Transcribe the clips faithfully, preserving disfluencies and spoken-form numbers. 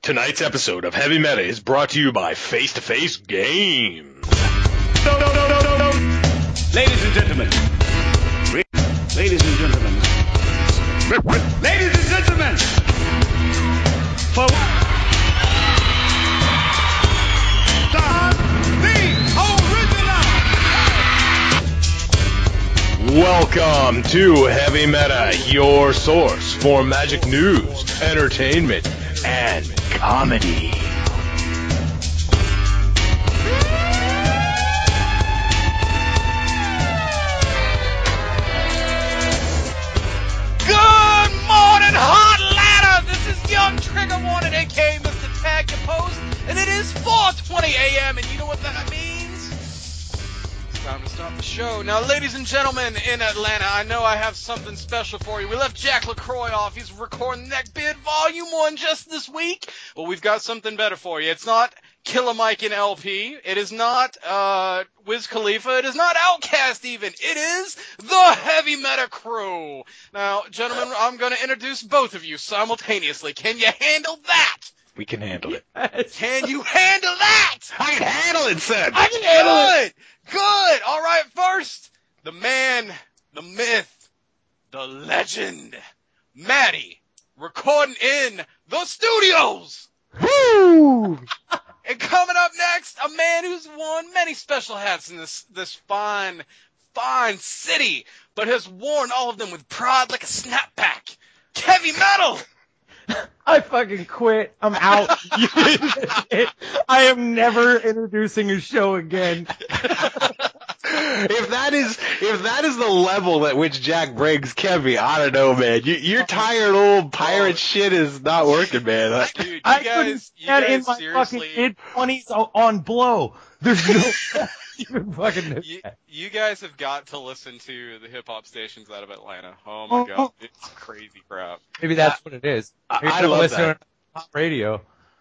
Tonight's episode of Heavy Meta is brought to you by Face to Face Games. No, no, no, no, no, no. Ladies and gentlemen. Ladies and gentlemen. Ladies and gentlemen. For the original. Welcome to Heavy Meta, your source for magic news, entertainment, and comedy. Good morning, Hot Ladder! This is Young Trigger Warning, aka Mister Tag Your Post, and it is four twenty a.m., and you know what that means? It's time to start the show. Now, ladies and gentlemen in Atlanta, I know I have something special for you. We left Jack LaCroix off. He's recording Neckbeard Volume one just this week. Well, we've got something better for you. It's not Killer Mike and L P. It is not uh, Wiz Khalifa. It is not Outkast even. It is the Heavy Meta Crew. Now, gentlemen, I'm going to introduce both of you simultaneously. Can you handle that? We can handle it. Yes. Can you handle that? I can handle it, son. I can handle it. Good. All right, first, the man, the myth, the legend, Maddie, recording in the studios. Woo! And coming up next, a man who's worn many special hats in this this fine, fine city, but has worn all of them with pride like a snapback. Heavy Metal. I fucking quit. I'm out. I am never introducing a show again. If that is if that is the level at which Jack breaks Kevy, I don't know, man. You, your tired old pirate shit is not working, man. Dude, you I guys, couldn't you get guys in my seriously, fucking mid twenties on blow. There's no even fucking do you, that. you guys have got to listen to the hip hop stations out of Atlanta. Oh my god, it's crazy crap. Maybe that's what it is. I- Maybe I they're love listening that. to pop radio.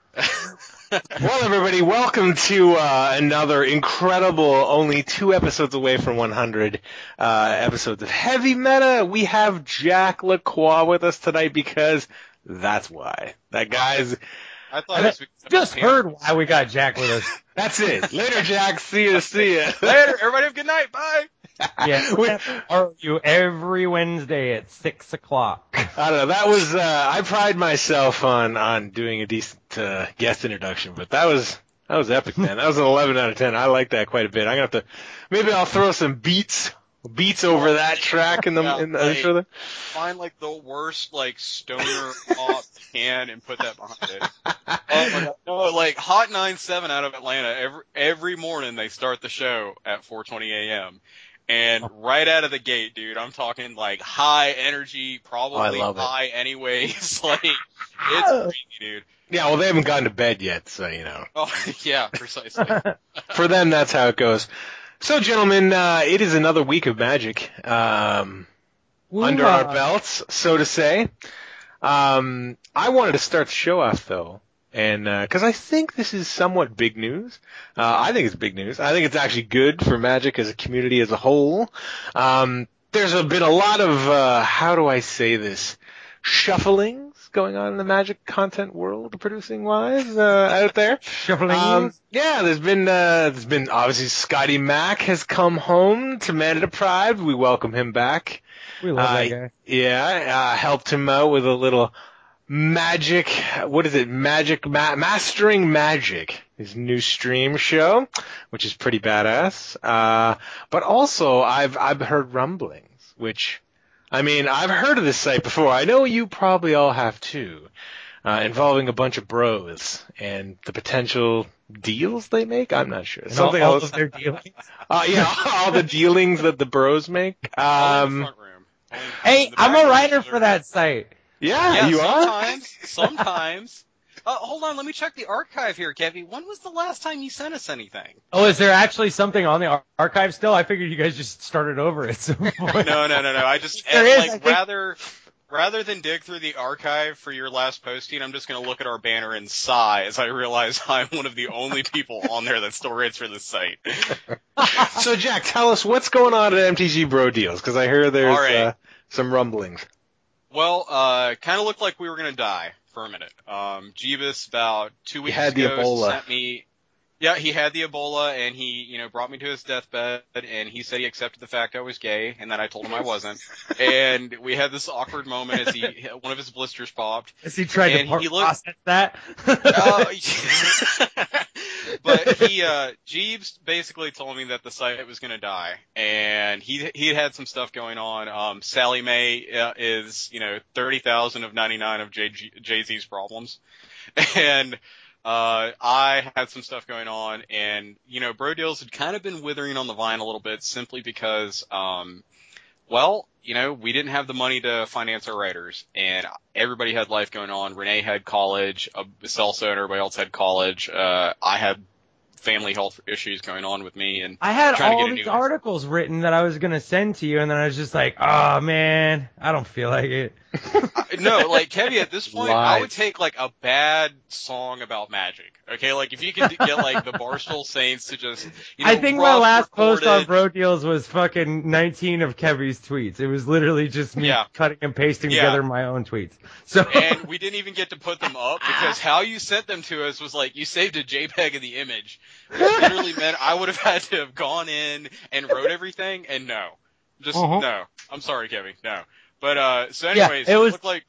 Well, everybody, welcome to uh, another incredible, only two episodes away from one hundred uh, episodes of Heavy Meta. We have Jack LaCroix with us tonight because that's why. That guy's... I thought I this was just heard why we got Jack with us. That's it. Later, Jack. See ya, see ya. Later, everybody have a good night. Bye. Yeah, We- are you every Wednesday at six o'clock? I don't know. That was, uh, I pride myself on, on doing a decent, uh, guest introduction, but that was, that was epic, man. That was an eleven out of ten. I like that quite a bit. I'm gonna have to, maybe I'll throw some beats, beats over that track in the, Yeah, in the like- intro there. Find like the worst like stoner pop can and put that behind it. Oh my god. No, like Hot ninety-seven out of Atlanta. Every every morning they start the show at four twenty a.m. And right out of the gate, dude, I'm talking like high energy, probably Oh, I love it. high anyways. Like it's crazy, dude. Yeah, well, they haven't gone to bed yet, so, you know. Oh yeah, precisely. For them, that's how it goes. So, gentlemen, uh, it is another week of magic, um, under our belts, so to say. Um, I wanted to start the show off, though, and, uh 'cause I think this is somewhat big news. Uh, I think it's big news. I think it's actually good for magic as a community as a whole. Um, there's a, been a lot of, uh, how do I say this, shufflings going on in the magic content world, producing wise, uh, out there. Shuffling. Um, yeah, there's been, uh, there's been, obviously, Scotty Mac has come home to Man Deprived. We welcome him back. we love uh, that guy. Yeah, uh, helped him out with a little magic, what is it, magic, ma- Mastering Magic, his new stream show, which is pretty badass. Uh, but also, I've, I've heard rumblings, which, I mean, I've heard of this site before. I know you probably all have too, uh, involving a bunch of bros and the potential deals they make. I'm not sure. And Something all, all else. of their dealings. Uh, yeah, all the dealings that the bros make. Only in the Um, front room. Only- Hey, the I'm back a room writer is for that site. yeah, Yeah, you are. sometimes, sometimes. Uh, hold on, let me check the archive here, Kevy. When was the last time you sent us anything? Oh, is there actually something on the ar- archive still? I figured you guys just started over at some point. No, no, no, no. I just There and, is, like I think- rather rather than dig through the archive for your last posting, I'm just gonna look at our banner and sigh as I realize I'm one of the only people on there that still writes for this site. So, Jack, tell us what's going on at M T G Bro Deals, because I hear there's All right. uh, some rumblings. Well, uh, kind of looked like we were gonna die, for a minute. Um, Jeebus about two weeks had the ago Ebola. sent me. Yeah, he had the Ebola, and he, you know, brought me to his deathbed, and he said he accepted the fact I was gay, and that I told him I wasn't. And we had this awkward moment as he, one of his blisters popped. As he tried and to he process looked, that. uh, but he, uh, Jeeves basically told me that the site was gonna die, and he, he had some stuff going on. Um, Sally Mae uh, is, you know, thirty thousand of ninety-nine of Jay- Jay-Z's problems. And, Uh, I had some stuff going on, and, you know, Bro Deals had kind of been withering on the vine a little bit simply because, um, well, you know, we didn't have the money to finance our writers, and everybody had life going on. Renee had college, uh, Celso and everybody else had college. Uh, I had family health issues going on with me, and I had trying to all get a these new articles written that I was going to send to you, and then I was just like, oh, man, I don't feel like it. No, like, Kevy, at this point, Lies. I would take, like, a bad song about magic. Okay, like, if you could get, like, the Barstool Saints to just, you know, I think my rough last post on recorded- Bro Deals was fucking nineteen of Kevy's tweets. It was literally just me Yeah. cutting and pasting Yeah. together my own tweets. So And we didn't even get to put them up because how you sent them to us was like, you saved a JPEG of the image. Which literally meant I would have had to have gone in and wrote everything, and no. Just, Uh-huh. no. I'm sorry, Kevin, no. But, uh, so Yeah, anyways, it it was- looked like...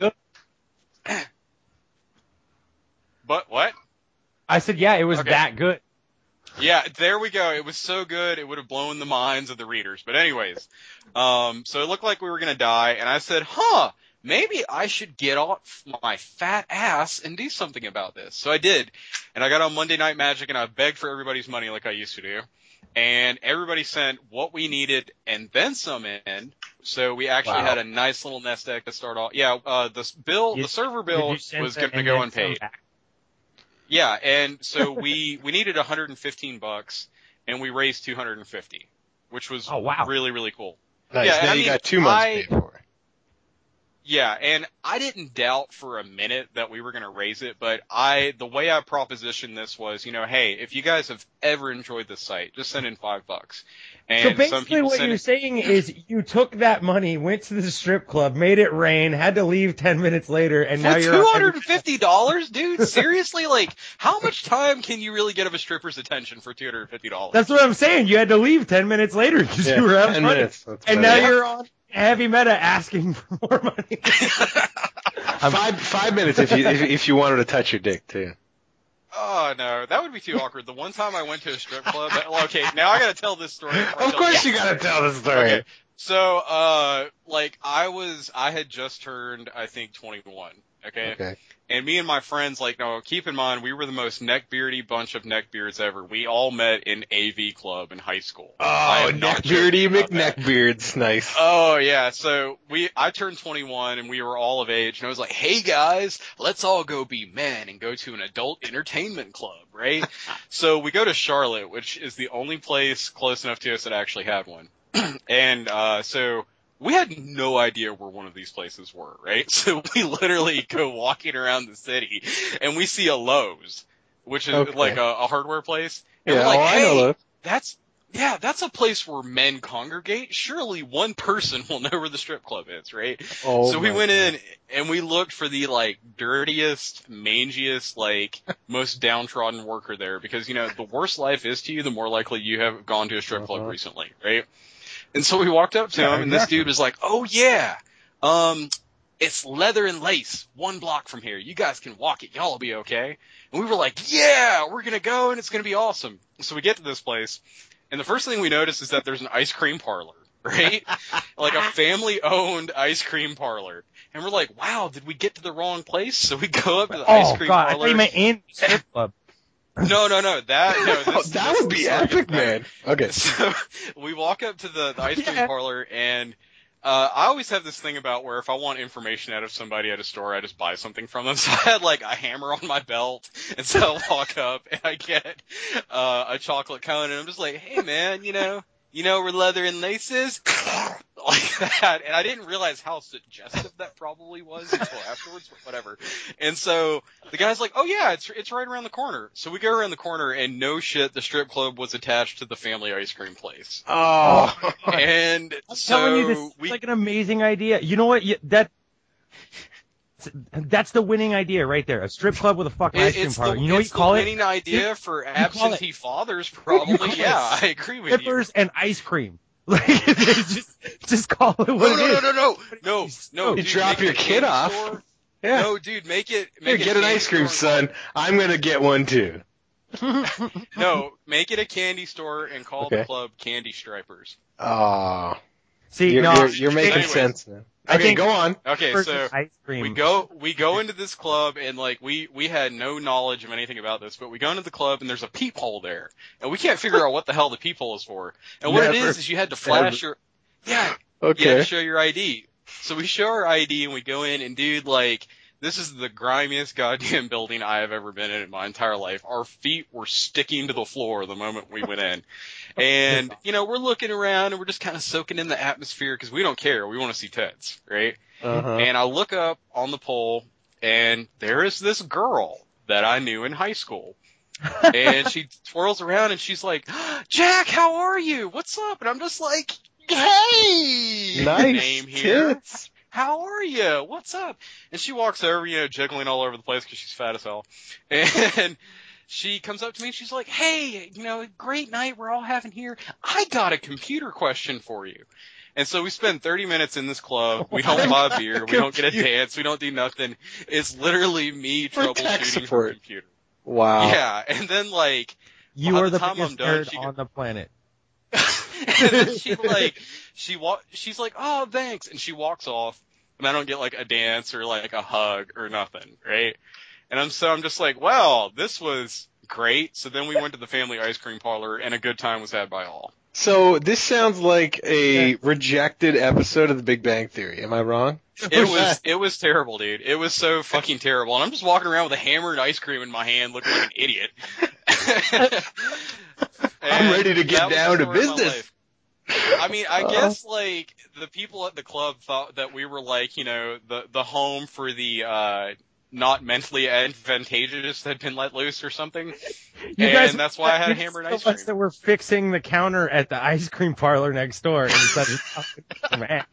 But, what? I said, yeah, it was Okay. that good. Yeah, there we go. It was so good, it would have blown the minds of the readers. But anyways, um, so it looked like we were gonna die, and I said, huh, maybe I should get off my fat ass and do something about this. So I did, and I got on Monday Night Magic, and I begged for everybody's money like I used to do. And everybody sent what we needed and then some in. So we actually Wow. had a nice little nest egg to start off. Yeah, uh, the bill, You- the server Did bill you send was that going to and go then unpaid. some back? Yeah, and so we we needed one hundred fifteen bucks, and we raised two hundred fifty, which was Oh, wow. really really cool. Nice. Yeah, now I you mean, got two months I- paid for it. Yeah, and I didn't doubt for a minute that we were going to raise it, but I the way I propositioned this was, you know, hey, if you guys have ever enjoyed this site, just send in five bucks. And So some basically people what sent you're in- saying is you took that money, went to the strip club, made it rain, had to leave ten minutes later, and now for you're two on hundred every- and fifty dollars, dude. Seriously, like, how much time can you really get of a stripper's attention for two hundred and fifty dollars? That's what I'm saying. You had to leave ten minutes later because Yeah, you were out of ten money. minutes. That's And about now it. you're on Heavy Meta asking for more money. Five five minutes if you if, if you wanted to touch your dick too. Oh no, that would be too awkward. The one time I went to a strip club, okay, now I gotta tell this story. before I Of tell course the- you gotta tell the story. Okay. So, uh, like, I was, I had just turned, I think, twenty-one, okay? Okay. And me and my friends, like, no, keep in mind, we were the most neckbeardy bunch of neckbeards ever. We all met in A V Club in high school. I Oh, am not neckbeardy joking about that. McNeckbeards. Nice. Oh yeah, so we I turned twenty-one and we were all of age, and I was like, "Hey guys, let's all go be men and go to an adult entertainment club, right?" So we go to Charlotte, which is the only place close enough to us that actually had one, and uh, so we had no idea where one of these places were, right? So we literally go walking around the city, and we see a Lowe's, which is Okay. like a, a hardware place, and Yeah, we're like, oh, I "Hey." know those. That's, yeah, that's a place where men congregate. Surely one person will know where the strip club is, right? Oh, so we my went God. in and we looked for the, like, dirtiest, mangiest, like, most downtrodden worker there because, you know, the worse life is to you, the more likely you have gone to a strip club Uh-huh. recently, right? And so we walked up to Yeah, him and this exactly. dude was like, "Oh yeah, um, it's leather and lace, one block from here. You guys can walk it. Y'all will be okay." And we were like, "Yeah, we're gonna go and it's gonna be awesome." So we get to this place, and the first thing we notice is that there's an ice cream parlor, right? Like a family-owned ice cream parlor. And we're like, "Wow, did we get to the wrong place?" So we go up to the ice Oh cream god, I parlor. thought you meant in the strip club. No, no, no, that no, Oh, this, that this- would be this story gets epic, better. man. Okay. So we walk up to the, the ice cream Yeah. parlor, and uh, I always have this thing about where if I want information out of somebody at a store, I just buy something from them. So I had like a hammer on my belt, and so I walk up and I get uh, a chocolate cone, and I'm just like, "Hey man, you know, you know where leather and lace is?" Like that, and I didn't realize how suggestive that probably was until afterwards, but whatever. And so the guy's like, "Oh yeah, it's it's right around the corner." So we go around the corner, and no shit, the strip club was attached to the family ice cream place. Oh. And I'm so telling you, this is we like an amazing idea. You know what? You, that That's the winning idea right there. A strip club with a fucking It- ice cream it's parlor. the, You know what it's you call the it? winning idea You- for you call it- absentee fathers, You probably. call it Yeah, I agree with you. Strippers and ice cream. Like, it's just, just call it what No, it no, is. no, no, no, no, no. You dude, drop make your it a kid candy off. store. Yeah. No, dude, make it. Here, Make it get a an candy ice cream, store and son. I'm gonna get one too. call- No, make it a candy store and call Okay. the club Candy Stripers. Oh, See, you're, no, you're, you're making anyways, sense now. I Okay, think- go on. Okay, strippers so and ice cream. we go we go into this club and like we we had no knowledge of anything about this, but we go into the club and there's a peephole there, and we can't figure out what the hell the peephole is for. And what it Never. is is you had to flash your yeah. You had Okay. to show your I D. So we show our I D and we go in and dude, like, this is the grimiest goddamn building I have ever been in in my entire life. Our feet were sticking to the floor the moment we went in. And, you know, we're looking around and we're just kind of soaking in the atmosphere because we don't care. We want to see tits, right? Uh-huh. And I look up on the pole and there is this girl that I knew in high school. And she twirls around and she's like, Jack, how are you? What's up? And I'm just like, hey! Nice Name here. tits. How are you? What's up? And she walks over, you know, jiggling all over the place because she's fat as hell. And she comes up to me and she's like, hey, you know, great night we're all having here. I got a computer question for you. And so we spend thirty minutes in this club. We don't buy beer. We don't get a dance. We don't do nothing. It's literally me For tech troubleshooting her support. computer. Wow. Yeah. And then, like, You by are the the time biggest I'm done, nerd she on the planet. and then she like she wa- she's like, oh, thanks, and she walks off, and I don't get like a dance or like a hug or nothing, right? And I'm so I'm just like, well, this was great. So then we went to the family ice cream parlor, and a good time was had by all. So this sounds like a rejected episode of The Big Bang Theory. Am I wrong? It was it was terrible, dude. It was so fucking terrible, and I'm just walking around with a hammer and ice cream in my hand, looking like an idiot. I'm ready to get that was down the to story of my business. life. I mean, I Uh. guess like the people at the club thought that we were like, you know, the the home for the uh not mentally advantageous that had been let loose or something. You and guys, that's why I had a hammer and ice so much cream. that we're fixing the counter at the ice cream parlor next door and decided some ass.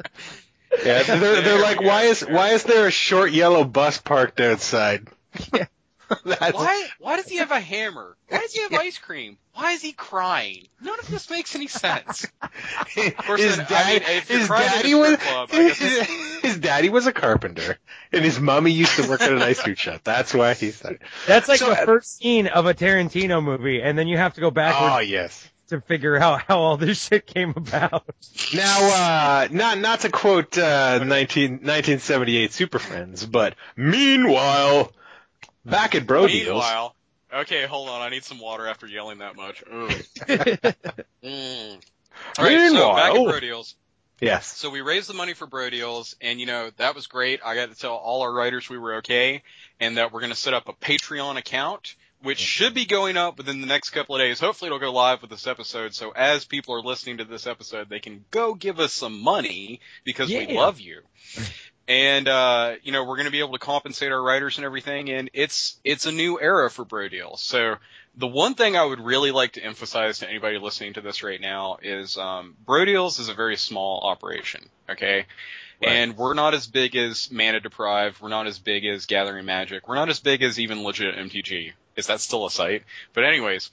Yeah, they're, they're There like, we go. why is why is there a short yellow bus parked outside? That's, Why why does he have a hammer? Why does he have ice cream? Why is he crying? None of this makes any sense. Of course, his then, dad, I mean, if you're his crying at a daddy strip was club, I guess his, his daddy was a carpenter, and his mommy used to work at an ice cream shop. That's why he said. That's like So, the uh, first scene of a Tarantino movie, and then you have to go Oh backwards yes. to figure out how all this shit came about. Now, uh, not not to quote uh, nineteen, nineteen seventy-eight Super Friends, but meanwhile, back at Bro Deals. Meanwhile, okay, hold on. I need some water after yelling that much. Ugh. Mm. All right, so back at Meanwhile- Bro Deals. Yes. So we raised the money for Bro Deals, and you know that was great. I got to tell all our writers we were okay, and that we're going to set up a Patreon account, which should be going up within the next couple of days. Hopefully, it'll go live with this episode. So as people are listening to this episode, they can go give us some money because we Yeah. love you. And, uh, you know, we're going to be able to compensate our writers and everything. And it's, it's a new era for Bro Deals. So the one thing I would really like to emphasize to anybody listening to this right now is, um, Bro Deals is a very small operation. Okay. Right. And we're not as big as Mana Deprived. We're not as big as Gathering Magic. We're not as big as even legit M T G. Is that still a site? But anyways,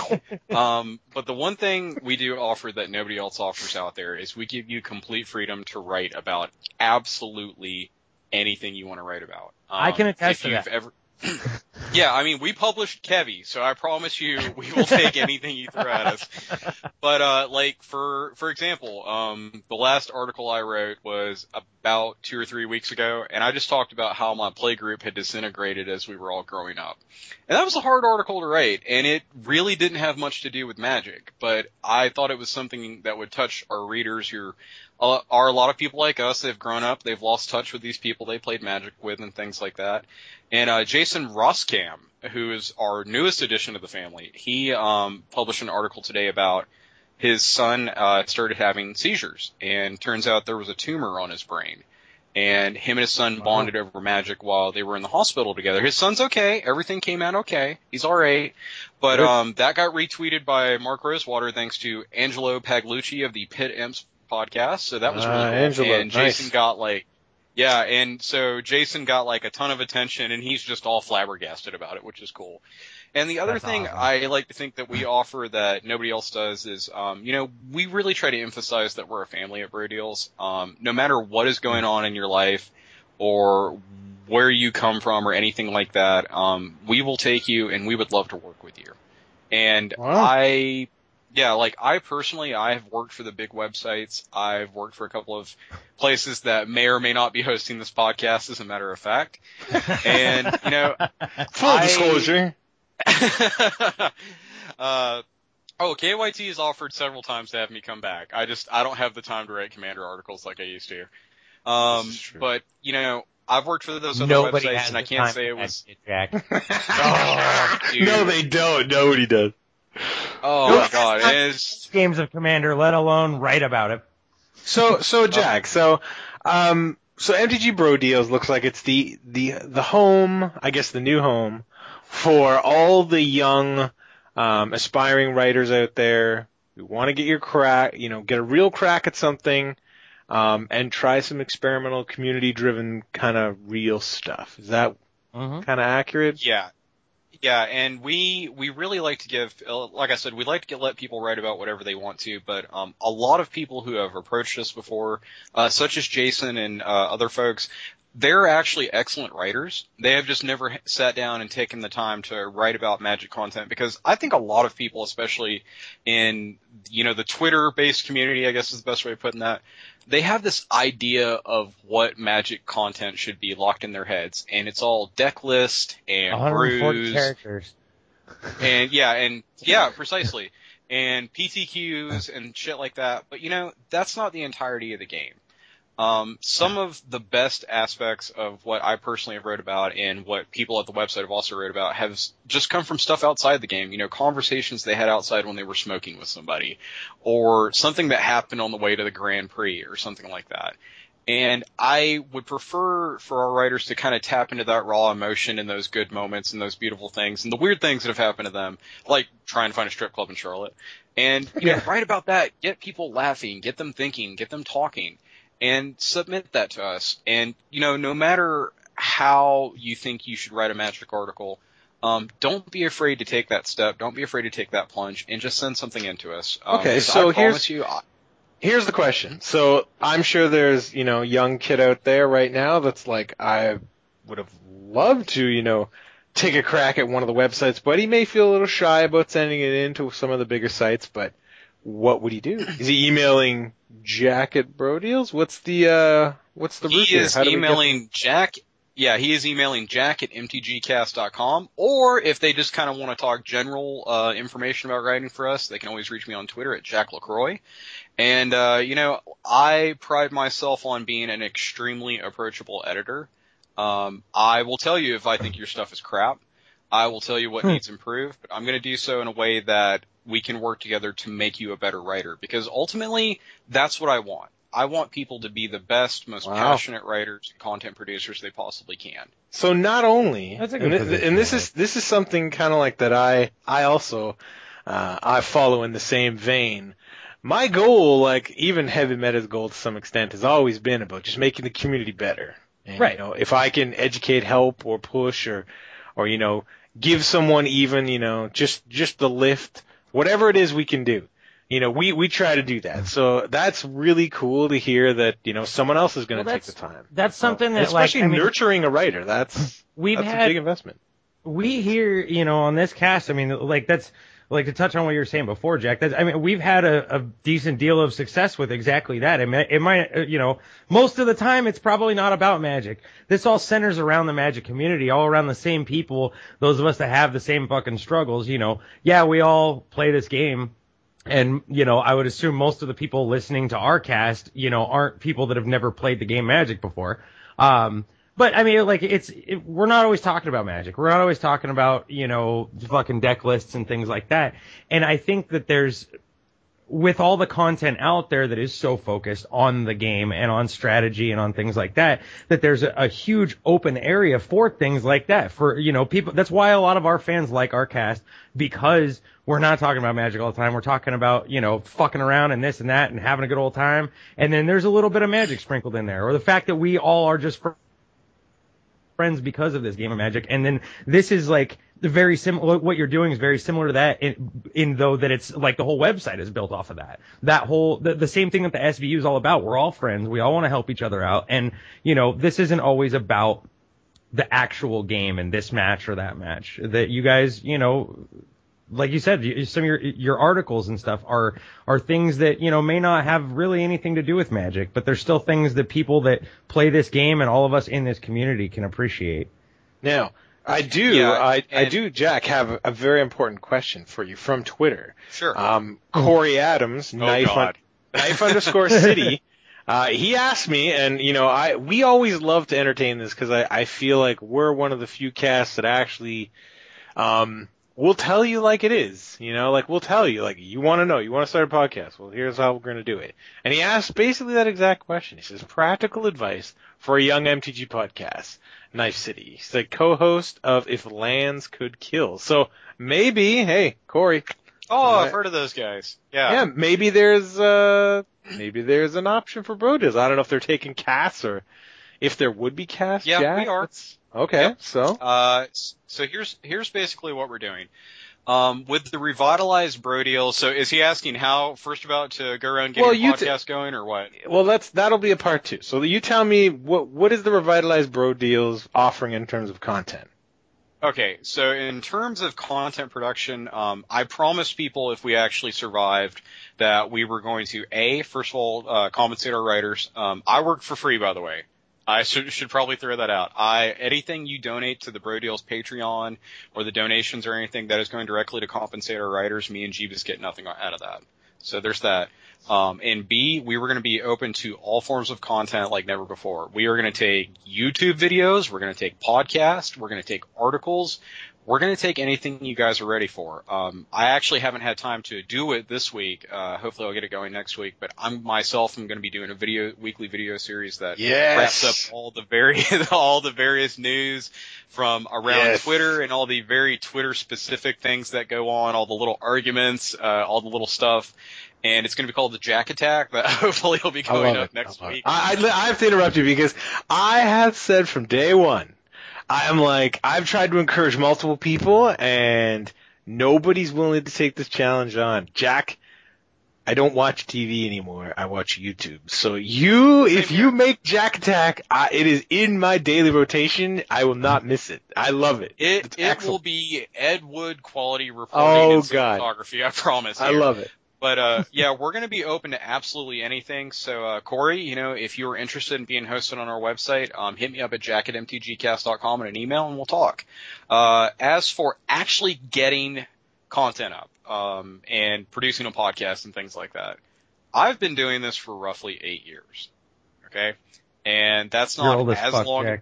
um, but the one thing we do offer that nobody else offers out there is we give you complete freedom to write about absolutely anything you want to write about. Um, I can attest if to you've that. Ever... Yeah, I mean, we published Kevy, so I promise you we will take anything you throw at us. But, uh, like, for, for example, um, the last article I wrote was about two or three weeks ago, and I just talked about how my play group had disintegrated as we were all growing up. And that was a hard article to write, and it really didn't have much to do with Magic, but I thought it was something that would touch our readers who are, are a lot of people like us. They've grown up, they've lost touch with these people they played Magic with and things like that. And, uh, Jason Roskam, who is our newest addition to the family, he, um, published an article today about his son, uh, started having seizures, and turns out there was a tumor on his brain. And him and his son bonded over Magic while they were in the hospital together. His son's okay. Everything came out okay. He's alright. But, um, that got retweeted by Mark Rosewater thanks to Angelo Paglucci of the Pit Imps podcast. So that was really Uh, cool. Angelo, and Jason nice. got like, Yeah, and so Jason got like a ton of attention, and he's just all flabbergasted about it, which is cool. And the other That's thing awesome. I like to think that we offer that nobody else does is, um, you know, we really try to emphasize that we're a family at Bro Deals. Um, no matter what is going on in your life or where you come from or anything like that, um, we will take you and we would love to work with you. And Wow. I, yeah, like I personally, I have worked for the big websites. I've worked for a couple of places that may or may not be hosting this podcast, as a matter of fact. And, you know, Full I- disclosure. uh, oh, K Y T has offered several times to have me come back. I just, I don't have the time to write Commander articles like I used to. Um, This is true. but, you know, I've worked for those other Nobody websites has and I the can't time say it for was, that shit, Jack. oh, dude. No, they don't. Nobody does. Oh No, my god, it is, Games of Commander, let alone write about it. So, so Jack, so, um, so M T G Bro Deals looks like it's the, the, the home, I guess the new home, for all the young, um, aspiring writers out there who want to get your crack, you know, get a real crack at something, um, and try some experimental, community-driven kind of real stuff. Is that Mm-hmm. kind of accurate? yeah. Yeah, and we we really like to give, uh, like I said, we like to get, let people write about whatever they want to, but um, a lot of people who have approached us before, uh, such as Jason and uh, other folks, they're actually excellent writers. They have just never h- sat down and taken the time to write about Magic content, because I think a lot of people, especially in, you know, the Twitter-based community, I guess is the best way of putting that, they have this idea of what Magic content should be locked in their heads, and it's all deck list and one hundred forty brews. characters. And yeah, and yeah, precisely. And P T Qs and shit like that. But you know, that's not the entirety of the game. Um, some of the best aspects of what I personally have wrote about and what people at the website have also wrote about have s- just come from stuff outside the game. You know, conversations they had outside when they were smoking with somebody, or something that happened on the way to the Grand Prix or something like that. And I would prefer for our writers to kind of tap into that raw emotion and those good moments and those beautiful things and the weird things that have happened to them, like trying to find a strip club in Charlotte. And, you know, write about that, get people laughing, get them thinking, get them talking, and submit that to us. And, you know, no matter how you think you should write a Magic article, um, don't be afraid to take that step. Don't be afraid to take that plunge and just send something into us. Um, Okay, 'cause so I promise here's- you, I, Here's the question. So I'm sure there's, you know, young kid out there right now that's like, I would have loved to, you know, take a crack at one of the websites, but he may feel a little shy about sending it in to some of the bigger sites, but what would he do? Is he emailing Jack at Bro Deals? What's the, uh, what's the route he here? is How do we get- emailing Jack. Yeah, he is emailing Jack at m t g cast dot com, or if they just kind of want to talk general uh, information about writing for us, they can always reach me on Twitter at Jack LaCroix. And, uh, you know, I pride myself on being an extremely approachable editor. Um, I will tell you if I think your stuff is crap. I will tell you what needs improved, but I'm going to do so in a way that we can work together to make you a better writer, because ultimately that's what I want. I want people to be the best, most Wow. passionate writers and content producers they possibly can. So not only, That's a good and, th- position, and this I is this is something kind of like that I I also uh, I follow in the same vein. My goal, like even Heavy Meta's goal to some extent, has always been about just making the community better. And, Right. You know, if I can educate, help, or push, or or you know, give someone even you know just just the lift, whatever it is we can do. You know, we, we try to do that. So that's really cool to hear that, you know, someone else is going to Well, take the that's- time. That's something And that, like, especially I mean, nurturing a writer. That's, we've that's a had, big investment. we hear, you know, on this cast, I mean, like, that's, like, to touch on what you were saying before, Jack, that's, I mean, we've had a, a decent deal of success with exactly that. I mean, it might, uh, you know, most of the time it's probably not about Magic. This all centers around the Magic community, all around the same people, those of us that have the same fucking struggles, you know. Yeah, we all play this game. And, you know, I would assume most of the people listening to our cast, you know, aren't people that have never played the game Magic before. Um, but I mean, like, it's, it, we're not always talking about Magic. We're not always talking about, you know, fucking deck lists and things like that. And I think that there's, with all the content out there that is so focused on the game and on strategy and on things like that, that there's a, a huge open area for things like that. For, you know, people, that's why a lot of our fans like our cast, because we're not talking about Magic all the time. We're talking about, you know, fucking around and this and that and having a good old time. And then there's a little bit of Magic sprinkled in there, or the fact that we all are just friends because of this game of Magic. And then this is like the very similar, what you're doing is very similar to that in, in though that it's like the whole website is built off of that. That whole, the, the same thing that the S V U is all about. We're all friends. We all want to help each other out. And, you know, this isn't always about the actual game and this match or that match. That you guys, you know, like you said, some of your your articles and stuff are are things that, you know, may not have really anything to do with Magic, but they're still things that people that play this game and all of us in this community can appreciate. Now, I do, Yeah, I, I and- do, Jack, have a very important question for you from Twitter. Sure. Um, Corey Adams, Oh, knife, God. un- knife underscore city. Uh, he asked me, and you know, I we always love to entertain this because I, I feel like we're one of the few casts that actually, um, will tell you like it is. You know, like we'll tell you, like you want to know, you want to start a podcast. Well, here's how we're going to do it. And he asked basically that exact question. He says, practical advice for a young M T G podcast. Knife City. He's the co-host of If Lands Could Kill. So maybe, hey, Corey. Oh, I've heard of those guys. Yeah. Yeah, maybe there's uh maybe there's an option for bro deals. I don't know if they're taking casts or if there would be casts. Yeah, Jack. we are. That's- Okay, Yep. so Uh, s- so here's here's basically what we're doing. Um, with the revitalized bro deal, so is he asking how first about to go around getting Well, a you t- podcast going or what? well, that's that'll be a part two. So you tell me what what is the revitalized bro deals offering in terms of content? Okay, so in terms of content production, um, I promised people if we actually survived that we were going to a first of all uh, compensate our writers. Um, I work for free, by the way. I should should probably throw that out. I anything you donate to the Bro Deals Patreon or the donations or anything that is going directly to compensate our writers, me and Jeebus get nothing out of that. So there's that. Um, and B, we were going to be open to all forms of content like never before. We are going to take YouTube videos. We're going to take podcasts. We're going to take articles. We're going to take anything you guys are ready for. Um, I actually haven't had time to do it this week. Uh, hopefully I'll get it going next week, but I'm myself, I'm going to be doing a video, weekly video series that Yes. wraps up all the very, all the various news from around Yes. Twitter and all the very Twitter specific things that go on, all the little arguments, uh, all the little stuff. And it's going to be called the Jack Attack, but hopefully it'll be I going love up it. next I love it. week. I, I, I have to interrupt you because I have said from day one, I'm like, I've tried to encourage multiple people and nobody's willing to take this challenge on. Jack, I don't watch T V anymore. I watch YouTube. So you, if you make Jack Attack, I, it is in my daily rotation. I will not miss it. I love it. It It's it excellent. will be Ed Wood quality reporting Oh, and God. cinematography, I promise. I here. love it. But uh yeah, we're going to be open to absolutely anything. So uh Corey, you know, if you're interested in being hosted on our website, um hit me up at jack at m t g cast dot com in an email and we'll talk. Uh as for actually getting content up um and producing a podcast and things like that, I've been doing this for roughly eight years. Okay? And that's You're not old as as fuck, long Jack.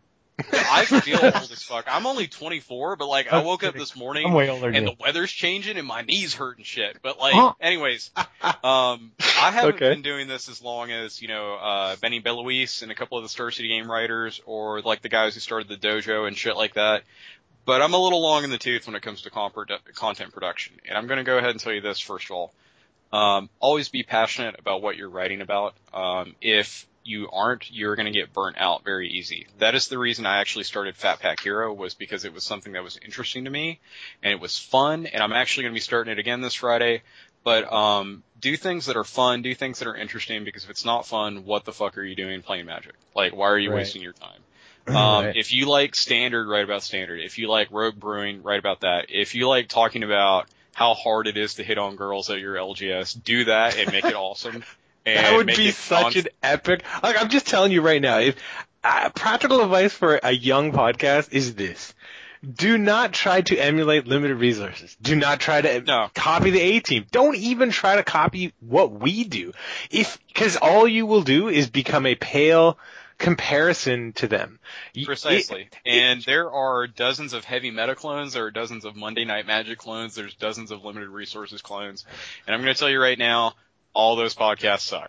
I feel old as fuck. I'm only twenty-four, but like I I'm woke up kidding. this morning I'm way older than and you. the weather's changing and my knees hurt and shit. But like, Huh? anyways, um, I haven't Okay. been doing this as long as, you know, uh, Benny Beluis and a couple of the Star City game writers or like the guys who started the dojo and shit like that. But I'm a little long in the tooth when it comes to comp- content production. And I'm going to go ahead and tell you this first of all. Um, always be passionate about what you're writing about. Um, if you aren't, you're going to get burnt out very easy. That is the reason I actually started Fat Pack Hero, was because it was something that was interesting to me and it was fun, and I'm actually going to be starting it again this Friday. But um, do things that are fun, do things that are interesting, because if it's not fun, what the fuck are you doing playing Magic? Like, why are you Right. wasting your time? Um, Right. If you like Standard, write about Standard. If you like Rogue Brewing, write about that. If you like talking about how hard it is to hit on girls at your L G S, do that and make it awesome. And That would make be it such con- an epic. Like I'm just telling you right now, if uh, practical advice for a young podcast is this: do not try to emulate limited resources. Do not try to No. copy the A team. Don't even try to copy what we do. If because all you will do is become a pale comparison to them. You- Precisely. it- and there are dozens of heavy meta clones, there are dozens of Monday Night Magic clones, there's dozens of limited resources clones. And I'm going to tell you right now, all those podcasts suck.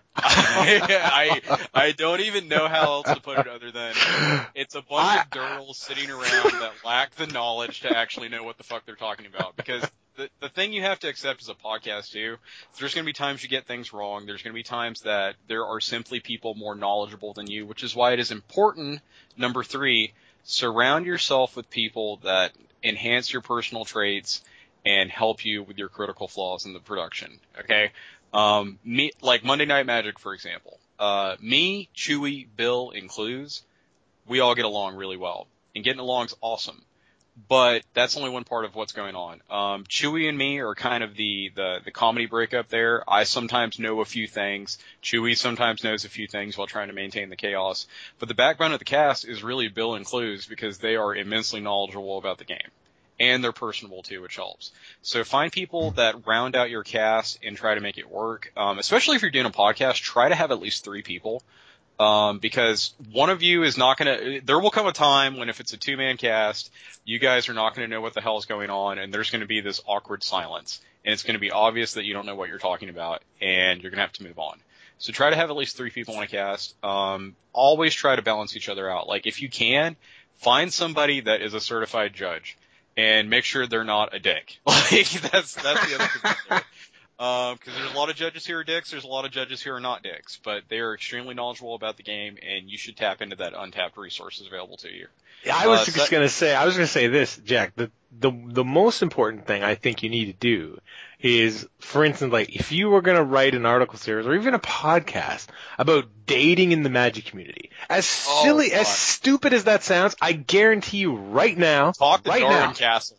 I, I I don't even know how else to put it other than it's a bunch of dirtles sitting around that lack the knowledge to actually know what the fuck they're talking about. Because the the thing you have to accept as a podcast too, is there's going to be times you get things wrong. There's going to be times that there are simply people more knowledgeable than you, which is why it is important. Number three, surround yourself with people that enhance your personal traits and help you with your critical flaws in the production. Okay. Um, me, like Monday Night Magic, for example, uh, me, Chewy, Bill, and Clues, we all get along really well, and getting along's awesome. But that's only one part of what's going on. Um, Chewy and me are kind of the, the, the comedy breakup there. I sometimes know a few things. Chewy sometimes knows a few things while trying to maintain the chaos. But the backbone of the cast is really Bill and Clues because they are immensely knowledgeable about the game. And they're personable too, which helps. So find people that round out your cast and try to make it work. Um, especially if you're doing a podcast, try to have at least three people. Um, because one of you is not gonna, there will come a time when if it's a two-man cast, you guys are not gonna know what the hell is going on, and there's gonna be this awkward silence. And it's gonna be obvious that you don't know what you're talking about, and you're gonna have to move on. So try to have at least three people in a cast. Um, always try to balance each other out. Like, if you can, find somebody that is a certified judge. And make sure they're not a dick. Like, that's, that's the other thing. Um, cause there's a lot of judges who are dicks, there's a lot of judges who are not dicks, but they are extremely knowledgeable about the game, and you should tap into that untapped resources available to you. Yeah, I was Uh, just so- gonna say, I was gonna say this, Jack, the, the, the most important thing I think you need to do is, for instance, like, if you were gonna write an article series or even a podcast about dating in the Magic community, as Oh, silly, God. as stupid as that sounds, I guarantee you right now, Talk to right Darwin now, Castle.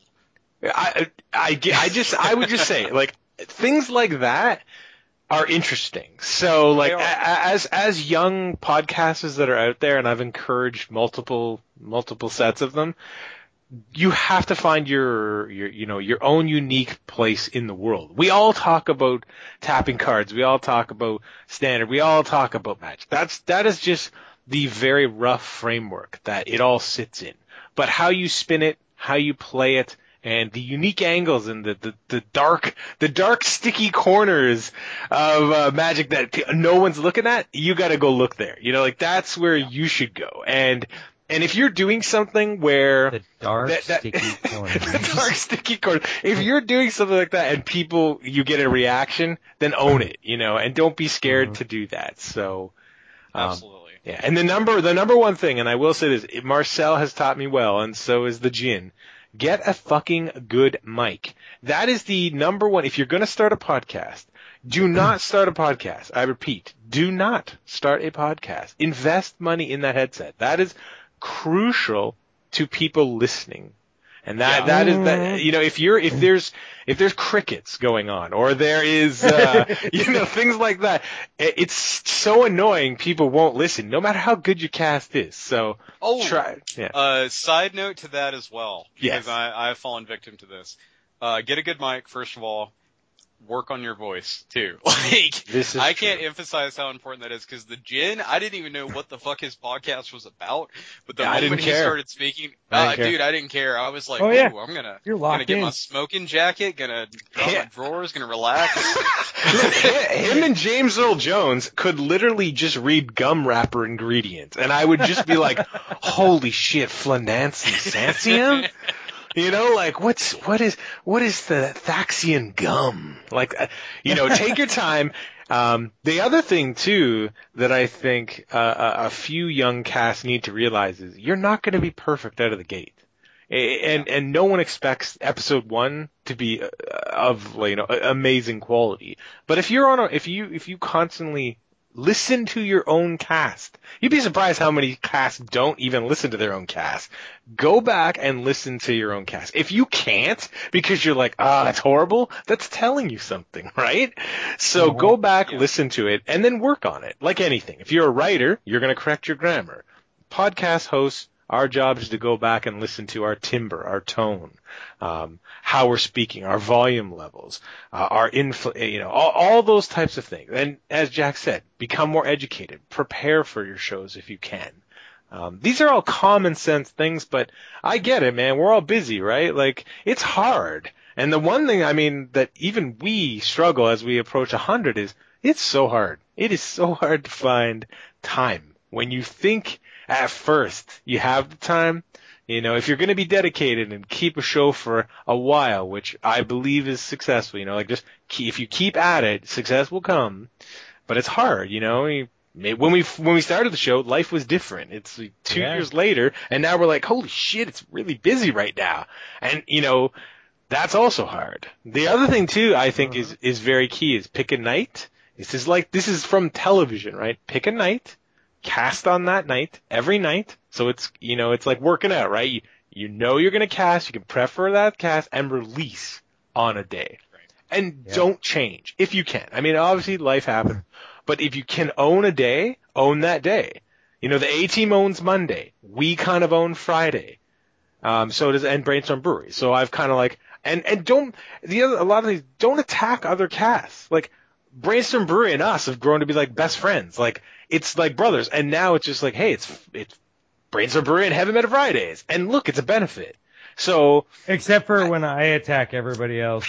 I, I, I just, I would just say, like, things like that are interesting. So, like, They are. a- as, as young podcasters that are out there, and I've encouraged multiple, multiple sets of them, you have to find your, your, you know, your own unique place in the world. We all talk about tapping cards. We all talk about standard. We all talk about match. That's, that is just the very rough framework that it all sits in. But how you spin it, how you play it, and the unique angles and the, the, the dark, the dark sticky corners of uh, Magic that p- no one's looking at, you gotta go look there. You know, like, that's where you should go. And, and if you're doing something where The dark, that, that, sticky corner. the dark sticky corner, if you're doing something like that and people, you get a reaction, then own it, you know, and don't be scared Mhm. to do that. So, um, Absolutely. yeah, and the number, the number one thing, and I will say this, Marcel has taught me well, and so is the Jin. Get a fucking good mic. That is the number one. If you're going to start a podcast, do not start a podcast. I repeat, do not start a podcast. Invest money in that headset. That is crucial to people listening. And that, Yeah. that is that, you know, if you're, if there's, if there's crickets going on, or there is, uh, you know, things like that, it- it's so annoying people won't listen, no matter how good your cast is. So, Oh, try, yeah. Uh, side note to that as well, because Yes. I, I've fallen victim to this. Uh, get a good mic, first of all. Work on your voice, too. Like, This is I can't true. emphasize how important that is, because the Jin, I didn't even know what the fuck his podcast was about, but the Yeah, I moment didn't he care. started speaking, I didn't uh, care. dude, I didn't care. I was like, Oh, yeah. ooh, I'm gonna, You're gonna locked get in. my smoking jacket, gonna drop Yeah. my drawers, gonna relax. Look, him and James Earl Jones could literally just read gum wrapper ingredients, and I would just be like, holy shit, Flanancy Sancium? You know, like, what's, what is, what is the Thaxian gum? Like, uh, you know, take your time. Um, the other thing too that I think uh, a, a few young casts need to realize is you're not going to be perfect out of the gate. A- And and no one expects episode one to be uh, of, you know, amazing quality. But if you're on a, if you if you constantly listen to your own cast, you'd be surprised how many casts don't even listen to their own cast. Go back and listen to your own cast. If you can't because you're like, ah, that's horrible, that's telling you something, right? So Mhm. go back, Yeah. listen to it, and then work on it. Like anything. If you're a writer, you're going to correct your grammar. Podcast hosts, our job is to go back and listen to our timbre, our tone, um, how we're speaking, our volume levels, uh, our infl- you know, all, all those types of things. And as Jack said, become more educated. Prepare for your shows if you can. Um, these are all common sense things, but I get it, man. We're all busy, right? Like, it's hard. And the one thing, I mean, that even we struggle as we approach a hundred is, It's so hard. It is so hard to find time. When you think at first you have the time, you know, if you're going to be dedicated and keep a show for a while, which I believe is successful, you know, like just keep, if you keep at it, success will come. But it's hard, you know. When we when we started the show, life was different. It's like two yeah. years later, and now we're like, holy shit, it's really busy right now. And you know, that's also hard. The other thing too, I think, uh-huh. is is very key is pick a night. This is like this is from television, right? Pick a night, cast on that night every night. So it's you know it's like working out, right? You you know you're gonna cast, you can prep for that cast and release on a day, right. and yeah. don't change if you can. I mean, obviously life happens. But if you can own a day, own that day. You know, the A-Team owns Monday. We kind of own Friday. Um, so does, and Brainstorm Brewery. So I've kind of like, and, and don't, the other, a lot of these, don't attack other casts. Like, Brainstorm Brewery and us have grown to be like best friends. Like, it's like brothers. And now it's just like, hey, it's, it's Brainstorm Brewery and Heavy Metal Fridays. And look, it's a benefit. So, except for when I attack everybody else.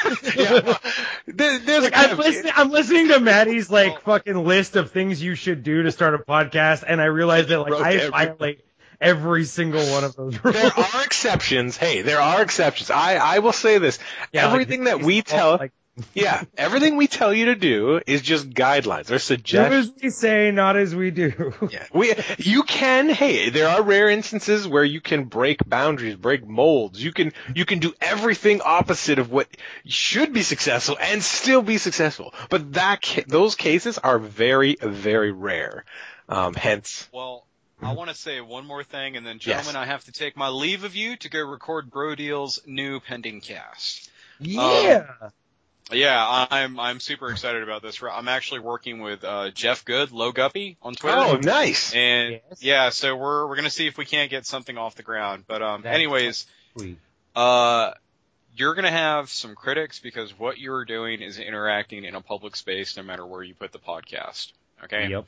yeah, there, there's like, a kind I'm of, listening. I'm listening to Maddie's like fucking list of things you should do to start a podcast, and I realize that like I every, violate every single one of those rules. There are exceptions. Hey, there are exceptions. I I will say this. Yeah, everything like, that we tell. Like, yeah, everything we tell you to do is just guidelines or suggestions. Do as we say, not as we do. Yeah, we you can. Hey, there are rare instances where you can break boundaries, break molds. You can you can do everything opposite of what should be successful and still be successful. But that those cases are very very rare. Um, hence. Well, I want to say one more thing, and then gentlemen, yes. I have to take my leave of you to go record Bro Deal's new pending cast. Yeah. Um, Yeah, I'm I'm super excited about this. I'm actually working with uh, Jeff Good, Low Guppy, on Twitter. Oh, nice. And yes. yeah, so we're we're gonna see if we can't get something off the ground. But um, That's anyways, sweet. uh, you're gonna have some critics because what you're doing is interacting in a public space, no matter where you put the podcast. Okay. Yep.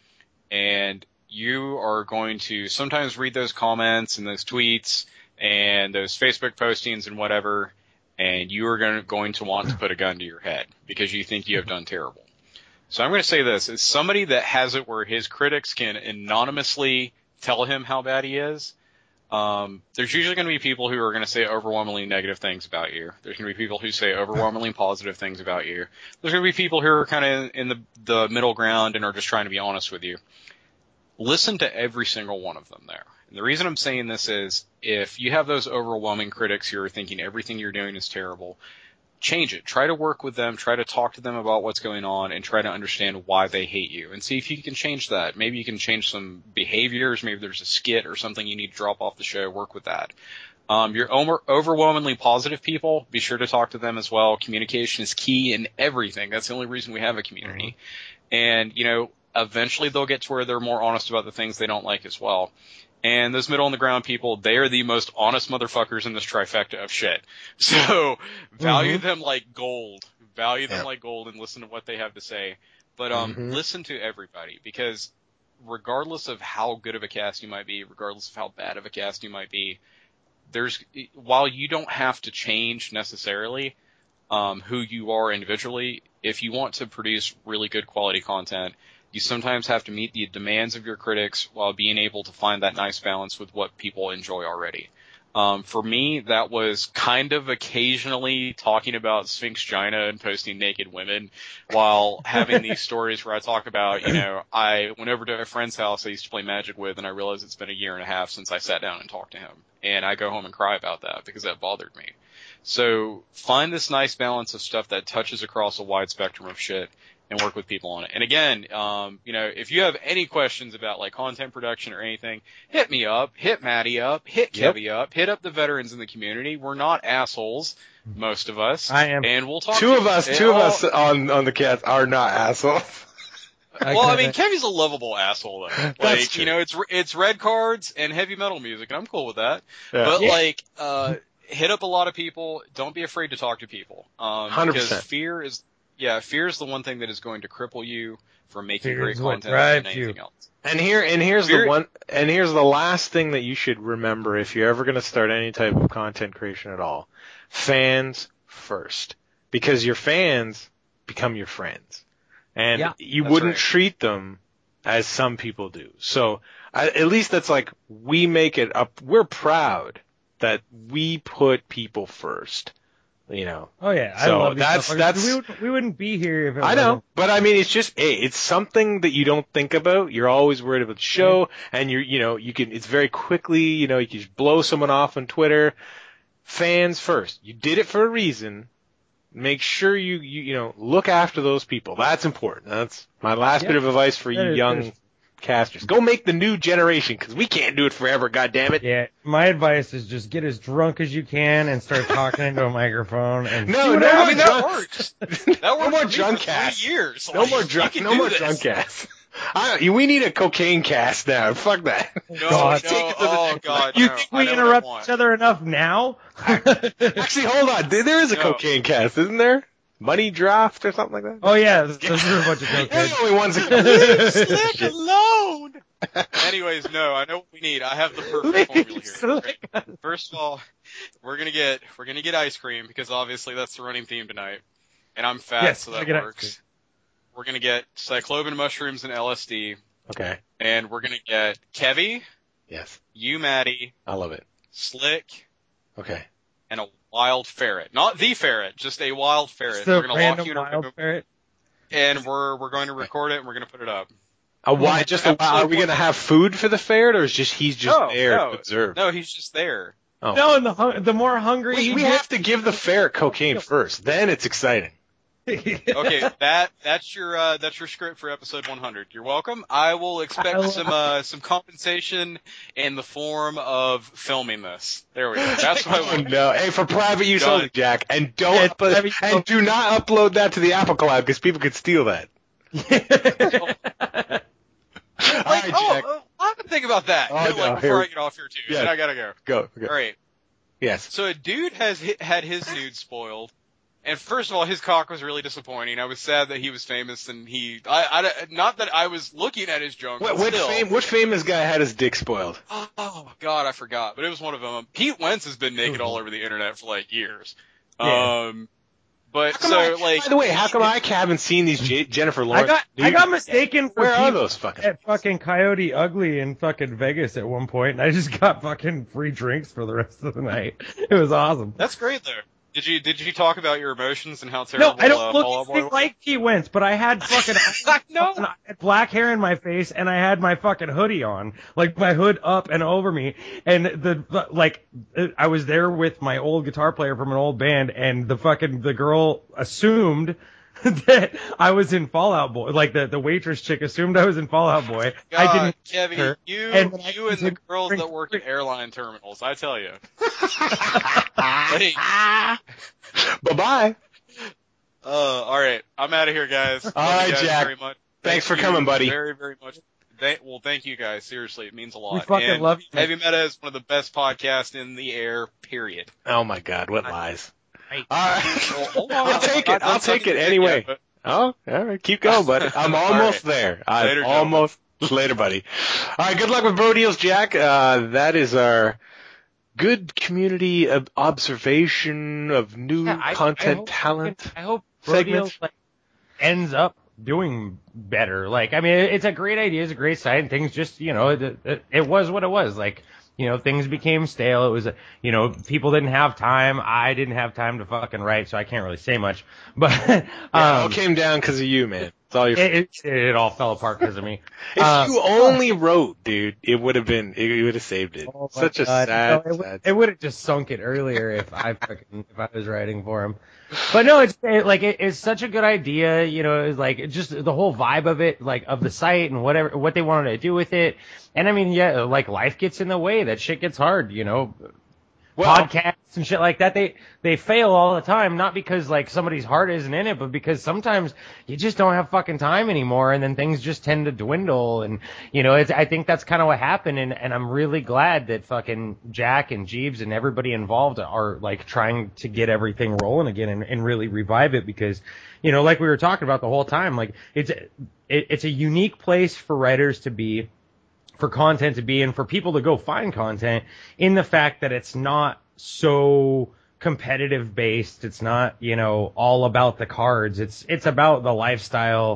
And you are going to sometimes read those comments and those tweets and those Facebook postings and whatever. And you are going to, going to want to put a gun to your head because you think you have done terrible. So I'm going to say this. As somebody that has it where his critics can anonymously tell him how bad he is, um, there's usually going to be people who are going to say overwhelmingly negative things about you. There's going to be people who say overwhelmingly positive things about you. There's going to be people who are kind of in the, the middle ground and are just trying to be honest with you. Listen to every single one of them there. And the reason I'm saying this is if you have those overwhelming critics who are thinking everything you're doing is terrible, change it. Try to work with them. Try to talk to them about what's going on and try to understand why they hate you and see if you can change that. Maybe you can change some behaviors. Maybe there's a skit or something you need to drop off the show. Work with that. Um, your over- overwhelmingly positive people, be sure to talk to them as well. Communication is key in everything. That's the only reason we have a community. Mm-hmm. And, you know, eventually they'll get to where they're more honest about the things they don't like as well. And those middle on the ground people, they are the most honest motherfuckers in this trifecta of shit. So value mm-hmm. them like gold. Value them yeah. like gold and listen to what they have to say. But um, mm-hmm. listen to everybody because regardless of how good of a cast you might be, regardless of how bad of a cast you might be, there's while you don't have to change necessarily um, who you are individually, if you want to produce really good quality content, you sometimes have to meet the demands of your critics while being able to find that nice balance with what people enjoy already. Um, for me, that was kind of occasionally talking about Sphinx Gina and posting naked women while having these stories where I talk about, you know, I went over to a friend's house I used to play Magic with and I realized it's been a year and a half since I sat down and talked to him. And I go home and cry about that because that bothered me. So find this nice balance of stuff that touches across a wide spectrum of shit and work with people on it. And again, um, you know, if you have any questions about like content production or anything, hit me up, hit Maddie up, hit Yep. Kevy up, hit up the veterans in the community. We're not assholes, most of us. I am. And we'll talk Two to of you. us, And two of all- us on on the cast are not assholes. Well, I mean, Kevy's a lovable asshole though. Like, That's true. you know, it's it's red cards and heavy metal music, and I'm cool with that. Yeah. But Yeah. like, uh, hit up a lot of people. Don't be afraid to talk to people. Um, one hundred because percent. fear is, yeah, fear is the one thing that is going to cripple you from making Fear great is what content than drives anything you. else. And here and here's Fear- the one and here's the last thing that you should remember if you're ever going to start any type of content creation at all. Fans first. Because your fans become your friends. and Yeah, you that's wouldn't right. treat them as some people do. So I, at least that's like we make it up. We're proud that we put people first. You know. Oh yeah, I So love these that's- motherfuckers. that's- we, would, we wouldn't be here if it I know, wasn't. but I mean, it's just hey, it's something that you don't think about. You're always worried about the show, and you're you know you can it's very quickly you know you can just blow someone off on Twitter. Fans first. You did it for a reason. Make sure you you you know look after those people. That's important. That's my last Yeah. bit of advice for That you is- young that is- casters. Go make the new generation because we can't do it forever. God damn it. Yeah, my advice is just get as drunk as you can and start talking into a microphone. And No, see no, what no, I happens. mean, drunk- that works. That worked No more for me drunk for cast. three years. No Like, more you drunk. can No do more this. drunk cast. I, we need a cocaine cast now. Fuck that. No, God. no, Take it to the oh next god, You no. think I we know what I interrupt want. each other enough now? Actually, hold on. There there is a No. cocaine cast, isn't there? Money draft or something like that. Oh yeah, those are a bunch of They're cokeheads. the only ones that Slick Shit. alone. Anyways, no, I know what we need. I have the perfect formula here. First of all, we're gonna get we're gonna get ice cream because obviously that's the running theme tonight, and I'm fat, Yes, so I that get ice works. We're gonna get cycloban mushrooms and L S D, Okay. and we're gonna get Kevy, Yes. you, Maddie, I love it. Slick, Okay. and a wild ferret. Not the ferret, just a wild ferret. Just a We're gonna lock random you in a wild room, ferret. and we're we're going to record it, and we're gonna put it up. A why? Just a, are we gonna have food for the ferret, or is just he's just No, there no. to observe? No, he's just there. Oh. No, and the hung- the more hungry We, he we gets, have to give the ferret cocaine first. Then it's exciting. Okay, that that's your uh, that's your script for episode one hundred. You're welcome. I will expect I some uh, some compensation in the form of filming this. There we go. That's what I Oh want. no! Hey, for private use Done. only, Jack, and don't Yeah, upload, private use and only. do not upload that to the Apple Cloud because people could steal that. All Like, right, oh, Jack, uh, I have to think about that. Oh, like no, before here- I get off here too. Yeah. Then I gotta go. go. go. All right. Yes. So a dude has hi- had his nude spoiled. And first of all, his cock was really disappointing. I was sad that he was famous, and he, I, I, not that I was looking at his junk. What, but what, still. fame, what famous guy had his dick spoiled? Oh God, I forgot. But it was one of them. Pete Wentz has been naked all over the internet for like years. Yeah. Um, but How come so I- like, by the way, how come I haven't seen these J- Jennifer I Lawrence? got I dude? got mistaken for Where are people those fucking? at fucking Coyote Ugly in fucking Vegas at one point, and I just got fucking free drinks for the rest of the night. It was awesome. that's great though. Did you did you talk about your emotions and how No, terrible I don't uh, look Fall Out Boy anything was? like T. Wentz, but I had fucking I know. I had black hair in my face, and I had my fucking hoodie on, like my hood up and over me, and the, the like I was there with my old guitar player from an old band, and the fucking the girl assumed that I was in Fallout Boy, like the the waitress chick assumed I was in Fallout Boy. I God, didn't. Kevin, her. you And then I you and the continued girls to that drink- work at airline terminals. I tell you. Like, Bye bye. uh, all right, I'm out of here, guys. Love All you right, guys Jack. Very much. Thanks Thank for you coming, buddy. Very, very much. Thank, well, thank you guys. Seriously, it means a lot. We fucking and love you. Heavy Meta is one of the best podcasts in the air. Period. Oh my God, what lies? I- All right. Well, hold on. I'll take I'm it. not I'll done take sucking it dick anyway. yet, but- Oh, all right, keep going, buddy. I'm All almost right. there. I'm Later, gentlemen. almost later, buddy. All right, good luck with Bro Deals, Jack. Uh, that is our good community of observation of new Yeah, I- content I hope- talent. I hope segments. Rodeo, like, ends up doing better. Like, I mean, it's a great idea. It's a great site, and things just, you know, it, it, it was what it was. Like, you know, things became stale. It was, you know, people didn't have time. I didn't have time to fucking write, so I can't really say much. But Yeah, it all um, came down because of you, man. It's all your. it, it, it all fell apart because of me. if uh, you only wrote, dude, it would have been. It would have saved it. Oh my Such a God. sad, No, it, sad. it would have just sunk it earlier if I fucking, if I was writing for him. But no, it's it, like it, it's such a good idea. You know, it's like just the whole vibe of it, like of the site and whatever what they wanted to do with it. And I mean, yeah, like life gets in the way. That shit gets hard. You know. Well, Podcasts and shit like that, they they fail all the time, not because like somebody's heart isn't in it, but because sometimes you just don't have fucking time anymore, and then things just tend to dwindle, and you know, it's, I think that's kind of what happened, and, and I'm really glad that fucking Jack and Jeeves and everybody involved are like trying to get everything rolling again and, and really revive it, because you know, like we were talking about the whole time, like it's it, it's a unique place for writers to be, for content to be, and for people to go find content, in the fact that it's not so competitive based. It's not, you know, all about the cards. It's, it's about the lifestyle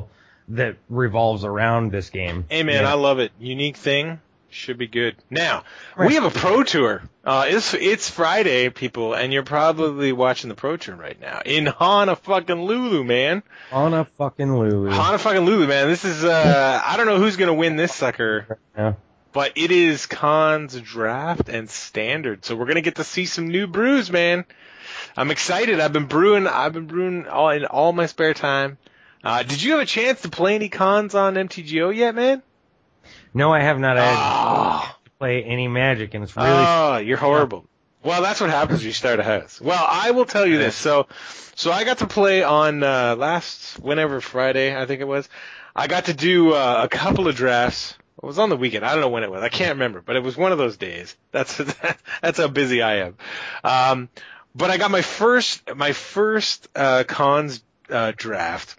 that revolves around this game. Hey man, yeah. I love it. Unique thing. Should be good. Now, we have a Pro Tour. Uh, it's, it's Friday, people, and you're probably watching the Pro Tour right now. In Honolulu, man. Honolulu. Honolulu, man. This is, uh, I don't know who's gonna win this sucker. Yeah. But it is Cons Draft and Standard, so we're gonna get to see some new brews, man. I'm excited. I've been brewing. I've been brewing all in all my spare time. Uh, did you have a chance to play any cons on M T G O yet, man? No, I have not. I Oh. had to play any Magic, and it's really. Oh, you're horrible. Well, that's what happens when you start a house. Well, I will tell you this. So, so I got to play on uh, last whenever Friday, I think it was. I got to do uh, a couple of drafts. It was on the weekend. I don't know when it was. I can't remember, but it was one of those days. That's that's how busy I am. Um, but I got my first my first uh, cons uh, draft.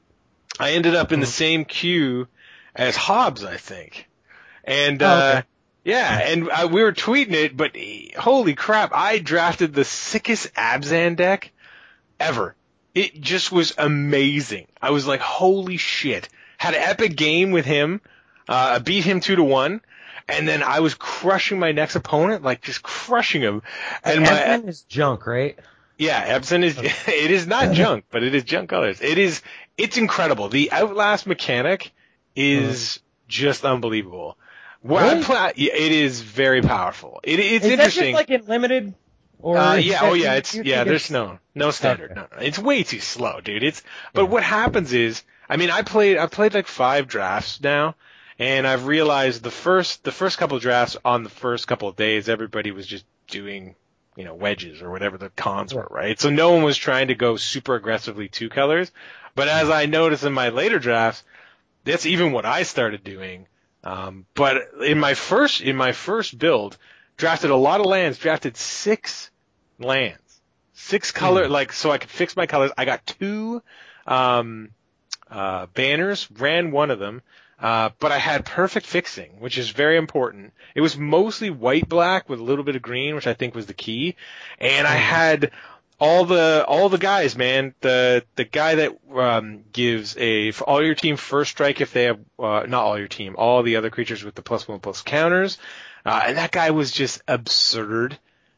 I ended up in the same queue as Hobbs, I think. And uh, oh, okay. yeah, and uh, we were tweeting it, but holy crap, I drafted the sickest Abzan deck ever. It just was amazing. I was like, holy shit. Had an epic game with him. Uh, I beat him two to one, and then I was crushing my next opponent, like just crushing him. And my Abzan is junk, right? yeah, Epson is it is not junk, but it is junk colors. It is it's incredible. The Outlast mechanic is just unbelievable. What Really? I play, it is very powerful. It, it's is interesting. that just like in limited? Or Uh, is yeah, that- oh yeah, you- it's, you yeah, think there's it's- no, no standard. Okay. No, no, it's way too slow, dude. It's, but Yeah. what happens is, I mean, I played, I played like five drafts now, and I've realized the first, the first couple of drafts on the first couple of days, everybody was just doing, you know, wedges or whatever the cons were, right? So no one was trying to go super aggressively two colors. But as I noticed in my later drafts, that's even what I started doing. Um, but in my first, in my first build, drafted a lot of lands, drafted six lands. Six color, like, so I could fix my colors. I got two, um, uh, banners, ran one of them, uh, but I had perfect fixing, which is very important. It was mostly white-black with a little bit of green, which I think was the key. And I had all the, all the guys, man. The, the guy that, um, gives a, for all your team first strike if they have, uh, not all your team, all the other creatures with the plus one plus counters. Uh, and that guy was just absurd.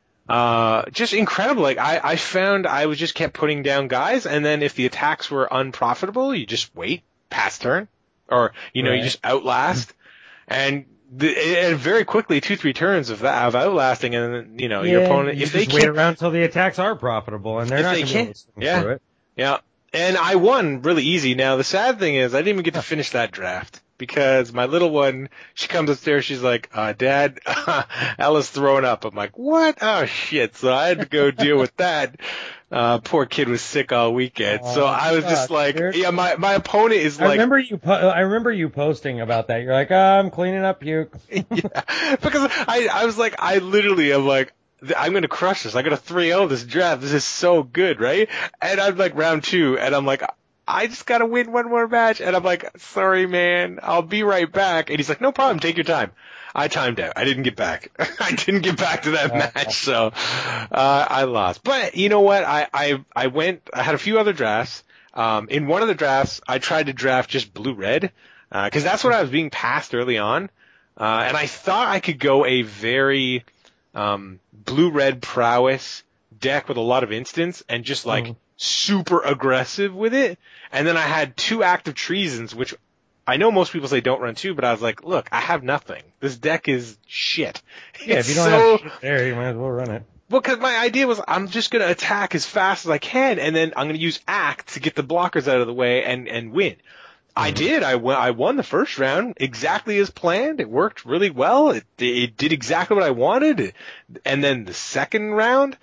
Uh, just incredible. Like, I, I found I was just kept putting down guys, and then if the attacks were unprofitable, you just wait, pass turn, or, you know, Right. you just outlast, and the, and very quickly, two, three turns of that, of outlasting, and then, you know, your Yeah, opponent, you if they just wait can't, around until the attacks are profitable, and they're If not they going to be able can't- to swing yeah. through it. yeah, and I won really easy. Now, the sad thing is, I didn't even get to finish that draft. Because my little one, she comes upstairs, she's like, uh, Dad, Ella's throwing up. I'm like, what? Oh shit. So I had to go deal with that. Uh, poor kid was sick all weekend. Oh, so I was just fuck, like, dude. yeah, my, my opponent is I like, remember you. Po- I remember you posting about that. You're like, oh, I'm cleaning up puke. yeah, because I, I was like, I literally am like, I'm going to crush this. I'm going to three oh this draft. This is so good, right? And I'm like round two, and I'm like, I just got to win one more match. And I'm like, sorry, man, I'll be right back. And he's like, no problem, take your time. I timed out. I didn't get back. I didn't get back to that match, so uh, I lost. But you know what? I, I, I went, I had a few other drafts. Um, in one of the drafts, I tried to draft just blue-red, uh, cause that's what I was being passed early on. Uh, and I thought I could go a very, um, blue-red prowess deck with a lot of instants and just like Mhm. super aggressive with it. And then I had two active treasons, which I know most people say don't run two, but I was like, look, I have nothing. This deck is shit. Yeah, It's if you don't so, have shit there, you might as well run it. well, because my idea was I'm just going to attack as fast as I can, and then I'm going to use Act to get the blockers out of the way and, and win. I did. I won, I won the first round exactly as planned. It worked really well. It, it did exactly what I wanted. And then the second round,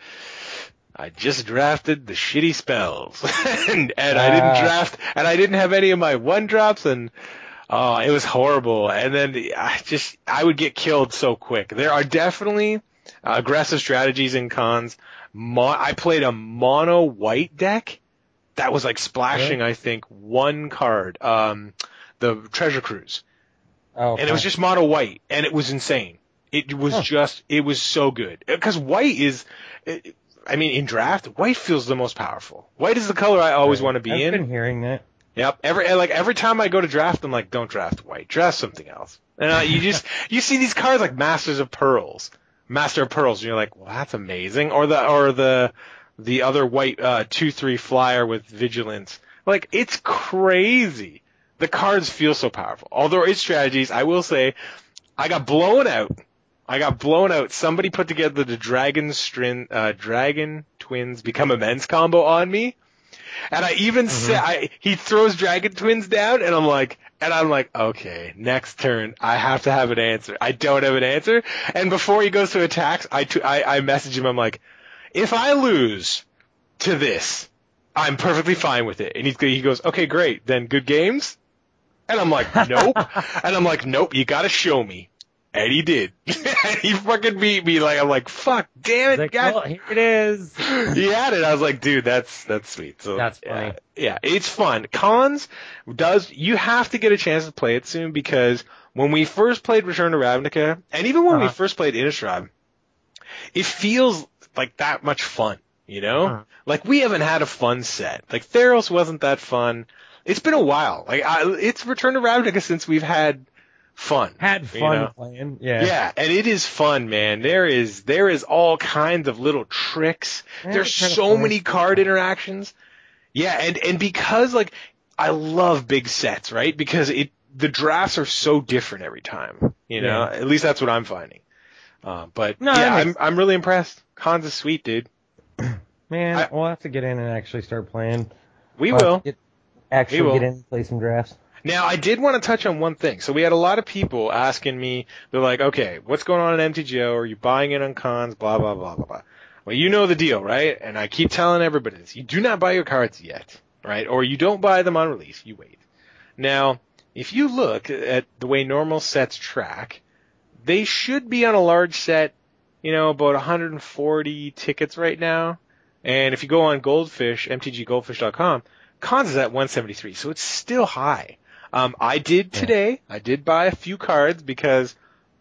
I just drafted the shitty spells. and and I didn't Ah. draft, and I didn't have any of my one drops, and oh, it was horrible. And then I just, I would get killed so quick. There are definitely uh, aggressive strategies in cons. Mo- I played a mono white deck that was like splashing, I think, one card, um, the Treasure Cruise. Oh, And it was just mono white, and it was insane. It was Huh. just, it was so good. Because white is, I mean, in draft, white feels the most powerful. White is the color I always want to be I've in. been hearing that. Yep. Every like every time I go to draft, I'm like, don't draft white, draft something else. And uh, you just you see these cards like Masters of Pearls, Master of Pearls, and you're like, well, that's amazing. Or the or the the other white uh, two three flyer with Vigilance. Like, it's crazy. The cards feel so powerful. Although it's strategies, I will say, I got blown out. I got blown out. Somebody put together the Dragon Strin, uh, Dragon Twins Become Immense combo on me. And I even mm-hmm. said, I, he throws Dragon Twins down, and I'm like, and I'm like, okay, next turn, I have to have an answer. I don't have an answer. And before he goes to attacks, I, t- I, I message him, I'm like, if I lose to this, I'm perfectly fine with it. And he's, he goes, okay, great, then good games? And I'm like, nope. And I'm like, nope, you gotta show me. And he did. And he fucking beat me. Like, I'm like, fuck, damn it, like, God. well, here it is. He had it. I was like, dude, that's that's sweet. So that's funny. Yeah, yeah, it's fun. Cons does you have to get a chance to play it soon, because when we first played Return to Ravnica, and even when uh-huh. we first played Innistrad, it feels like that much fun. You know, uh-huh. like we haven't had a fun set. Like Theros wasn't that fun. It's been a while. Like I, it's Return to Ravnica since we've had. Fun. Had fun you know? playing. Yeah. Yeah, and it is fun, man. There is there is all kinds of little tricks. Yeah, There's so many card fun. interactions. Yeah, and and because like I love big sets, right? Because it the drafts are so different every time. You know, yeah. at least that's what I'm finding. Uh, but no, yeah, makes... I'm I'm really impressed. Cons is sweet, dude. Man, I, we'll have to get in and actually start playing. We we'll will. Get, actually we will. get in and play some drafts. Now, I did want to touch on one thing. So we had a lot of people asking me, they're like, okay, what's going on in M T G O? Are you buying it on cons? Blah, blah, blah, blah, blah. Well, you know the deal, right? And I keep telling everybody this. You do not buy your cards yet, right? Or you don't buy them on release. You wait. Now, if you look at the way normal sets track, they should be on a large set, you know, about one hundred forty tickets right now. And if you go on Goldfish, M T G goldfish dot com, cons is at one seventy-three. So it's still high. Um, I did today. I did buy a few cards because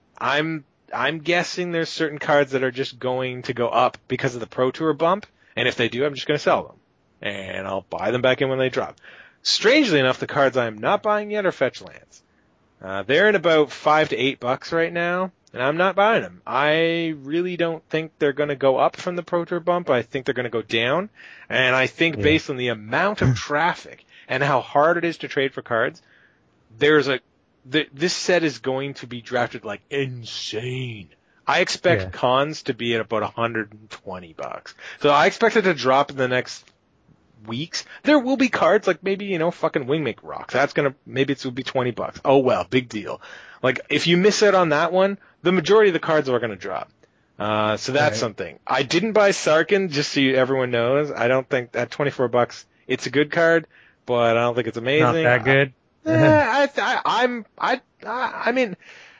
I'm I'm guessing there's certain cards that are just going to go up because of the Pro Tour bump, and if they do, I'm just going to sell them, and I'll buy them back in when they drop. Strangely enough, the cards I'm not buying yet are fetch lands. Uh, they're in about five to eight bucks right now, and I'm not buying them. I really don't think they're going to go up from the Pro Tour bump. I think they're going to go down, and I think yeah. based on the amount of traffic and how hard it is to trade for cards, there's a th- this set is going to be drafted like insane. I expect yeah. cons to be at about one hundred twenty bucks. So I expect it to drop in the next weeks. There will be cards like maybe, you know, fucking Wingmake Rocks. That's gonna maybe it will be twenty bucks. Oh well, big deal. Like if you miss out on that one, the majority of the cards are gonna drop. Uh, so that's right. something. I didn't buy Sarkhan, just so you, everyone knows. I don't think at twenty-four bucks it's a good card, but I don't think it's amazing. Not that good. Yeah, I, I, I'm, I, I mean,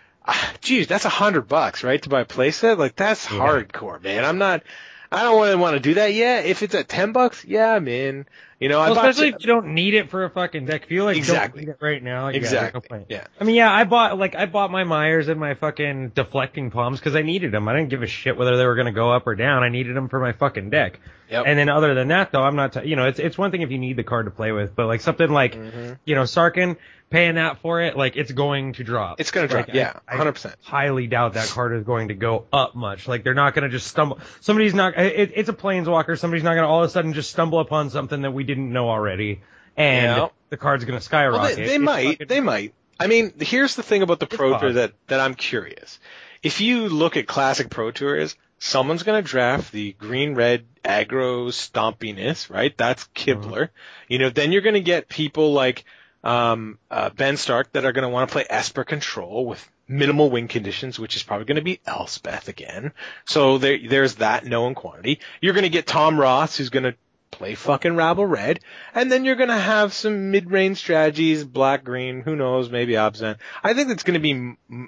geez, that's a hundred bucks, right, to buy a playset? Like, that's yeah. hardcore, man. I'm not, I don't really want to do that yet. If it's at ten bucks, yeah, I'm in. You know, well, I bought especially if you don't need it for a fucking deck. If you like exactly. don't need it right now, yeah, exactly. No yeah. I mean, yeah, I bought like I bought my Myers and my fucking deflecting palms because I needed them. I didn't give a shit whether they were going to go up or down. I needed them for my fucking deck. Yep. And then other than that, though, I'm not. T- you know, it's it's one thing if you need the card to play with, but like something like mm-hmm. you know Sarkhan, paying that for it, like it's going to drop. It's going to drop. Like, yeah, I, one hundred percent. I highly doubt that card is going to go up much. Like they're not going to just stumble. Somebody's not. It, it's a planeswalker. Somebody's not going to all of a sudden just stumble upon something that we didn't know already. And yeah. the card's going to skyrocket. Well, they, they might. Fucking, they might. I mean, here's the thing about the Pro Tour that, that I'm curious. If you look at classic Pro Tours, someone's going to draft the green-red aggro stompiness, right? That's Kibler. Mm-hmm. You know, then you're going to get people like um, uh, Ben Stark that are going to want to play Esper Control with minimal win conditions, which is probably going to be Elspeth again. So there, there's that known quantity. You're going to get Tom Ross, who's going to play fucking Rabble Red, and then you're gonna have some mid-range strategies, black, green, who knows, maybe Abzan. I think it's gonna be m-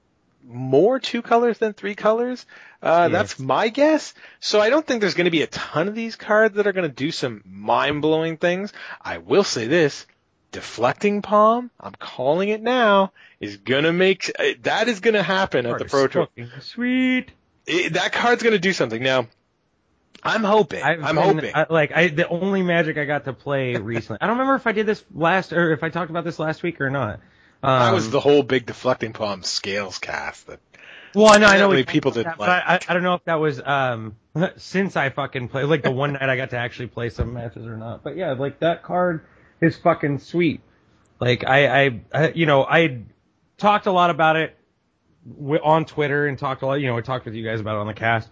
more two colors than three colors. Uh, yes. That's my guess. So I don't think there's gonna be a ton of these cards that are gonna do some mind-blowing things. I will say this, Deflecting Palm, I'm calling it now, is gonna make, that is gonna happen at the Pro Tour. Sweet. It, that card's gonna do something. Now, I'm hoping. I've I'm been, hoping. I, like I, the only Magic I got to play recently. I don't remember if I did this last or if I talked about this last week or not. Um, that was the whole big deflecting palm scales cast that. Well, I know, I know we people didn't that, like. But I, I don't know if that was um since I fucking played like the one night I got to actually play some matches or not. But yeah, like that card is fucking sweet. Like I, I, I you know, I talked a lot about it w- on Twitter and talked a lot. You know, I talked with you guys about it on the cast.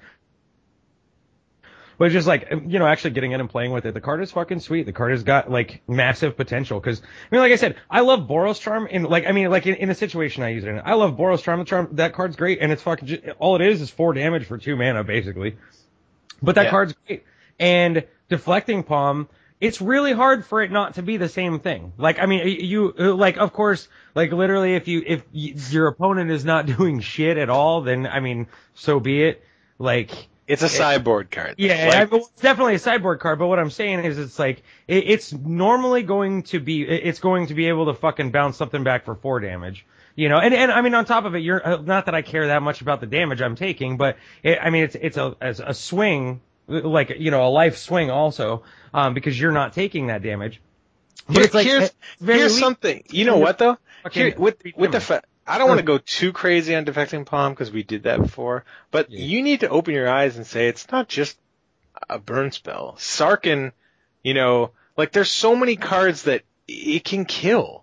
But just like, you know, actually getting in and playing with it, the card is fucking sweet. The card has got like massive potential. Cause, I mean, like I said, I love Boros Charm and like, I mean, like in, in the situation I use it in, I love Boros Charm. The charm, that card's great and it's fucking, just, all it is is four damage for two mana basically. But that Yeah. card's great. And Deflecting Palm, it's really hard for it not to be the same thing. Like, I mean, you, like, of course, like literally if you, if your opponent is not doing shit at all, then, I mean, so be it. Like, It's a sideboard card. yeah, Like, I, well, it's definitely a sideboard card, but what I'm saying is it's like, it, it's normally going to be, it's going to be able to fucking bounce something back for four damage. You know, and, and I mean, on top of it, you're, uh, not that I care that much about the damage I'm taking, but it, I mean, it's, it's a, as a swing, like, you know, a life swing also, um, because you're not taking that damage. But Here- it's like, here's it's very here's weak. something. You know what though? Fucking Here, with three with the damage. fa- I don't want to go too crazy on Deflecting Palm because we did that before, but Yeah. you need to open your eyes and say it's not just a burn spell. Sarkin, you know, like there's so many cards that it can kill.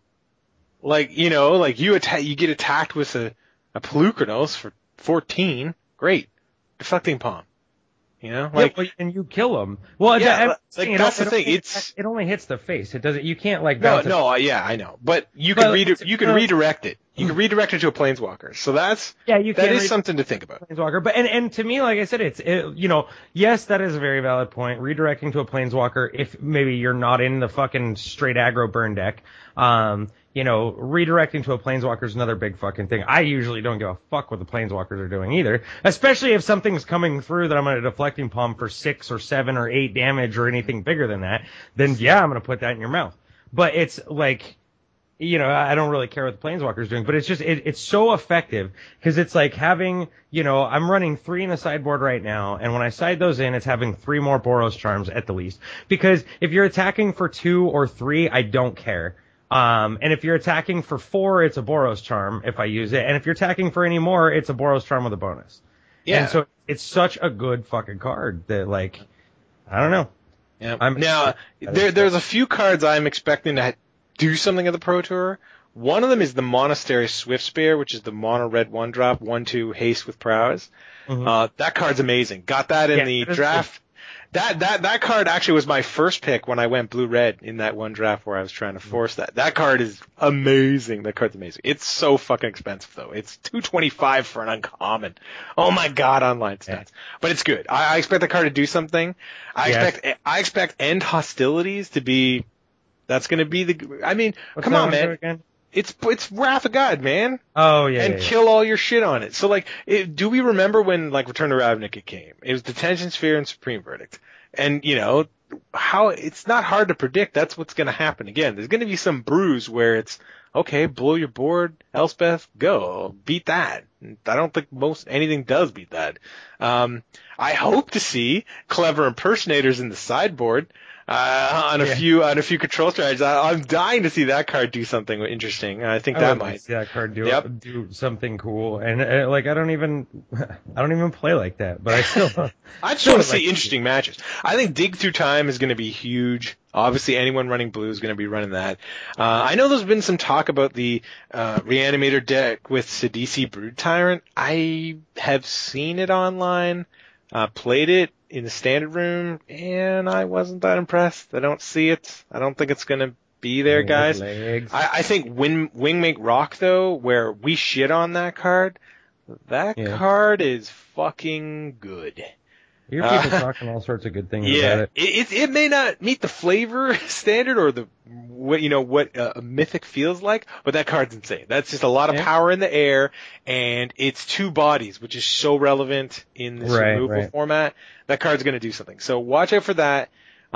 Like, you know, like you attack, you get attacked with a, a Pelucranos for fourteen. Great. Deflecting Palm. You know, like, yeah, well, and you kill them. Well, Yeah, I'm like, saying it that's only- the thing, it only- it's- it only hits the face. It doesn't. You can't like no, bounce. it. no, yeah, I know, but you But can read it's- you can uh, redirect it. You can redirect it to a Planeswalker. So that's Yeah, you that can is re- something to think about. Planeswalker. But and, and to me, like I said, it's it, you know, yes, that is a very valid point. Redirecting to a Planeswalker, if maybe you're not in the fucking straight aggro burn deck, um, you know, redirecting to a Planeswalker is another big fucking thing. I usually don't give a fuck what the Planeswalkers are doing either, especially if something's coming through that I'm going to Deflecting Palm for six or seven or eight damage or anything bigger than that. Then yeah, I'm going to put that in your mouth. But it's like, you know, I don't really care what the Planeswalker's doing, but it's just, it, it's so effective because it's like having, you know, I'm running three in the sideboard right now, and when I side those in, it's having three more Boros Charms at the least. Because if you're attacking for two or three, I don't care. Um, and if you're attacking for four, it's a Boros Charm if I use it, and if you're attacking for any more, it's a Boros Charm with a bonus. Yeah. And so it's such a good fucking card that, like, I don't know. Yeah. I'm- now, there, there's a few cards I'm expecting to do something at the Pro Tour. One of them is the Monastery Swiftspear, which is the mono red one drop, one two haste with prowess. Mhm. Uh, that card's amazing. Got that in Yeah, the that is draft. That, that, that card actually was my first pick when I went blue red in that one draft where I was trying to force that. That card is amazing. That card's amazing. It's so fucking expensive though. It's two twenty-five for an uncommon. Oh my god, online stats. Yeah. But it's good. I, I expect the card to do something. I Yes. expect, I expect end hostilities to be, that's gonna be the, I mean, What's come that on one do man. again? It's, it's Wrath of God, man. Oh, yeah, and yeah, yeah. kill all your shit on it. So like, it, do we remember when like Return to Ravnica came? It was Detention Sphere and Supreme Verdict. And you know, how, it's not hard to predict that's what's gonna happen again. There's gonna be some bruise where it's, okay, blow your board, Elspeth, go, beat that. I don't think most, anything does beat that. Um, I hope to see clever impersonators in the sideboard. Uh, on a Yeah. few, on a few control strategies. I, I'm dying to see that card do something interesting. I think I that would like might. to see that card do Yep. do something cool, and uh, like I don't even I don't even play like that, but I still I just still want to would like see interesting matches. I think Dig Through Time is going to be huge. Obviously, anyone running blue is going to be running that. Uh, I know there's been some talk about the uh, Reanimator deck with Sidisi Brood Tyrant. I have seen it online, uh, played it in the standard room, and I wasn't that impressed. I don't see it. I don't think it's going to be there, guys. Legs. I, I think Wing, Wing Make Rock, though, where we shit on that card, that Yeah. card is fucking good. You hear people uh, talking all sorts of good things about Yeah, it. it, it it may not meet the flavor standard or the what you know what uh, a mythic feels like, but that card's insane. That's just a lot of Yeah. power in the air, and it's two bodies, which is so relevant in this Right, removal right. format. That card's going to do something. So watch out for that. Um,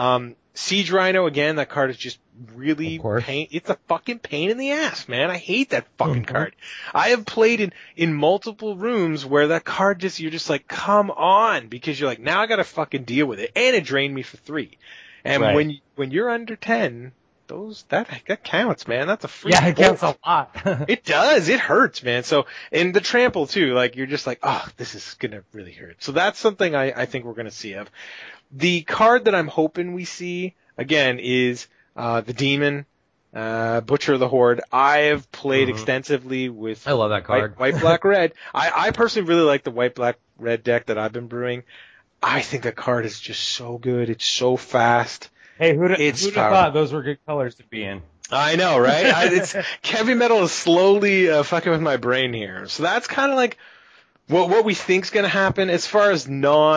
Siege Rhino, again, that card is just really pain. It's a fucking pain in the ass, man. I hate that fucking Mm-hmm. card. I have played in, in multiple rooms where that card just, you're just like, come on, because you're like, now I gotta fucking deal with it. And it drained me for three. And Right. when, when you're under ten, those, that, that counts, man. That's a free Yeah, it bolt. counts a lot. It does. It hurts, man. So, and the trample too, like, you're just like, oh, this is gonna really hurt. So that's something I, I think we're gonna see of. The card that I'm hoping we see, again, is, uh, the Demon, uh, Butcher of the Horde. I have played Mhm. extensively with I love that card. White, white black, red. I, I personally really like the white, black, red deck that I've been brewing. I think the card is just so good. It's so fast. Hey, who'd, It's who'd have powerful. thought those were good colors to be in? I know, right? I, it's heavy metal is slowly uh, fucking with my brain here. So that's kind of like what what we think's going to happen as far as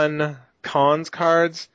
non-cons cards.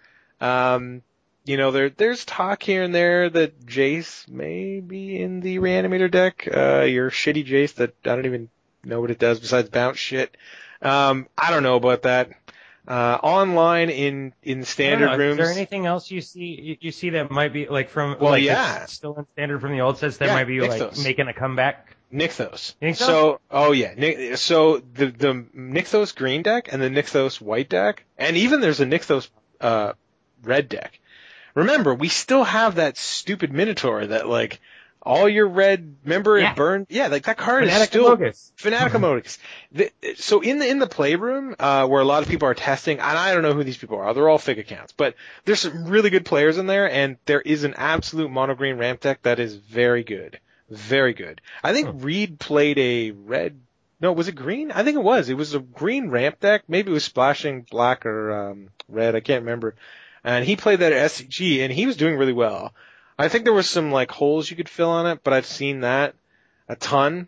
Um, you know, there there's talk here and there that Jace may be in the Reanimator deck. Uh, your shitty Jace that I don't even know what it does besides bounce shit. Um, I don't know about that. Uh, online in, in standard I don't know. rooms. Is there anything else you see you, you see that might be like from Well, like yeah. that's still in standard from the old sets that Yeah, might be like Nixos. making a comeback? Nixos. You think so? So, oh yeah, Ni- so the the Nixos green deck and the Nixos white deck, and even there's a Nixos uh red deck. Remember, we still have that stupid Minotaur that like all your red. Remember Yeah. it burned. Yeah, like that card is Fanatic still Amogus. Fanatic Amogus. The, so in the in the playroom, uh, where a lot of people are testing, and I don't know who these people are. They're all fake accounts, but there's some really good players in there, and there is an absolute mono green ramp deck that is very good, very good. I think Hmm. Reed played a red. No, was it green? I think it was. It was a green ramp deck. Maybe it was splashing black or um, red. I can't remember. And he played that at S C G, and he was doing really well. I think there was some like holes you could fill on it, but I've seen that a ton.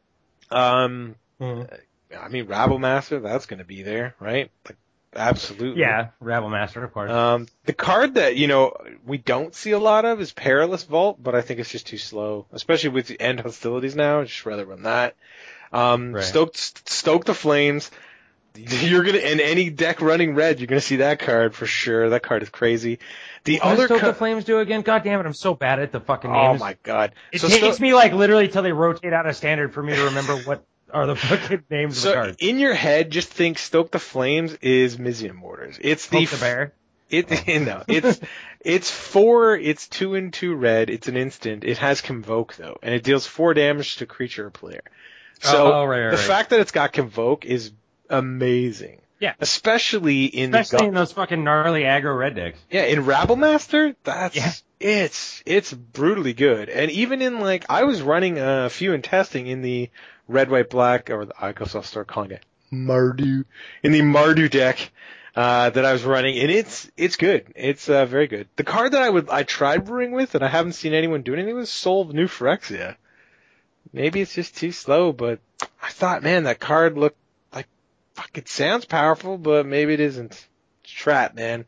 Um, Mhm. I mean, Rabble Master, that's going to be there, right? Like, absolutely. Yeah, Rabble Master, of course. Um, the card that, you know, we don't see a lot of is Perilous Vault, but I think it's just too slow, especially with the end hostilities now. I'd just rather run that. Um, Right. Stoke, Stoke the Flames. You're gonna, in any deck running red, you're gonna see that card for sure. That card is crazy. The What other does Stoke ca- the Flames do again? God damn it, I'm so bad at the fucking oh names. my god. It So takes Sto- me like literally till they rotate out of standard for me to remember what are the fucking names of the So cards. in your head, just think Stoke the Flames is Mizium Mortars. It's the, Poke the bear. It no, it's it's four. It's two and two red. It's an instant. It has Convoke though, and it deals four damage to creature or player. So Oh, right, right, the right. fact that it's got Convoke is amazing. Yeah. Especially in Especially the in those fucking gnarly aggro red decks. yeah in Rabble Master. That's Yeah. it's it's brutally good. And even in like I was running a few in testing in the red, white, black, or the, I guess I'll start calling it Mardu in the Mardu deck. Uh, that I was running, and it's it's good. It's uh, very good. The card that I would I tried brewing with, and I haven't seen anyone do anything with, Soul of New Phyrexia. Maybe it's just too slow, but I thought, man, that card looked like fuck. It sounds powerful, but maybe it isn't. It's trap, man.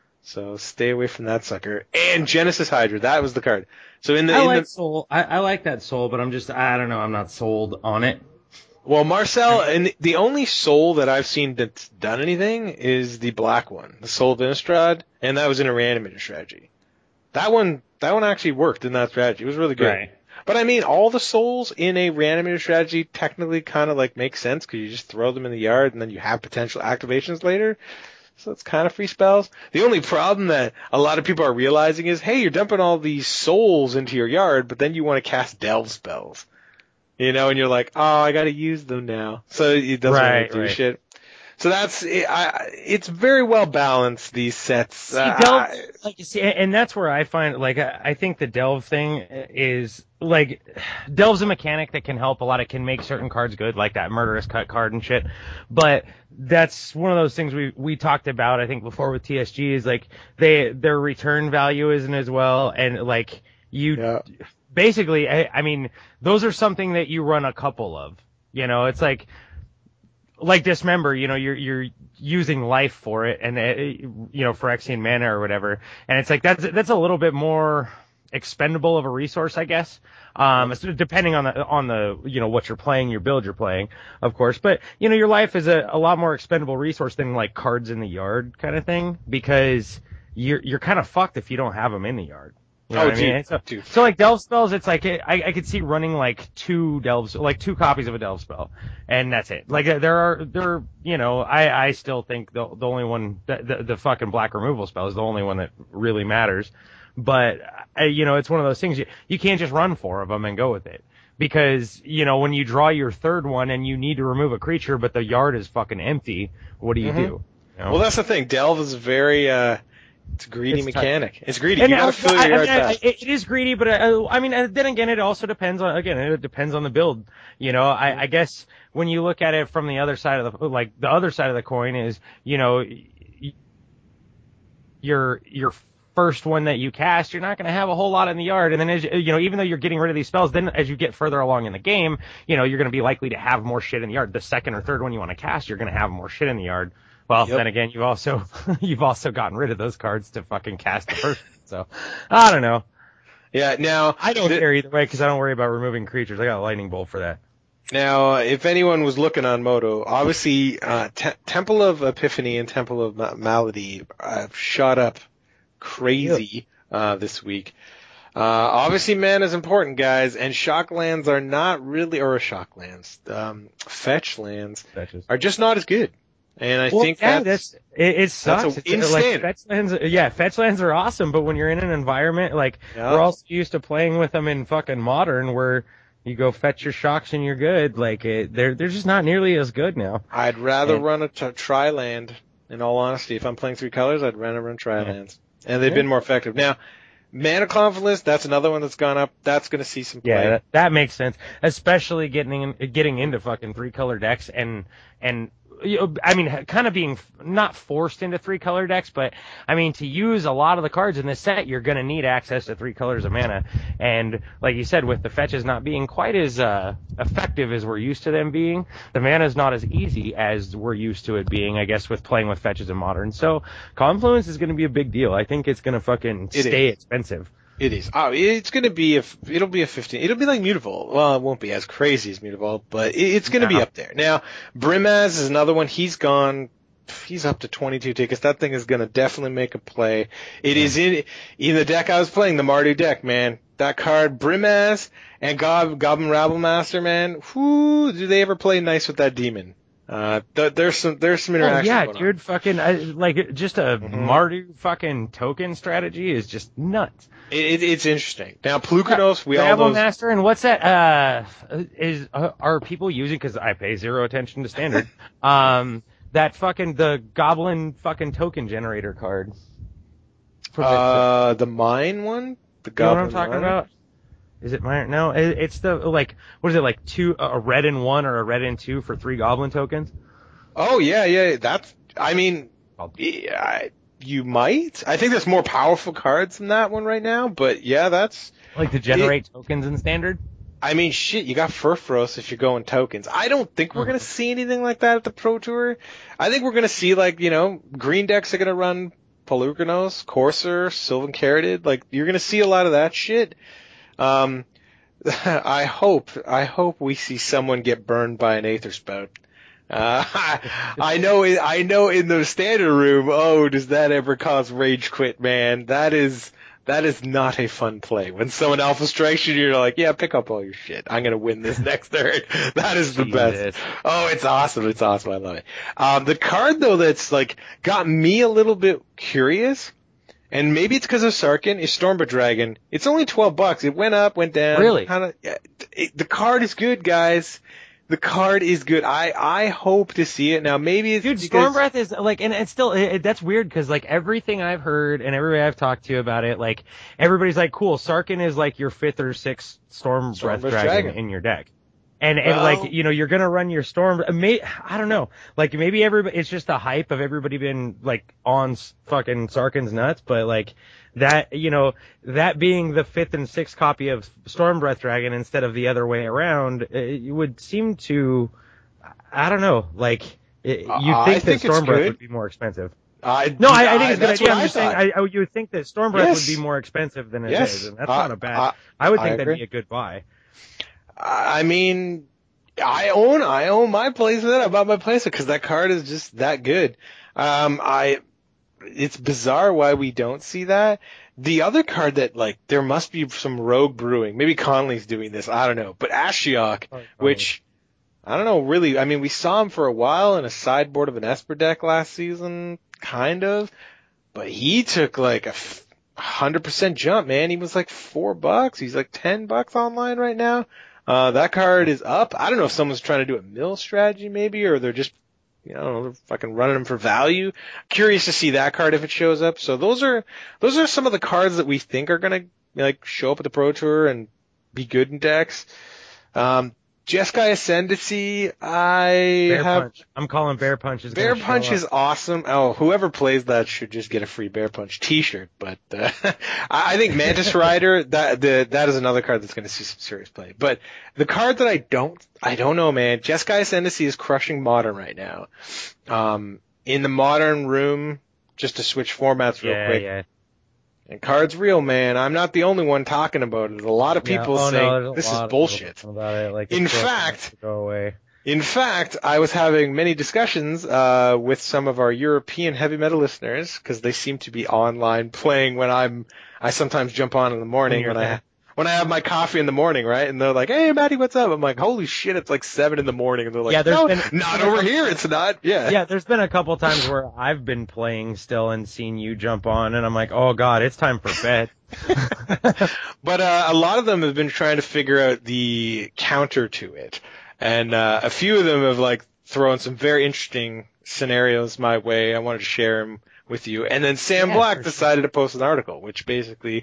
So stay away from that sucker. And Genesis Hydra, that was the card. So in the I in like the Soul. I, I like that Soul, but I'm just I don't know. I'm not sold on it. well, Marcel, and the only soul that I've seen that's done anything is the black one, the Soul of Innistrad, and that was in a Reanimator strategy. That one, that one actually worked in that strategy. It was really good. Right. But I mean, all the souls in a Reanimator strategy technically kind of like make sense because you just throw them in the yard and then you have potential activations later. So it's kind of free spells. The only problem that a lot of people are realizing is, hey, you're dumping all these souls into your yard, but then you want to cast delve spells. You know, and you're like, oh, I gotta use them now. So it doesn't Right, really do right. shit. So that's, it, I, it's very well balanced, these sets. See, Uh, Delve, I- like you see, and that's where I find like I, I think the Delve thing is like Delve's a mechanic that can help a lot. It can make certain cards good, like that Murderous Cut card and shit. But that's one of those things we we talked about I think before with T S G is like they their return value isn't as well, and like you Yeah. basically I, I mean those are something that you run a couple of. You know, it's like. Like Dismember, you know, you're you're using life for it, and uh, you know, Phyrexian mana or whatever, and it's like that's that's a little bit more expendable of a resource, I guess. Um, it's depending on the on the you know what you're playing, your build you're playing, of course. But you know, your life is a, a lot more expendable resource than like cards in the yard kind of thing, because you're you're kind of fucked if you don't have them in the yard. You know Oh, what I dude, mean? So, dude. so like delve spells, it's like I I could see running like two delves, like two copies of a delve spell, and that's it. Like there are there you know I I still think the the only one the the, the fucking black removal spell is the only one that really matters, but uh, you know it's one of those things you you can't just run four of them and go with it. Because, you know, when you draw your third one and you need to remove a creature, but the yard is fucking empty, what do you Mhm. do? You know? Well, that's the thing. Delve is very, uh, it's a greedy It's mechanic. tough. It's greedy. And You gotta I- fill I- your yard I mean, fast. it, it is greedy, but uh, I mean, uh, then again, it also depends on, again, it depends on the build. You know, I, I guess when you look at it from the other side of the, like, the other side of the coin is, you know, y- your, your first one that you cast, you're not going to have a whole lot in the yard. And then as you, you know, even though you're getting rid of these spells, then as you get further along in the game, you know, you're going to be likely to have more shit in the yard. The second or third one you want to cast, you're going to have more shit in the yard. Well, Yep. then again, you've also, you've also gotten rid of those cards to fucking cast the first one. So, I don't know. Yeah, now, I don't the- care either way because I don't worry about removing creatures. I got a lightning bolt for that. Now, uh, if anyone was looking on Moto, obviously, uh, Te- Temple of Epiphany and Temple of Ma- Malady have shot up crazy, uh, this week. Uh, obviously mana is important, guys, and shock lands are not really, or shock lands, um, fetch lands Fetches. are just not as good. And I Well, think yeah, that's, that's it, it sucks. that's a- It's, insane. Like, fetch lands, yeah, fetch lands are awesome, but when you're in an environment like Yeah. we're also used to playing with them in fucking modern, where you go fetch your shocks and you're good. Like it, they're they're just not nearly as good now. I'd rather and- run a t- tri-land, in all honesty. If I'm playing three colors, I'd rather run tri-lands. And they've Yeah. been more effective. Now, Mana Confluence, that's another one that's gone up. That's going to see some play. Yeah, that, that makes sense, especially getting in, getting into fucking three color decks and and you know, I mean, kind of being f- not forced into three color decks, but I mean, to use a lot of the cards in this set, you're going to need access to three colors of mana. And like you said, with the fetches not being quite as uh, effective as we're used to them being, the mana is not as easy as we're used to it being, I guess, with playing with fetches in modern. So Confluence is going to be a big deal. I think it's going to fucking It stay is. expensive. It is. Oh, it's going to be a, it'll be a fifteen. It'll be like Mutavault. Well, it won't be as crazy as Mutavault, but it, it's going to be No. up there. Now, Brimaz is another one. He's gone, he's up to twenty-two tickets. That thing is going to definitely make a play. It is in, in the deck I was playing, the Mardu deck, man. That card, Brimaz and Gob, Goblin Rabblemaster, man. Whoo, do they ever play nice with that demon? Uh, th- there's some, there's some Oh interaction yeah, going on. dude, fucking I, like just a Mhm. Mardu fucking token strategy is just nuts. It, it, it's interesting. Now, Plukanos, we all Rabble know. Master, and what's that? Uh, is uh, are people using? Because I pay zero attention to standard. um, that fucking the Goblin fucking token generator card. For the- Uh, the mine one? The you know what Goblin I'm talking mine? about? Is it mine? No, it, it's the like what is it like two a red in one or a red in two for three Goblin tokens? Oh, yeah, yeah. That's, I mean, yeah, you might. I think there's more powerful cards than that one right now, but yeah, that's, Like to generate tokens in standard. I mean, shit, you got Furfros if you're going tokens. I don't think we're Hmm. going to see anything like that at the Pro Tour. I think we're going to see, like, you know, green decks are going to run Pelucanos, Courser, Sylvan Caratid. Like, you're going to see a lot of that shit. Um, I hope, I hope we see someone get burned by an Aether Spout. Uh, I know, I know in the standard room, oh, does that ever cause rage quit, man? That is, that is not a fun play. When someone alpha strikes you, you're like, yeah, pick up all your shit. I'm gonna win this next turn. That is the best. Jesus. Oh, it's awesome. It's awesome. I love it. Um, the card though that's like, got me a little bit curious, and maybe it's because of Sarkin, is Stormbreath Dragon. It's only twelve bucks. It went up, went down. Really? Kinda, yeah, it, the card is good, guys. The card is good. I, I hope to see it. Now, maybe it's Dude, because... Stormbreath is like, and it's still, it, that's weird because like everything I've heard and everybody I've talked to about it, like everybody's like, cool, Sarkin is like your fifth or sixth Stormbreath, Stormbreath dragon, Dragon. in your deck. And, and Well- like, you know, you're gonna run your Storm, may, I don't know, like maybe everybody, it's just the hype of everybody being like on s- fucking Sarkin's nuts, but like that, you know, that being the fifth and sixth copy of Stormbreath Dragon instead of the other way around, it would seem to, I don't know, like, it, you'd I think, think that it's Stormbreath good. would be more expensive. I, No, I, I think it's a good that's idea. what I'm I just saying, thought. I, I, you would think that Stormbreath Yes. would be more expensive than it is, Yes. and that's I- not a bad. I- I, would I think that'd agree. be a good buy. I mean, I own, I own my place with it. I bought my place because that card is just that good. Um, I, it's bizarre why we don't see that. The other card that, like, there must be some rogue brewing. Maybe Conley's doing this. I don't know. But Ashiok, oh, which, I don't know, really. I mean, we saw him for a while in a sideboard of an Esper deck last season, kind of. But he took, like, a one hundred percent jump, man. He was, like, four bucks. He's, like, ten bucks online right now. Uh, that card is up. I don't know if someone's trying to do a mill strategy, maybe, or they're just, you know, they're fucking running them for value. Curious to see that card if it shows up. So those are, those are some of the cards that we think are gonna, like, show up at the Pro Tour and be good in decks. Um, Jeskai Ascendancy, I Bear have... Punch. I'm calling Bear Punch is Bear Punch is awesome. Oh, whoever plays that should just get a free Bear Punch t-shirt. But, uh, I think Mantis Rider, that, the, that is another card that's gonna see some serious play. But the card that I don't, I don't know, man. Jeskai Ascendancy is crushing Modern right now. Um, in the Modern room, just to switch formats real yeah, quick. Yeah. And Card's real, man. I'm not the only one talking about it. A lot of people yeah. oh, saying no, this is of bullshit. About it. Like, in fact, go away. in fact, I was having many discussions uh with some of our European heavy metal listeners because they seem to be online playing when I'm. I sometimes jump on in the morning when, when I when I have my coffee in the morning, right? And they're like, "Hey, Maddie, what's up?" I'm like, "Holy shit, it's like seven in the morning." And they're like, yeah, there's "No, been, not over here. It's not." Yeah, yeah. There's been a couple times where I've been playing still and seen you jump on, and I'm like, "Oh God, it's time for bed." But uh, a lot of them have been trying to figure out the counter to it, and uh, a few of them have like thrown some very interesting scenarios my way. I wanted to share them with you, and then Sam yeah, Black decided sure. to post an article, which basically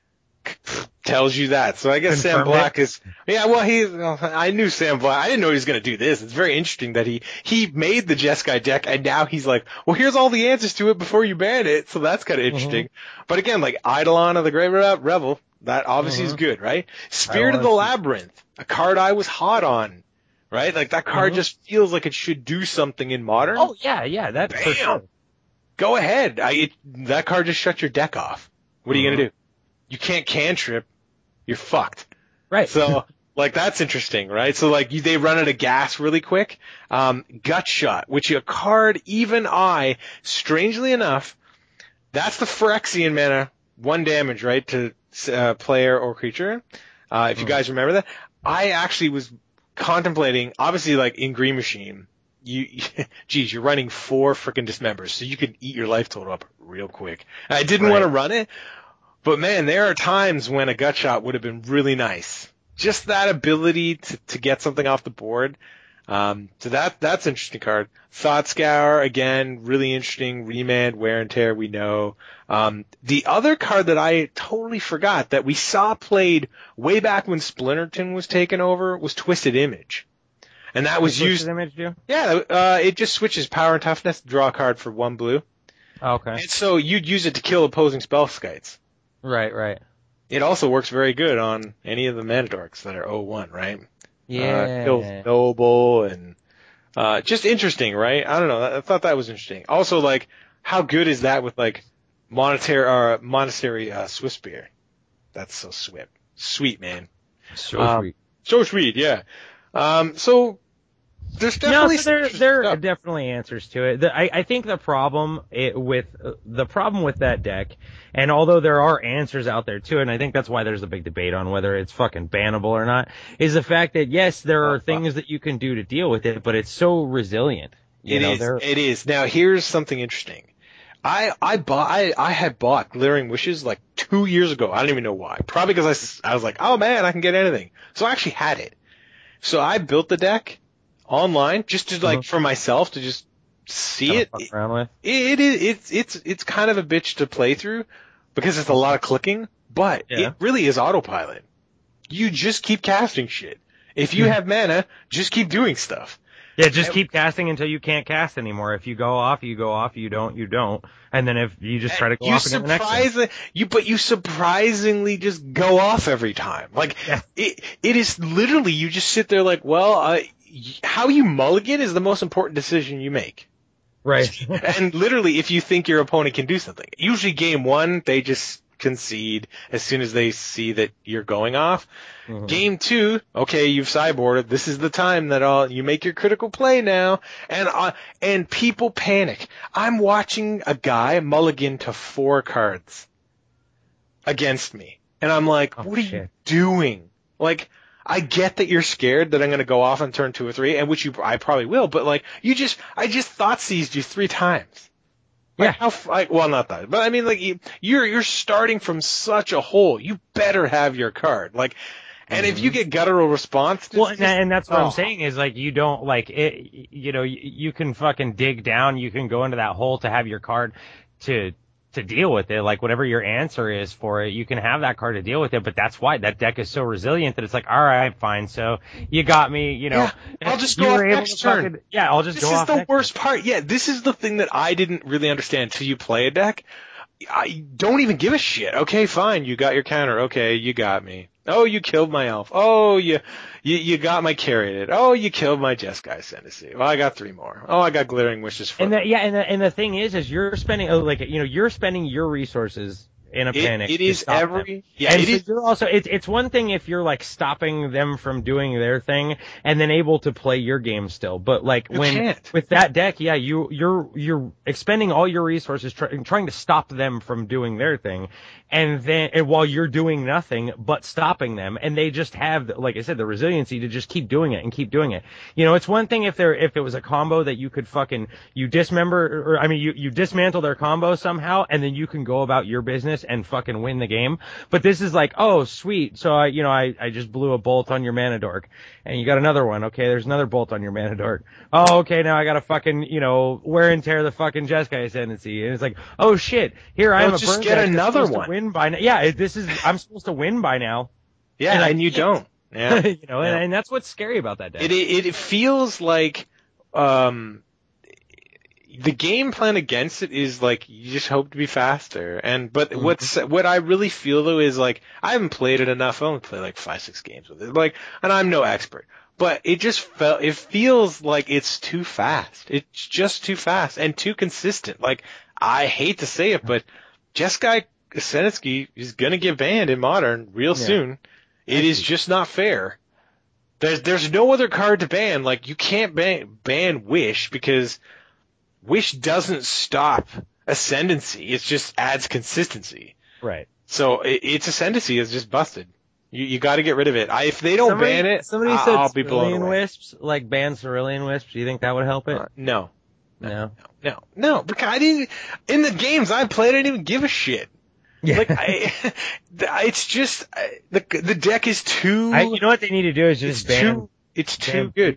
tells you that. So I guess Confirm Sam Black it. is, yeah, well, he, well, I knew Sam Black. I didn't know he was going to do this. It's very interesting that he, he made the Jeskai deck and now he's like, well, here's all the answers to it before you ban it. So that's kind of interesting. Mm-hmm. But again, like Eidolon of the Great Revel, that obviously mm-hmm. is good, right? Spirit of the Labyrinth, a card I was hot on, right? Like that card mm-hmm. just feels like it should do something in Modern. Oh yeah, yeah, that's for sure. Go ahead. I, it, that card just shut your deck off. What are mm-hmm. you going to do? You can't cantrip, you're fucked. Right. So, like, that's interesting, right? So, like, you, they run out of gas really quick. Um, Gut Shot, which a card, even I, strangely enough, that's the Phyrexian mana, one damage, right, to uh, player or creature. Uh, if you guys remember that. I actually was contemplating, obviously, like, in Green Machine, you, geez, you're running four frickin' Dismembers, so you can eat your life total up real quick. And I didn't right. want to run it. But man, there are times when a Gut Shot would have been really nice. Just that ability to, to get something off the board. Um, so that, that's an interesting card. Thought Scour, again, really interesting. Remand, Wear and Tear, we know. Um, the other card that I totally forgot that we saw played way back when Splinterton was taken over was Twisted Image. And that was used. Twisted Image do? Yeah, uh, it just switches power and toughness, draw a card for one blue. Okay. And so you'd use it to kill opposing spell skites. Right, right. It also works very good on any of the mana dorks that are oh one, right? Yeah. Uh, kills Noble and, uh, just interesting, right? I don't know. I thought that was interesting. Also, like, how good is that with, like, monetary, uh, monastery, uh, Swiftspear? That's so sweet. Sweet, man. So um, sweet. So sweet, yeah. Um, so, there's definitely no, so there, there are definitely answers to it. The, I, I think the problem it, with uh, the problem with that deck, and although there are answers out there to it, and I think that's why there's a big debate on whether it's fucking bannable or not, is the fact that yes, there are oh, things that you can do to deal with it, but it's so resilient. You it know, is. they're... It is. Now here's something interesting. I I bought I, I had bought Glaring Wishes like two years ago. I don't even know why. Probably because I I was like, oh man, I can get anything. So I actually had it. So I built the deck online just to like uh-huh. for myself to just see kind it. Of fuck around with. It, it is it's it's it's kind of a bitch to play through because it's a lot of clicking, but yeah. it really is autopilot. You just keep casting shit. If you have mana, just keep doing stuff. Yeah, just keep casting until you can't cast anymore. If you go off, you go off. You don't, you don't. And then if you just try to go you off again the next time. You, but you surprisingly just go off every time. Like, yeah. it, it is literally, you just sit there like, well, uh, how you mulligan is the most important decision you make. Right. And literally, if you think your opponent can do something. Usually game one, they just concede as soon as they see that you're going off. Mhm. Game two, okay, you've sideboarded. This is the time that all you make your critical play now, and uh, and people panic. I'm watching a guy mulligan to four cards against me, and I'm like, Oh, what are shit. you doing? Like, I get that you're scared that I'm going to go off on turn two or three, and which you I probably will, but like, you just I just thought seized you three times. Like, Yeah. how, f- like, well, not that, but I mean, like, you, you're, you're starting from such a hole. You better have your card. Like, and if you get guttural response, Well, just- and, and that's what oh. I'm saying is like you don't like it. You know, you, you can fucking dig down. You can go into that hole to have your card to to deal with it. Like whatever your answer is for it, you can have that card to deal with it. But that's why that deck is so resilient that it's like, all right, fine. So you got me. You know, Yeah, I'll just you go were off able next to turn. fucking- yeah, I'll just This go is off the next worst part. Yeah, this is the thing that I didn't really understand until you play a deck. I don't even give a shit. Okay, fine, you got your counter. Okay, you got me. Oh, you killed my elf. Oh, you, you, you got my Caryatid. Oh, you killed my Jeskai Ascendancy. Well, I got three more. Oh, I got Glittering Wishes for And the, yeah, and the, and the thing is, is you're spending oh, like you know you're spending your resources in a It, panic. it to is stop them. every, yeah, and it so is. you're also it's it's one thing if you're like stopping them from doing their thing and then able to play your game still, but like You when can't. with that deck, yeah, you you're you're expending all your resources try, trying to stop them from doing their thing, and then and while you're doing nothing but stopping them, and they just have like I said the resiliency to just keep doing it and keep doing it. You know, it's one thing if there if it was a combo that you could fucking you dismember or I mean you you dismantle their combo somehow and then you can go about your business and fucking win the game. But this is like, oh sweet, so I you know I I just blew a bolt on your mana dork, and you got another one. Okay, there's another bolt on your mana dork. Oh okay, now I gotta fucking you know wear and tear the fucking Jeskai Ascendancy, and it's like, oh shit, here I Well, am a just burn get deck that's another supposed to one. win by now. Yeah, it- this is I'm supposed to win by now. Yeah, and and, I you can't. don't. Yeah. you know, Yeah. and, and that's what's scary about that deck. It, it it feels like um the game plan against it is like you just hope to be faster. And but Mhm. what's what I really feel though is like I haven't played it enough. I only played like five six games with it. Like, and I'm no expert, but it just felt it feels like it's too fast. It's just too fast and too consistent. Like I hate to say it, but Jeskai Ascendancy is gonna get banned in Modern real Yeah. soon. It is just not fair. There's there's no other card to ban. Like you can't ban ban Wish because Wish doesn't stop Ascendancy. It just adds consistency. right. So it, its Ascendancy is just busted. You you got to get rid of it. I, if they don't somebody, ban it, somebody I- said I'll be blown Cerulean away. Wisps, like ban Cerulean Wisps. Do you think that would help it? Uh, no, no. no, no. Because I didn't. In the games I played, I didn't even give a shit. Yeah. Like I, it's just I- the the deck is too. I, you know what they need to do is it's just ban. too. It's ban too good.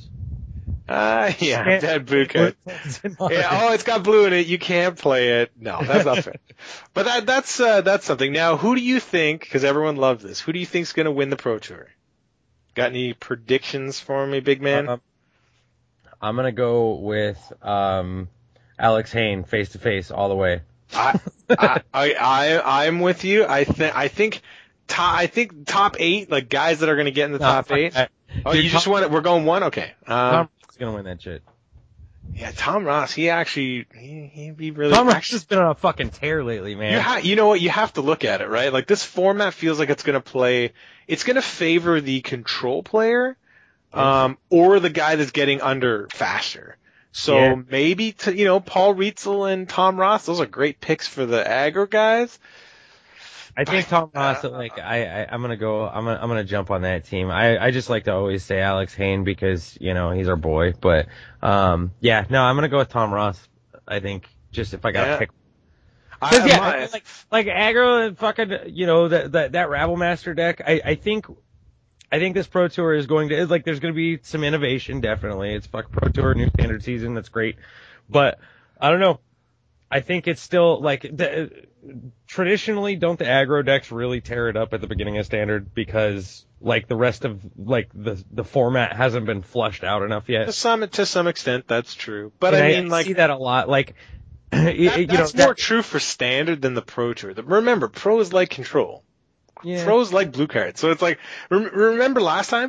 Ah, yeah, dead blue card. Yeah, oh, it's got blue in it. You can't play it. No, that's not fair. But that, that's uh, that's something. Now, who do you think? Because everyone loves this. Who do you think's going to win the Pro Tour? Got any predictions for me, big man? Um, I'm gonna go with um, Alex Hayne face to face all the way. I, I, I, I, I'm with you. I think, I think, top, I think top eight, like guys that are going to get in the No, top fuck eight. that. Oh, Dude, you just Tom- want it? We're going one. Okay. Um, Tom Ross is gonna win that shit. yeah, Tom Ross. He actually, he, he'd be really. Tom Ross actually, has been on a fucking tear lately, man. You, ha- you know what? You have to look at it, right? Like this format feels like it's going to play. It's going to favor the control player, um, or the guy that's getting under faster. So Yeah. maybe to, you know, Paul Rietzel and Tom Ross. Those are great picks for the aggro guys. I think Tom Ross. Like I, I, I'm gonna go. I'm gonna, I'm gonna jump on that team. I, I just like to always say Alex Hayne because you know he's our boy. But um, yeah, no, I'm gonna go with Tom Ross. I think just if I gotta Yeah. pick. I, Cause yeah, my- like like aggro and fucking you know that that that Rabblemaster deck. I, I think. I think this Pro Tour is going to, like, there's going to be some innovation, definitely. It's fuck Pro Tour, new standard season, that's great. But, I don't know. I think it's still, like, the, traditionally, don't the aggro decks really tear it up at the beginning of standard because, like, the rest of, like, the the format hasn't been flushed out enough to yet? some to some extent, that's true. But And I mean, like see that a lot. Like, that, you know, that's that- more true for standard than the Pro Tour. The, remember, Pro is like control. yeah. Pros like blue cards. So it's like, rem- remember last time?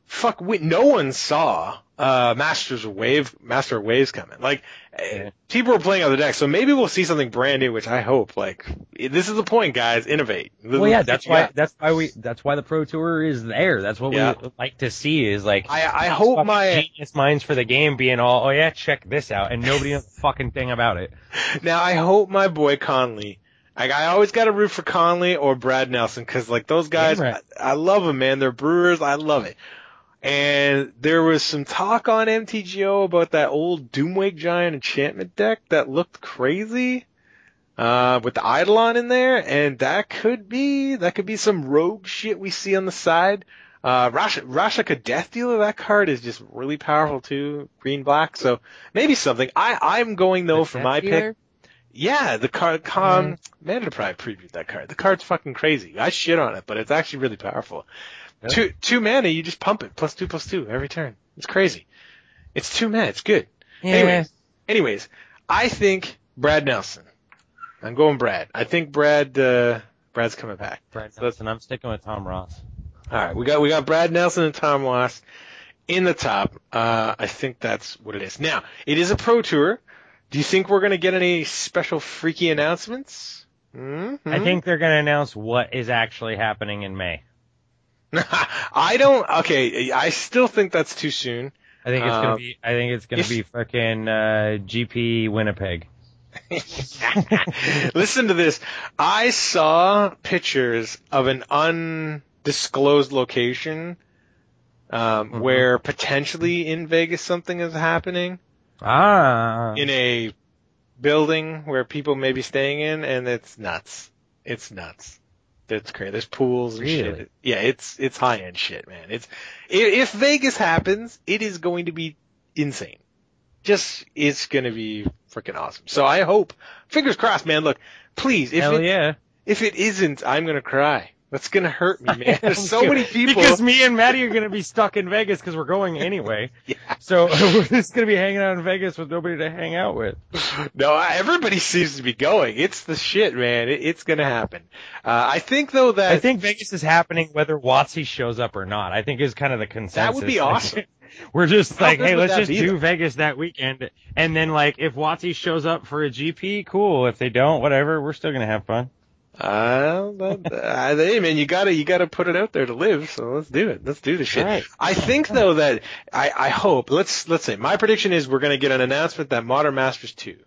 fuck, we, no one saw uh Masters of Wave, Master of Waves coming. Like, yeah. people were playing other decks, so maybe we'll see something brand new, which I hope. Like, this is the point, guys. Innovate. Well, yeah, that's why. That's why we. That's why the Pro Tour is there. That's what yeah. we like to see. Is like, I, I hope my genius minds for the game being all, oh yeah, check this out, and nobody knows a fucking thing about it. Now, I hope my boy Conley. Like, I always got to root for Conley or Brad Nelson because, like, those guys, I, I love them, man. They're brewers. I love it. And there was some talk on M T G O about that old Doomwake Giant enchantment deck that looked crazy, uh, with the Eidolon in there, and that could be, that could be some rogue shit we see on the side. Uh, Rash- Rashaka Death Dealer, that card is just really powerful too, green black, so maybe something. I, I'm going though the for my dealer? pick. Yeah, the card, com, mm-hmm. Mana Deprived previewed that card. The card's fucking crazy. I shit on it, but it's actually really powerful. Really? Two, two mana, you just pump it, plus two, plus two, every turn. It's crazy. It's two mana, it's good. Yeah. Anyways, anyways, I think Brad Nelson. I'm going Brad. I think Brad, uh, Brad's coming back. Brad so Nelson, I'm sticking with Tom Ross. Alright, we got, we got Brad Nelson and Tom Ross in the top. Uh, I think that's what it is. Now, it is a Pro Tour. Do you think we're gonna get any special freaky announcements? Mm-hmm. I think they're gonna announce what is actually happening in May. I don't. Okay, I still think that's too soon. I think it's um, gonna be. I think it's gonna if, be fucking uh, G P Winnipeg. Listen to this. I saw pictures of an undisclosed location um, mm-hmm. where potentially in Vegas something is happening. Ah. In a building where people may be staying in, and it's nuts. It's nuts. That's crazy. There's pools and really? shit. Yeah, it's it's high end shit, man. It's if Vegas happens, it is going to be insane. Just it's going to be freaking awesome. So I hope, fingers crossed, man. Look, please, if Hell it, yeah. if it isn't, I'm going to cry. That's going to hurt me, man. There's so many people. Because me and Maddie are going to be stuck in Vegas because we're going anyway. Yeah. So we're just going to be hanging out in Vegas with nobody to hang out with. No, everybody seems to be going. It's the shit, man. It, it's going to happen. Uh, I think, though, that... I think Vegas is happening whether WotC shows up or not. I think is kind of the consensus. That would be awesome. We're just like, hey, let's just do Vegas that weekend. And then, like, if WotC shows up for a G P, cool. If they don't, whatever, we're still going to have fun. Uh, but, uh, hey man, you gotta, you gotta put it out there to live, so let's do it. Let's do the shit. Right. I think though that, I, I hope, let's, let's say, my prediction is we're gonna get an announcement that Modern Masters two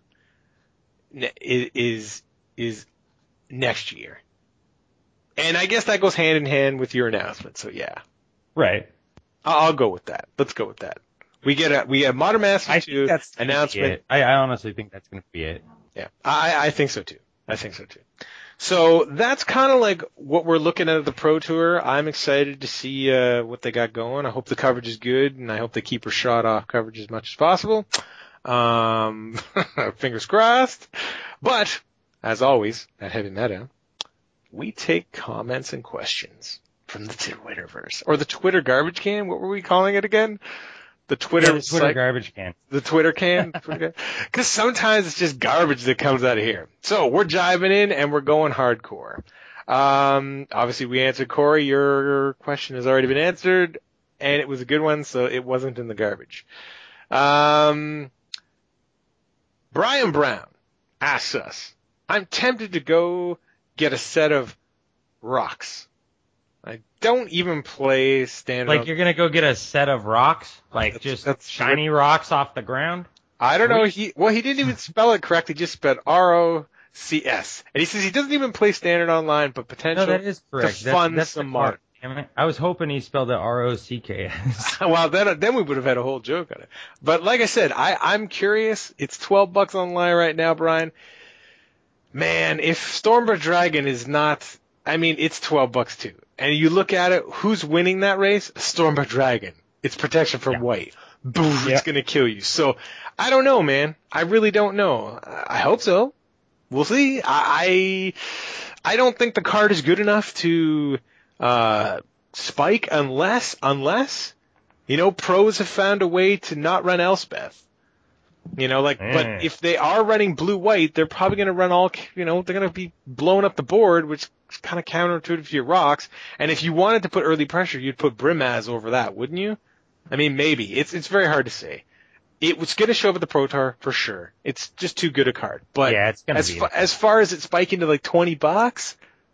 is, is next year. And I guess that goes hand in hand with your announcement, so yeah. Right. I'll, I'll go with that. Let's go with that. We get a, we have Modern Masters I two that's announcement. I, I honestly think that's gonna be it. Yeah. I, I think so too. I think so too. So that's kind of like what we're looking at at the Pro Tour. I'm excited to see uh, what they got going. I hope the coverage is good, and I hope they keep Rashad off coverage as much as possible. Um, fingers crossed. But, as always, at Heavy Meta, we take comments and questions from the Twitterverse. Or the Twitter garbage can. What were we calling it again? The Twitter, yeah, the Twitter site, garbage can. The Twitter can? Because sometimes it's just garbage that comes out of here. So we're jiving in and we're going hardcore. Um, obviously we answered Corey. Your question has already been answered and it was a good one, so it wasn't in the garbage. Um, Brian Brown asks us, I'm tempted to go get a set of rocks. I don't even play standard. Like you're gonna go get a set of rocks, like that's, just that's shiny what, rocks off the ground. I don't know. He well, he didn't even spell it correctly. Just spelled R O C S, and he says he doesn't even play standard online, but potential no, that is correct. to fund that's, that's some mark. I was hoping he spelled it R O C K S. Well, then then we would have had a whole joke on it. But like I said, I I'm curious. It's twelve bucks online right now, Brian. Man, if Stormbird Dragon is not, I mean, it's twelve bucks too. And you look at it, who's winning that race? Stormbird Dragon. It's protection from yeah. white. Boom, yeah. It's gonna kill you. So, I don't know, man. I really don't know. I hope so. We'll see. I, I don't think the card is good enough to, uh, spike unless, unless, you know, pros have found a way to not run Elspeth. You know, like, Mm. but if they are running blue-white, they're probably going to run all, you know, they're going to be blowing up the board, which is kind of counterintuitive to your rocks. And if you wanted to put early pressure, you'd put Brimaz over that, wouldn't you? I mean, maybe. It's it's very hard to say. It was going to show up at the Pro Tour for sure. It's just too good a card. But Yeah, it's gonna as be fa- it. as far as it spiking to like twenty bucks,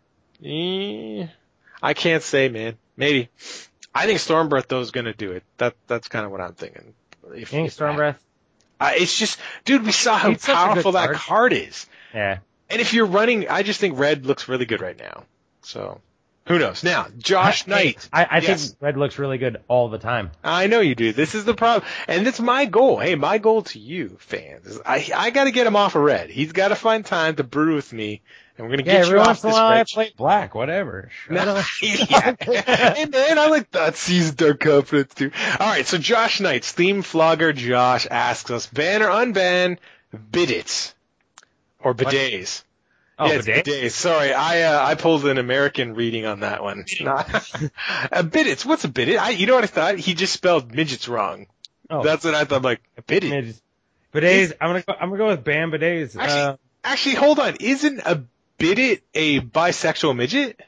eh, I can't say, man. Maybe. I think Stormbreath though is going to do it. That that's kind of what I'm thinking. If, You think if- Stormbreath? Uh, it's just, dude, we saw how It's such a good powerful that card. card is. Yeah. And if you're running, I just think red looks really good right now. So, who knows? Now, Josh Knight. I, I Yes. think red looks really good all the time. I know you do. This is the problem. And it's my goal. Hey, my goal to you, fans, is I, I gotta get him off of red. He's gotta find time to brew with me, and we're gonna Yeah, get every you once off in a this while I red. play black, whatever. No, yeah. Hey man, I like that seasoned dark confidence too. Alright, so Josh Knight's theme flogger Josh asks us, ban or unban bidets. Or bidets. Oh, yeah, it's bidet? bidets. Sorry, I uh, I pulled an American reading on that one. Not, a bidets, what's a bidet? I, you know what I thought? He just spelled midgets wrong. Oh, That's what I thought, like, a bidet. midgets. Bidets. I'm gonna go. I'm gonna go with ban bidets. Actually, Uh, actually, hold on. Isn't a bidet a bisexual midget?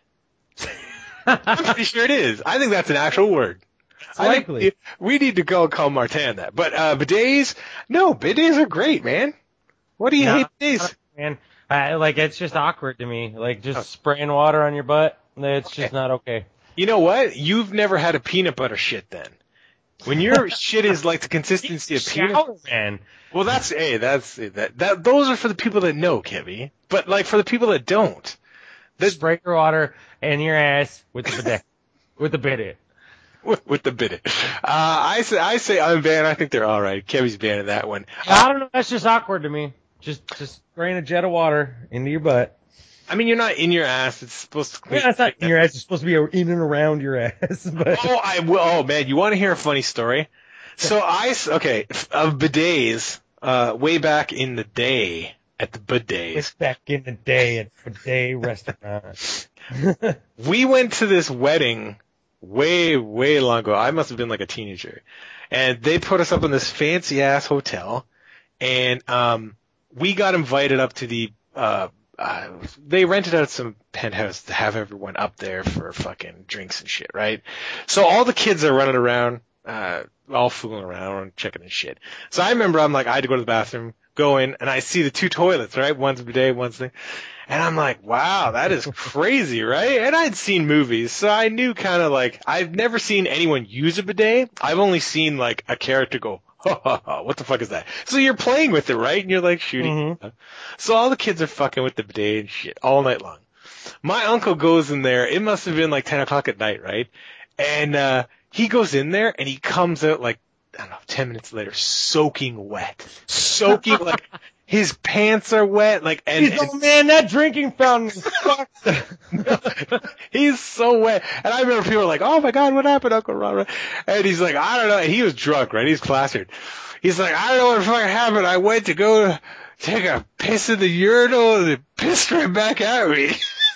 I'm pretty sure it is. I think that's an actual word. it's I think likely. we need to go call Martin that. But uh, bidets, no, bidets are great, man. What do you No, hate bidets? Man, I, like it's just awkward to me. Like just Oh. spraying water on your butt. It's just not okay. You know what? You've never had a peanut butter shit then. When your shit is like the consistency of peanut Shower, man. well, that's hey, that's that. That those are for the people that know, Kevy. But like for the people that don't, the, Spray your water in your ass with the bidet. with the bidet. with, with the bidet. Uh, I say I say unban. I think they're all right. Kevy's banning that one. I don't know. That's just awkward to me. Just just spraying a jet of water into your butt. I mean, you're not in your ass. It's supposed to. Yeah, that's not in your ass. It's supposed to be in and around your ass. But Oh, I will. Oh man, you want to hear a funny story? So I s- okay of bidets. Uh, way back in the day at the bidets, it's back in the day at bidet restaurant. we went to this wedding way way long ago. I must have been like a teenager, and they put us up in this fancy ass hotel, and um, we got invited up to the. Uh, uh, they rented out some penthouse to have everyone up there for fucking drinks and shit, right? So all the kids are running around, uh, all fooling around, checking and shit. So I remember I'm like, I had to go to the bathroom, go in, and I see the two toilets, right? One's a bidet, one's thing. And I'm like, wow, that is crazy, right? And I'd seen movies, so I knew kind of like, I've never seen anyone use a bidet. I've only seen like a character go, ha ha ha, what the fuck is that? So you're playing with it, right? And you're like shooting. Mhm. So all the kids are fucking with the bidet and shit all night long. My uncle goes in there, it must have been like ten o'clock at night, right? And, uh, he goes in there and he comes out like, I don't know, ten minutes later, soaking wet. Soaking, like, his pants are wet, like, and, He's, oh man, that drinking fountain is fucked. he's so wet. And I remember people were like, oh my god, what happened, Uncle Ron? And he's like, I don't know. And he was drunk, right? He's plastered. He's like, I don't know what fucking happened. I went to go take a piss in the urinal and it pissed right back at me.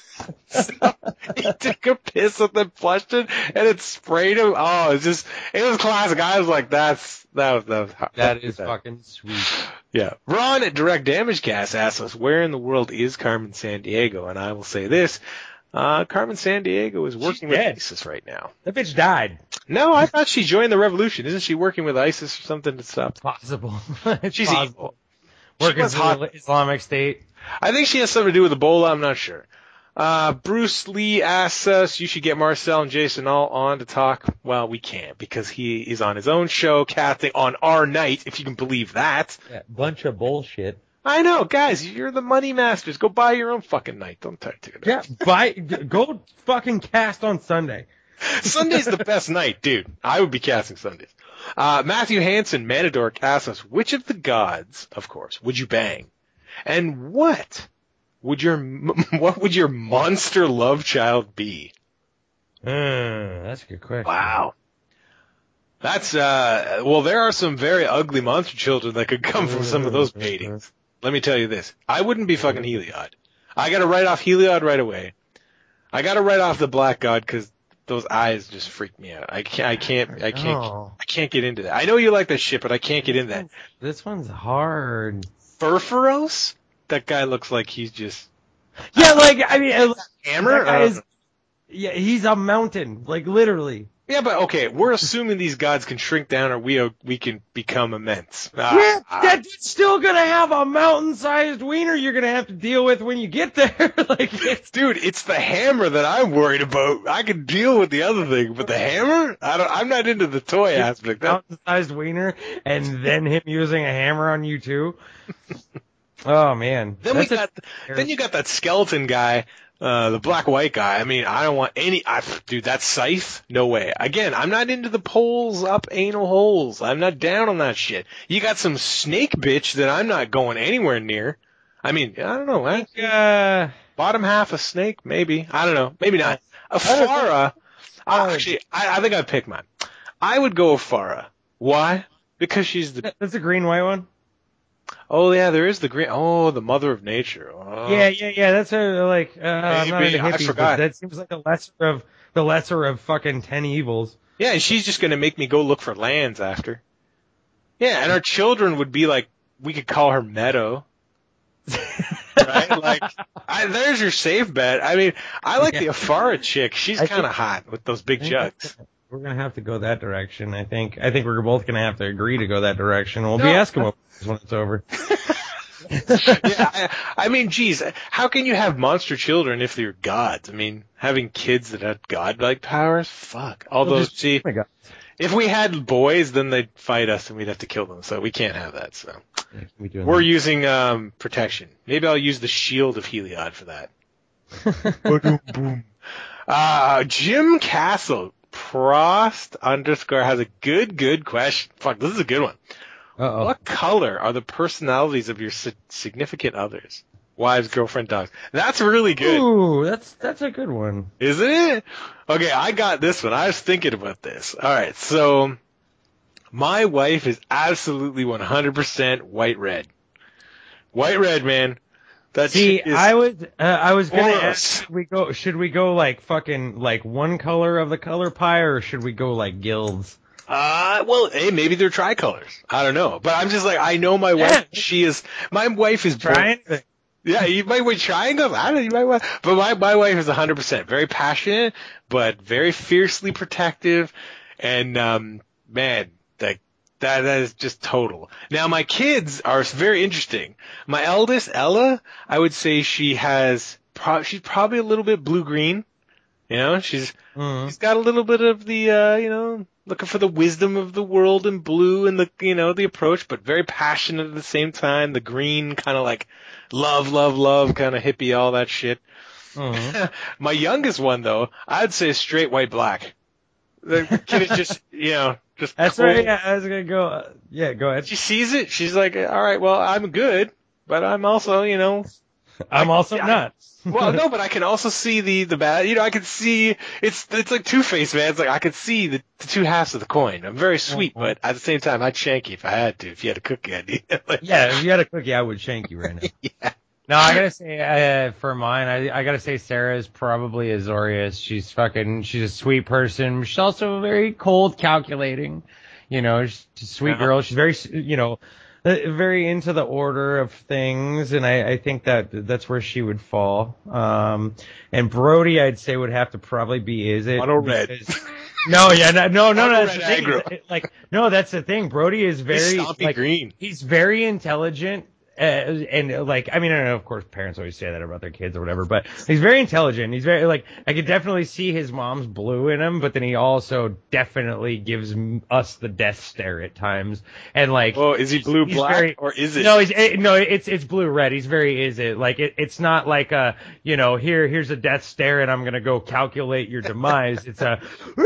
So he took a piss and then flushed it and it sprayed him. Oh, it's just, it was classic. I was like, that's, that was, that was, That is fucking sweet. yeah. Ron at Direct Damage Cast asks us, where in the world is Carmen Sandiego? And I will say this, uh, Carmen Sandiego is working with dead. ISIS right now. That bitch died. No, I thought she joined the revolution. Isn't she working with ISIS or something to stop? Possible. It's She's possible. evil. She Working was for hot. the Islamic State. I think she has something to do with Ebola. I'm not sure. Uh, Bruce Lee asks us, you should get Marcel and Jason all on to talk. Well, we can't because he is on his own show casting on our night, if you can believe that. Yeah, bunch of bullshit. I know, guys, you're the money masters. Go buy your own fucking night. Don't try to do Yeah, buy, go fucking cast on Sunday. Sunday's the best night, dude. I would be casting Sundays. Uh, Matthew Hansen, Matador, asks us, which of the gods, of course, would you bang? And what would your, what would your monster love child be? Uh, that's a good question. Wow. That's, uh, well, there are some very ugly monster children that could come from some of those paintings. Let me tell you this. I wouldn't be fucking Heliod. I gotta write off Heliod right away. I gotta write off the Black God because those eyes just freak me out. I can't, I can't, I can't, Oh. I can't get into that. I know you like that shit, but I can't get into that. This one's hard. Furfuros? That guy looks like he's just Yeah, like, I mean, uh, hammer. that guy Uh, is, yeah, he's a mountain, like, literally. yeah, but okay, we're assuming these gods can shrink down, or we we can become immense. Ah, Yeah, ah. that dude's still gonna have a mountain-sized wiener you're gonna have to deal with when you get there. Like, it's, Dude, it's the hammer that I'm worried about. I can deal with the other thing, but the hammer? I don't. I'm not into the toy aspect. That, mountain-sized wiener, and then him using a hammer on you too. Oh man. then we That's a- got. Then you got that skeleton guy, uh, the black white guy. I mean, I don't want any. I, dude, that scythe? No way. Again, I'm not into the poles up anal holes. I'm not down on that shit. You got some snake bitch that I'm not going anywhere near. I mean, I don't know. I, uh, bottom half a snake, maybe. I don't know. Maybe not. A Farah. Uh, actually, I, I think I'd pick mine. I would go with Farah. Why? Because she's the. that's a green white one. Oh yeah, there is the green. Oh, the mother of nature. Oh. Yeah, yeah, yeah. That's a like. Uh, I'm not Maybe, into I hippies, forgot. but that seems like the lesser of the lesser of fucking ten evils. Yeah, and she's just gonna make me go look for lands after. Yeah, and our children would be like, we could call her Meadow. Right? Like, I, there's your safe bet. I mean, I like the Afara chick. She's I kind of think- hot with those big I think jugs. We're gonna have to go that direction. I think. I think we're both gonna have to agree to go that direction. We'll be No. asking what when it's over. Yeah, I, I mean, geez, how can you have monster children if they're gods? I mean, having kids that have godlike powers? Fuck. Although, Well, just- see, Oh my God. if we had boys, then they'd fight us and we'd have to kill them. So we can't have that. So We doing we're that. using um protection. Maybe I'll use the shield of Heliod for that. Boom, boom. Uh, Jim Castle, Prost underscore has a good, good question. Fuck, this is a good one. Uh-oh. What color are the personalities of your si- significant others? Wives, girlfriend, dogs. That's really good, Ooh, that's that's a good one. isn't it? Okay, I got this one. I was thinking about this. All right, so my wife is absolutely one hundred percent white red. White red, man. That See, shit is I was uh, I was gonna Gross. ask, should we go should we go like fucking like one color of the color pie, or should we go like guilds? Uh, well, hey, maybe they're tricolors. I don't know. But I'm just like, I know my wife, Yeah. she is, my wife is born- Trying. Yeah, you might be triangles. I don't know. You might want, but my my wife is one hundred percent very passionate, but very fiercely protective, and um, man, that that that is just total. Now my kids are very interesting. My eldest Ella, I would say she has, pro- she's probably a little bit blue green. You know, she's Mhm. she's got a little bit of the uh, you know, looking for the wisdom of the world in blue and the you know the approach, but very passionate at the same time. The green kind of like. Love, love, love, kind of hippie, all that shit. Mhm. My youngest one, though, I'd say straight white black. The kid is just, you know, just That's cold. right. Yeah, I was gonna go. Uh, yeah, go ahead. She sees it. She's like, all right, well, I'm good, but I'm also, you know, I'm also yeah, not. well, no, but I can also see the, the bad, you know, I can see, it's, it's like Two-Face, man. It's like, I can see the, the two halves of the coin. I'm very sweet, but at the same time, I'd shank you if I had to, if you had a cookie idea. Like, Yeah, if you had a cookie, I would shank you right now. yeah. No, I gotta say, uh, for mine, I, I gotta say Sarah is probably Azorius. She's fucking, she's a sweet person. She's also very cold, calculating. You know, she's a sweet Uh-huh. girl. She's very, you know, uh, very into the order of things, and I, I think that that's where she would fall. Um, and Brody, I'd say, would have to probably be is it? Mono red. because- No, yeah, no, no, no, Mono no. That's the red thing. aggro. Like, no, that's the thing. Brody is He's very stompy like, green. he's very intelligent. Uh, and uh, like, I mean, I don't know, of course, parents always say that about their kids or whatever, but he's very intelligent. He's very, like, I could definitely see his mom's blue in him, but then he also definitely gives m- us the death stare at times. And like, Well, is he blue he's black very- or is it? no, he's, it, no, it's, it's blue red. He's very, is it, like, it, it's not like a, you know, here, here's a death stare and I'm gonna go calculate your demise. It's a,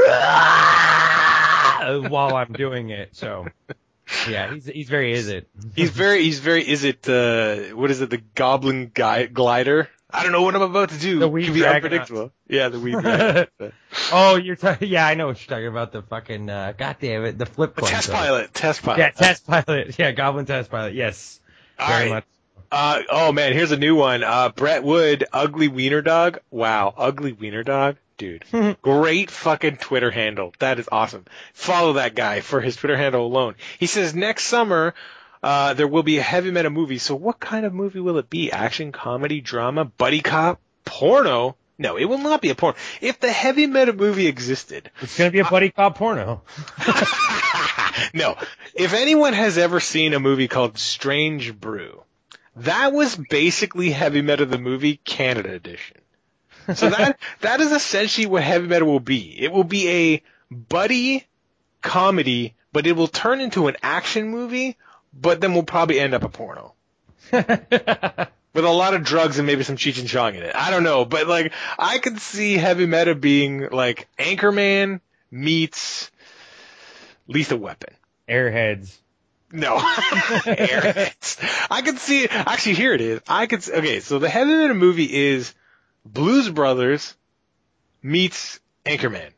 while I'm doing it, so. Yeah, he's he's very is it. He's very, he's very, is it, uh, what is it, the goblin guy, glider? I don't know what I'm about to do. The It Weed could be Dragonaut. unpredictable. Yeah, the weed dragon. The Oh, you're talking. Yeah, I know what you're talking about. The fucking uh, goddamn it, the flip coin. test so- pilot, test pilot. Yeah, test pilot. Yeah, Goblin test pilot. Yes, All very right. much. Uh, oh man, here's a new one. Uh, Brett Wood, ugly wiener dog. Wow, ugly wiener dog. dude. Great fucking Twitter handle. That is awesome. Follow that guy for his Twitter handle alone. He says next summer uh there will be a heavy metal movie. So what kind of movie will it be? Action, comedy, drama, buddy cop, porno? No, it will not be a porno. If the heavy metal movie existed, it's going to be a buddy cop porno. No. If anyone has ever seen a movie called Strange Brew, that was basically Heavy Metal the movie Canada edition. So that that is essentially what Heavy Metal will be. It will be a buddy comedy, but it will turn into an action movie, but then will probably end up a porno. With a lot of drugs and maybe some Cheech and Chong in it. I don't know, but like I could see Heavy Metal being like Anchorman meets Lethal Weapon. Airheads. No. Airheads. I could see it. Actually, here it is. I could, okay, so the Heavy Metal movie is Blues Brothers meets Anchorman.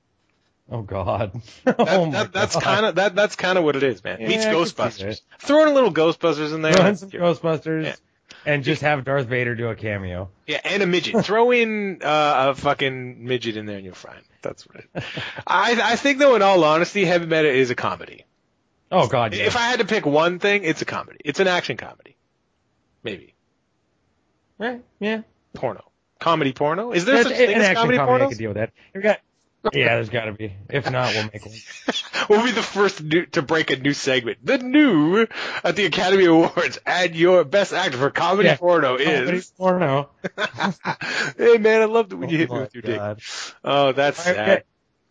Oh God. That, oh my that, that's God. kind of, that, that's kind of what it is, man. Yeah, meets I can see Ghostbusters. Throw in a little Ghostbusters in there. Throw in some Ghostbusters. Yeah. And just have Darth Vader do a cameo. Yeah, and a midget. Throw in uh, a fucking midget in there and you'll find. That's what it is. I, I think though, in all honesty, Heavy Metal is a comedy. Oh God, yeah. If I had to pick one thing, it's a comedy. It's an action comedy. Maybe. Right, yeah. Porno. Comedy porno? Is there That's such thing an as action comedy comedy. I pornos? could deal with that. You got, yeah, there's got to be. If not, we'll make one. We'll be the first new, to break a new segment. The new at the Academy Awards, and your best actor for comedy Yeah. porno Comedy is. porno. Hey man, I loved it when you Oh hit me my with your God. dick. Oh, that's All right, sad.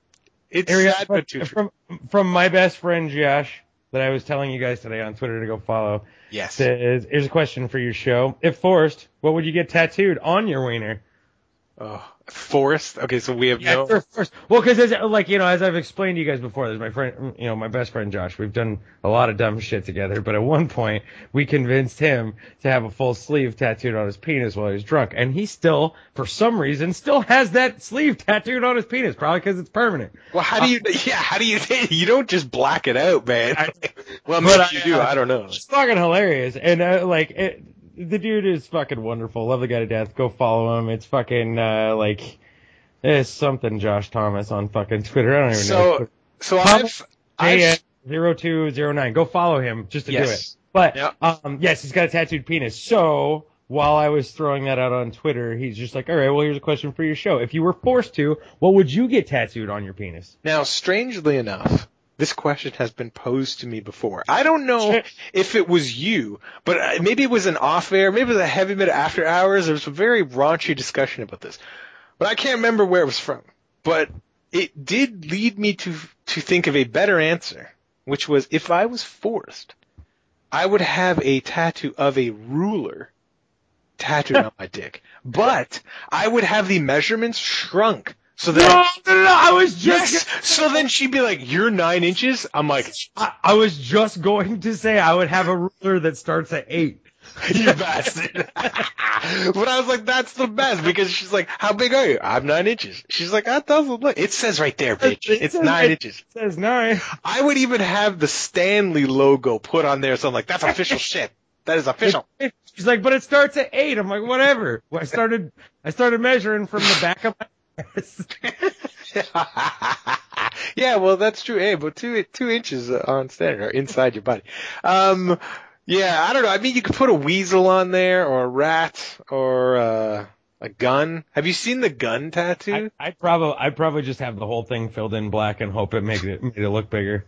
It's Here we go. sad, but too true. From from my best friend Josh that I was telling you guys today on Twitter to go follow. Yes. Says, here's a question for your show. If forced, what would you get tattooed on your wiener? Oh, Forrest. Okay, so we have Yeah, no. for first. Well, because like you know, as I've explained to you guys before, there's my friend, you know, my best friend Josh. We've done a lot of dumb shit together, but at one point we convinced him to have a full sleeve tattooed on his penis while he was drunk, and he still, for some reason, still has that sleeve tattooed on his penis, probably because it's permanent. Well, how do you? Yeah, how do you? You don't just black it out, man. I- Well, But maybe I, you do. uh, I don't know. It's fucking hilarious, and uh, like it, the dude is fucking wonderful. Love the guy to death. Go follow him. It's fucking uh, like it's something Josh Thomas on fucking Twitter. I don't even know. So, so Tom- I've, I've zero two zero nine. Go follow him just to do Yes. it. But Yep. um, yes, he's got a tattooed penis. So while I was throwing that out on Twitter, he's just like, all right, well, here's a question for your show. If you were forced to, what would you get tattooed on your penis? Now, strangely enough, this question has been posed to me before. I don't know if it was you, but uh, maybe it was an off-air, maybe it was a heavy bit after hours. There was a very raunchy discussion about this, but I can't remember where it was from. But it did lead me to to think of a better answer, which was if I was forced, I would have a tattoo of a ruler tattooed on my dick, but I would have the measurements shrunk. So No, that no, no, no, I was just, yes. So then she'd be like, "You're nine inches." I'm like, I, I was just going to say I would have a ruler that starts at eight. "You bastard!" But I was like, "That's the best," because she's like, "How big are you?" I'm nine inches. She's like, "That doesn't look." It says right there, bitch. It It's says- nine it inches. says nine. I would even have the Stanley logo put on there, so I'm like, "That's official shit. That is official." She's like, but it starts at eight. I'm like, whatever. Well, I started, I started measuring from the back of my ass. Yeah, well, that's true. Hey, but two two inches on standard or inside your body. Um, yeah, I don't know. I mean, you could put a weasel on there, or a rat, or uh, a gun. Have you seen the gun tattoo? I, I'd probably, I'd probably just have the whole thing filled in black and hope it made it made it look bigger.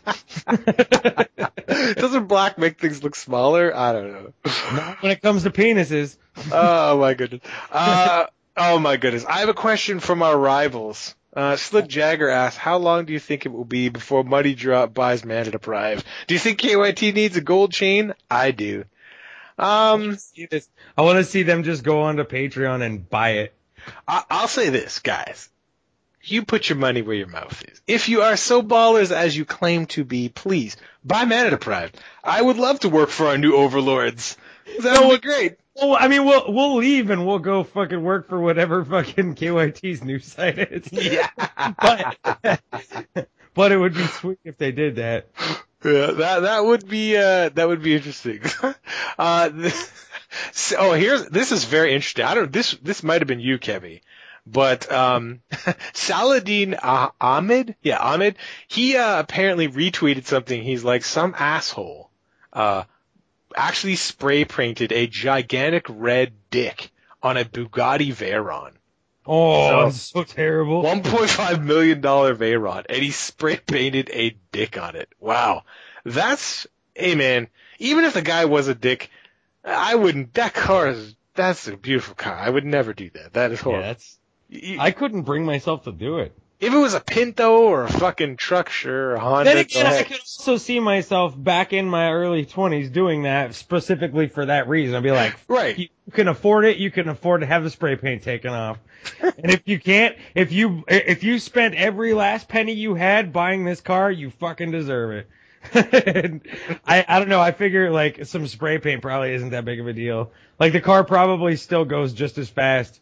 Doesn't black make things look smaller? I don't know. Not when it comes to penises. Oh my goodness. Uh, oh my goodness. I have a question from our rivals. Uh, Slick Jagger asks, how long do you think it will be before Muddy Drop buys Mana Deprived? Do you think K Y T needs a gold chain? I do. Um, See this. I want to see them just go onto Patreon and buy it. I- I'll say this, guys. You put your money where your mouth is. If you are so ballers as you claim to be, please buy Mana Deprived. I would love to work for our new overlords. That would be great. Well, I mean, we'll we'll leave and we'll go fucking work for whatever fucking K Y T's news site is. Yeah. but but it would be sweet if they did that. Yeah, that that would be uh that would be interesting. uh, th- so, oh, here's this is very interesting. I don't this this might have been you, Kevy. But um, Saladin uh, Ahmed, yeah, Ahmed, he uh, apparently retweeted something. He's like, some asshole uh, actually spray painted a gigantic red dick on a Bugatti Veyron. Oh, So, it's so terrible. one point five million dollars Veyron, and he spray painted a dick on it. Wow. That's, hey man, even if the guy was a dick, I wouldn't, that car is, that's a beautiful car. I would never do that. That is horrible. Yeah, that's, You- I couldn't bring myself to do it. If it was a Pinto or a fucking truck, sure, a Honda. Then again, go I ahead. could also see myself back in my early twenties doing that specifically for that reason. I'd be like, Right. you can afford it, you can afford to have the spray paint taken off. And if you can't, if you if you spent every last penny you had buying this car, you fucking deserve it. I I don't know. I figure like some spray paint probably isn't that big of a deal. Like the car probably still goes just as fast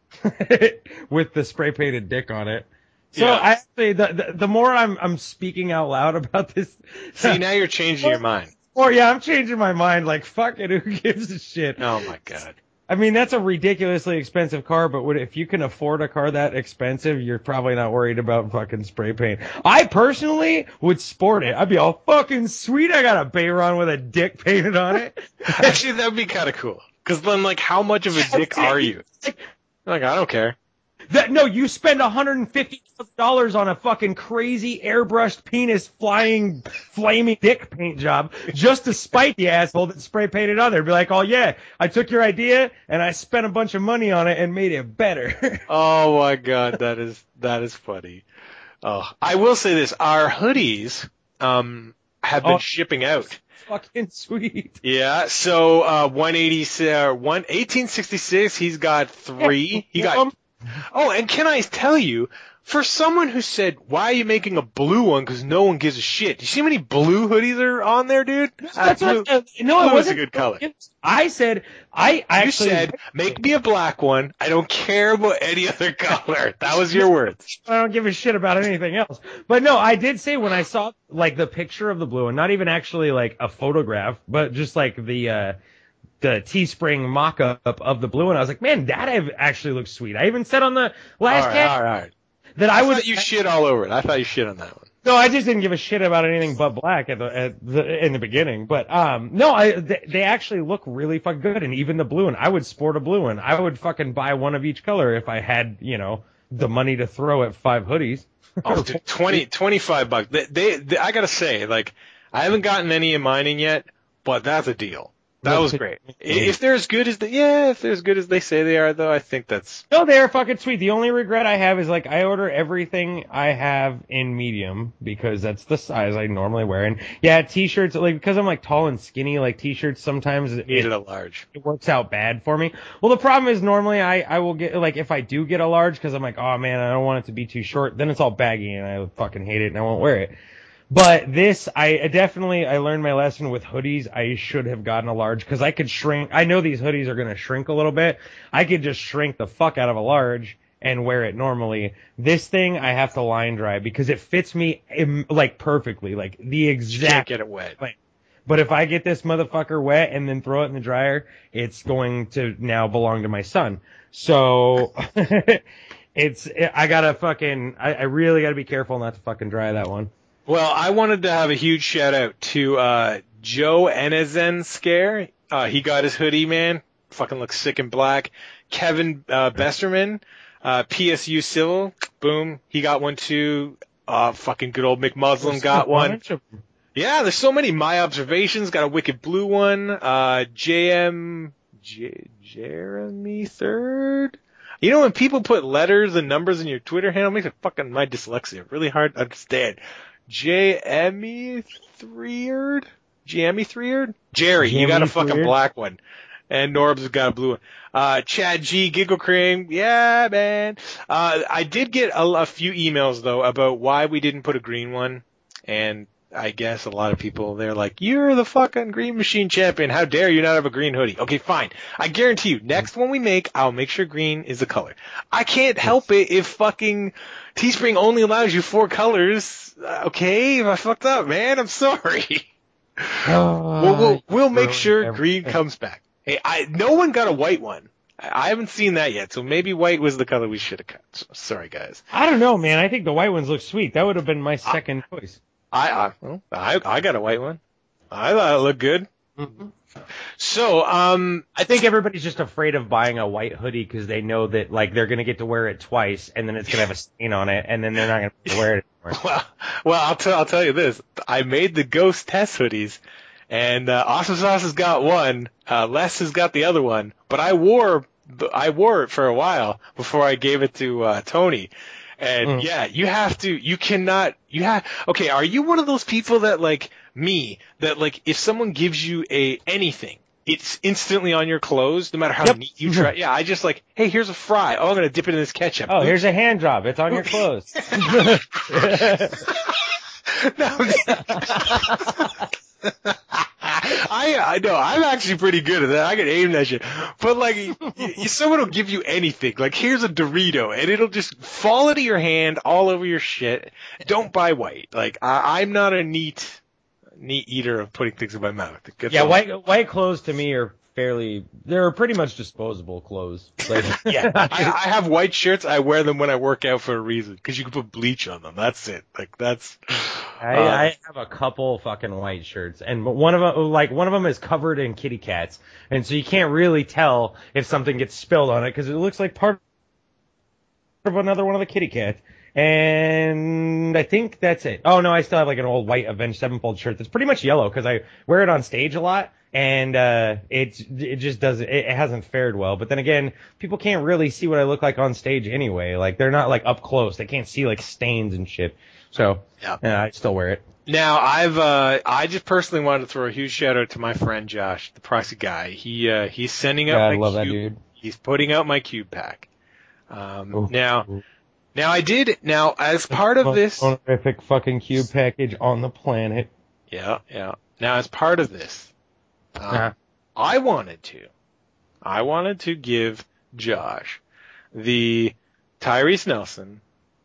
with the spray painted dick on it. So Yeah. I actually, the, the the more I'm I'm speaking out loud about this, See, now you're changing your mind. or yeah, I'm changing my mind. Like fuck it, who gives a shit? Oh my god. I mean, that's a ridiculously expensive car, but would, if you can afford a car that expensive, you're probably not worried about fucking spray paint. I personally would sport it. I'd be all fucking sweet. I got a Veyron with a dick painted on it. Actually, that would be kind of cool. Because then, like, how much of a dick are you? Like, I don't care. That no, you spend one hundred fifty thousand dollars on a fucking crazy airbrushed penis flying flaming dick paint job just to spite the asshole that spray painted on there. Be like, oh yeah, I took your idea and I spent a bunch of money on it and made it better. Oh my god, that is that is funny. Oh, I will say this: our hoodies um have been Oh. shipping out. Fucking sweet. Yeah, so uh, one eighty, uh, one eighteen sixty-six. He's got three. He got. Oh, and can I tell you, for someone who said, "Why are you making a blue one?" Because no one gives a shit. Do you see how many blue hoodies are on there, dude? That's Uh, what, uh, no, blue it is wasn't a good color. I said I You actually said, "Make me a black one. I don't care about any other color." That was your words. I don't give a shit about anything else. But no, I did say when I saw like the picture of the blue one, not even actually like a photograph, but just like the uh the Teespring mock-up of the blue one, I was like, man, that actually looks sweet. I even said on the last All right, cast all right. that I I would. thought you shit all over it. I thought you shit on that one. No, I just didn't give a shit about anything but black at the, at the in the beginning. But um, no, I they, they actually look really fucking good, and even the blue one, I would sport a blue one. I would fucking buy one of each color if I had, you know, the money to throw at five hoodies. Oh, dude, twenty, twenty-five bucks. They, they, they, I gotta say, like, I haven't gotten any of mine in yet, but that's a deal. That was great. If they're as good as the, yeah, if they're as good as they say they are, though, I think that's. No, they're fucking sweet. The only regret I have is like I order everything I have in medium because that's the size I normally wear. And yeah, t-shirts, like because I'm like tall and skinny, like t-shirts sometimes it, Needed a large. it works out bad for me. Well, the problem is normally I, I will get, like if I do get a large because I'm like, oh man, I don't want it to be too short, then it's all baggy and I fucking hate it and I won't wear it. But this, I definitely, I learned my lesson with hoodies. I should have gotten a large because I could shrink. I know these hoodies are going to shrink a little bit. I could just shrink the fuck out of a large and wear it normally. This thing, I have to line dry because it fits me im- like perfectly, like the You can't exact. get it wet. But if I get this motherfucker wet and then throw it in the dryer, it's going to now belong to my son. So it's, I gotta fucking, I, I really gotta be careful not to fucking dry that one. Well, I wanted to have a huge shout out to uh, Joe Enezen Scare. Uh, he got his hoodie, man. Fucking looks sick in black. Kevin uh, Besterman, uh, P S U Civil. Boom. He got one too. Uh, fucking good old McMuslin got one. Yeah, there's so many. My Observations got a wicked blue one. Uh, J M J- Jeremy Third. You know when people put letters and numbers in your Twitter handle, it makes it fucking my dyslexia really hard to understand. J M E Threerd? J M E Threerd? Jerry, you got a fucking Threerd? black one. And Norb's has got a blue one. Uh, Chad G, Giggle Cream, yeah, man. Uh, I did get a, a few emails though about why we didn't put a green one. And I guess a lot of people, they're like, you're the fucking Green Machine champion. How dare you not have a green hoodie? Okay, fine. I guarantee you, next one we make, I'll make sure green is the color. I can't help it if fucking Teespring only allows you four colors. Uh, Okay, if I fucked up, man, I'm sorry. we'll, we'll, we'll make sure green comes back. Hey, I, no one got a white one. I haven't seen that yet, so maybe white was the color we should have cut. So, sorry, guys. I don't know, man. I think the white ones look sweet. That would have been my second I, choice. I, I, well, I I got a white one. I thought it looked good. Mm-hmm. So, um, I think everybody's just afraid of buying a white hoodie because they know that like they're gonna get to wear it twice, and then it's gonna have a stain on it, and then they're not gonna be able to wear it anymore. Well, well, I'll tell I'll tell you this. I made the Ghost test hoodies. And uh, Awesome Sauce has got one, uh, Les has got the other one, but I wore I wore it for a while before I gave it to uh, Tony. And mm. yeah, you have to, you cannot, you have, okay, are you one of those people that like me, that like if someone gives you a anything, it's instantly on your clothes, no matter how yep. neat you try? Yeah, I just like, hey, here's a fry. Oh, I'm going to dip it in this ketchup. Oh, Oops. Here's a hand job. It's on your clothes. no, I I know I'm actually pretty good at that. I can aim that shit. But like, you, you, someone will give you anything. Like, here's a Dorito, and it'll just fall into your hand all over your shit. Don't buy white. Like, I, I'm not a neat neat eater of putting things in my mouth. Yeah, white white clothes to me are fairly. They're pretty much disposable clothes. Like, yeah, I, I have white shirts. I wear them when I work out for a reason, because you can put bleach on them. That's it. Like, that's. I, uh, I have a couple fucking white shirts, and one of them, like one of them, is covered in kitty cats, and so you can't really tell if something gets spilled on it because it looks like part of another one of the kitty cats. And I think that's it. Oh no, I still have like an old white Avenged Sevenfold shirt that's pretty much yellow because I wear it on stage a lot, and uh it it just doesn't it, it hasn't fared well. But then again, people can't really see what I look like on stage anyway. Like, they're not like up close. They can't see like stains and shit. So yeah, yeah I still wear it. Now I've uh I just personally wanted to throw a huge shout out to my friend Josh, the Proxy guy. He uh he's sending out yeah, my I love cube. That dude. He's putting out my cube pack. Um Ooh, now ooh. Now I did now as part of this honorific fucking cube package on the planet. Yeah, yeah. Now as part of this, um, uh-huh. I wanted to, I wanted to give Josh the Tyrese Nelson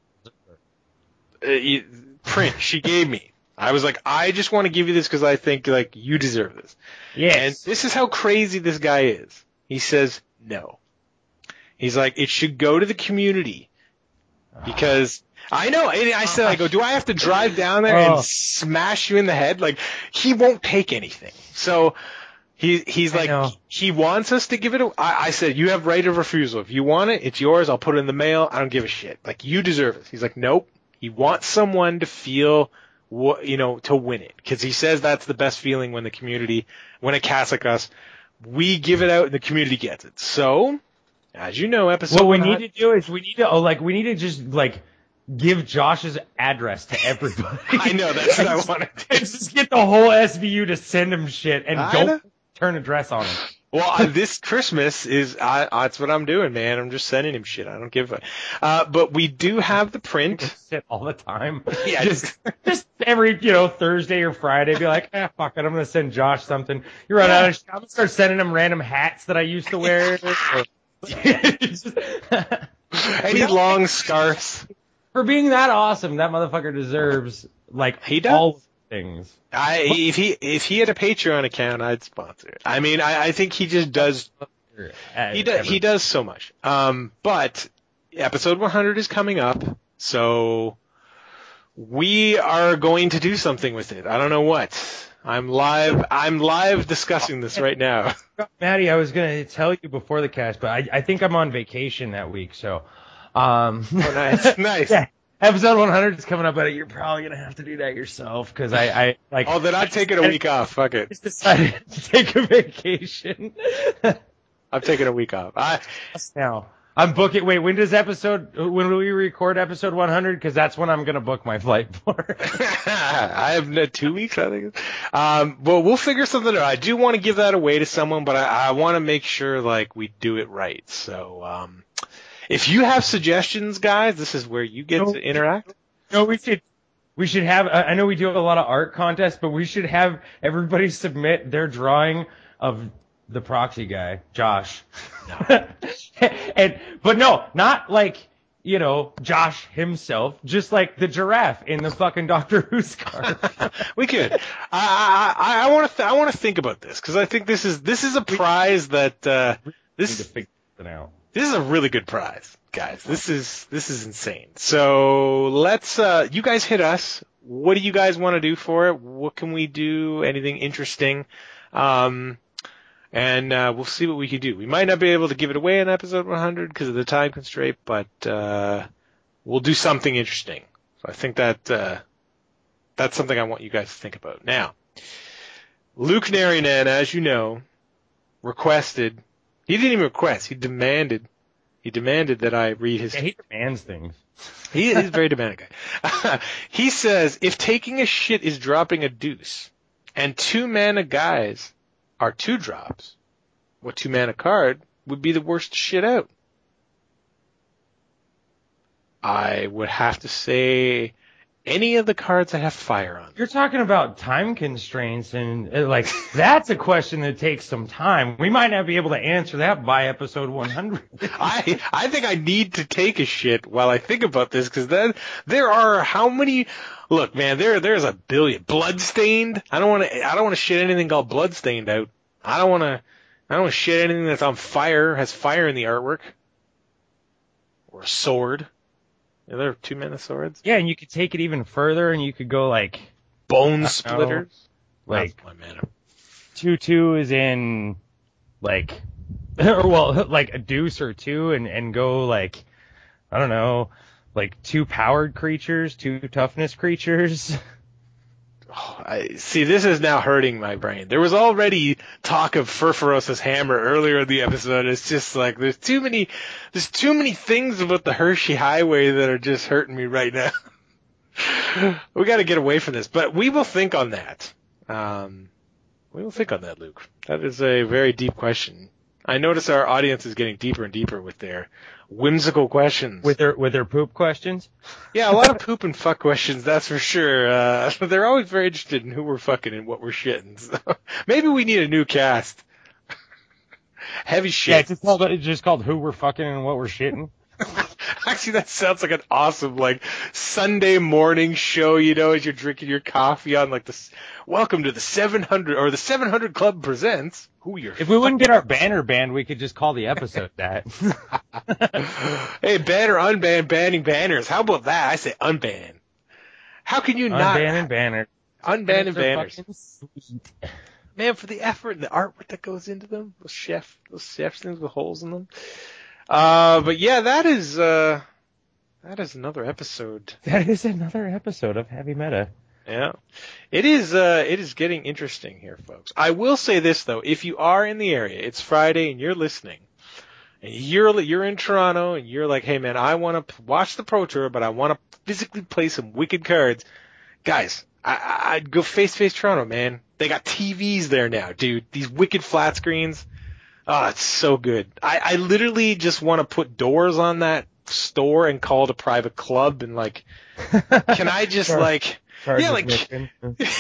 uh, print she gave me. I was like, I just want to give you this because I think like you deserve this. Yes. And this is how crazy this guy is. He says no. He's like, it should go to the community. Because I know, and I said, I go, do I have to drive down there and oh. smash you in the head? Like, he won't take anything. So he he's like, he wants us to give it. A, I, I said, you have right of refusal. If you want it, it's yours. I'll put it in the mail. I don't give a shit. Like, you deserve it. He's like, nope. He wants someone to feel, what you know, to win it. Because he says that's the best feeling when the community, when a cast like us, we give it out and the community gets it. So. As you know, episode. What we need to do is we need to oh, like we need to just like give Josh's address to everybody. I know that's what I want to do. Just get the whole S V U to send him shit and I don't know. Turn address on him. Well, uh, this Christmas is I, that's what I'm doing, man. I'm just sending him shit. I don't give a. Uh, but we do have the print. Shit all the time. Yeah, just just every you know Thursday or Friday, be like, ah, fuck it, I'm gonna send Josh something. You run out of shit. I'm gonna start sending him random hats that I used to wear. Any long scarves. For being that awesome, that motherfucker deserves like he does. all things. I if he if he had a Patreon account, I'd sponsor it. I mean, I, I think he just does. He does he does so much. Um, but episode one hundred is coming up, so we are going to do something with it. I don't know what. I'm live. I'm live discussing this right now. Maddie, I was gonna tell you before the cast, but I, I think I'm on vacation that week, so. Um, oh, nice, nice. Yeah, episode one hundred is coming up, but you're probably gonna have to do that yourself because I, I like. Oh, then I'm taking a week off. Fuck it. Just decided to take a vacation. I'm taking a week off. I now. I'm booking. Wait, when does episode? When will we record episode one hundred? Because that's when I'm gonna book my flight for. I have no, two weeks, I think. Um, well, we'll figure something out. I do want to give that away to someone, but I, I want to make sure like we do it right. So, um, if you have suggestions, guys, this is where you get no, to interact. No, we should. We should have. I know we do a lot of art contests, but we should have everybody submit their drawing of the proxy guy, Josh. No. and but no, not like, you know, Josh himself, just like the giraffe in the fucking Doctor Who scarf. We could. I I I want to th- I want to think about this because I think this is this is a prize that uh, this something out. This is a really good prize, guys. This is this is insane. So let's uh you guys hit us. What do you guys want to do for it? What can we do? Anything interesting? Um and uh we'll see what we can do. We might not be able to give it away in episode one hundred because of the time constraint, but uh we'll do something interesting. So I think that uh that's something I want you guys to think about. Now, Luke Narinan, as you know, requested He didn't even request. He demanded. He demanded that I read his. Yeah, he demands things. He is a very demanding guy. He says, if taking a shit is dropping a deuce, and two mana guys are two drops, what two mana card would be the worst shit out? I would have to say any of the cards that have fire on them. You're talking about time constraints, and uh, like that's a question that takes some time. We might not be able to answer that by episode one hundred. I I think I need to take a shit while I think about this, because then there are how many? Look, man, there there's a billion. Bloodstained. I don't want to. I don't want to shit anything called bloodstained out. I don't want to. I don't want to shit anything that's on fire, has fire in the artwork, or a sword. Are there two mana swords? Yeah, and you could take it even further, and you could go like Bone splitters. Like that's one mana. two two is in like, or well, like a deuce or two, and and go like, I don't know, like two powered creatures, two toughness creatures. Oh, I see. This is now hurting my brain. There was already talk of Furfuros's hammer earlier in the episode. It's just like there's too many, there's too many things about the Hershey Highway that are just hurting me right now. We got to get away from this, but we will think on that. Um, we will think on that, Luke. That is a very deep question. I notice our audience is getting deeper and deeper with their whimsical questions. With their with their poop questions? Yeah, a lot of poop and fuck questions, that's for sure. Uh, they're always very interested in who we're fucking and what we're shitting. So maybe we need a new cast. Heavy shit. Yeah, it's just called, it's just called Who We're Fucking and What We're Shitting. Actually, that sounds like an awesome, like, Sunday morning show, you know, as you're drinking your coffee on, like, the, welcome to the seven hundred, or the seven hundred Club presents, Who You're If we wouldn't get our banner banned, we could just call the episode that. Hey, ban or unban banning banners. How about that? I say unban. How can you not? Unbanning banners. Unbanning banners. Fucking sweet. Man, for the effort and the artwork that goes into them, those chef, those chef things with holes in them. Uh, but yeah, that is, uh, that is another episode. That is another episode of Heavy Meta. Yeah. It is, uh, it is getting interesting here, folks. I will say this though, if you are in the area, it's Friday and you're listening, and you're, you're in Toronto and you're like, hey man, I want to watch the Pro Tour, but I want to physically play some wicked cards. Guys, I, I'd go face to face Toronto, man. They got T Vs there now, dude. These wicked flat screens. Oh, it's so good. I, I literally just want to put doors on that store and call it a private club and like, can I just Sorry. like, Sorry yeah, for like, missing.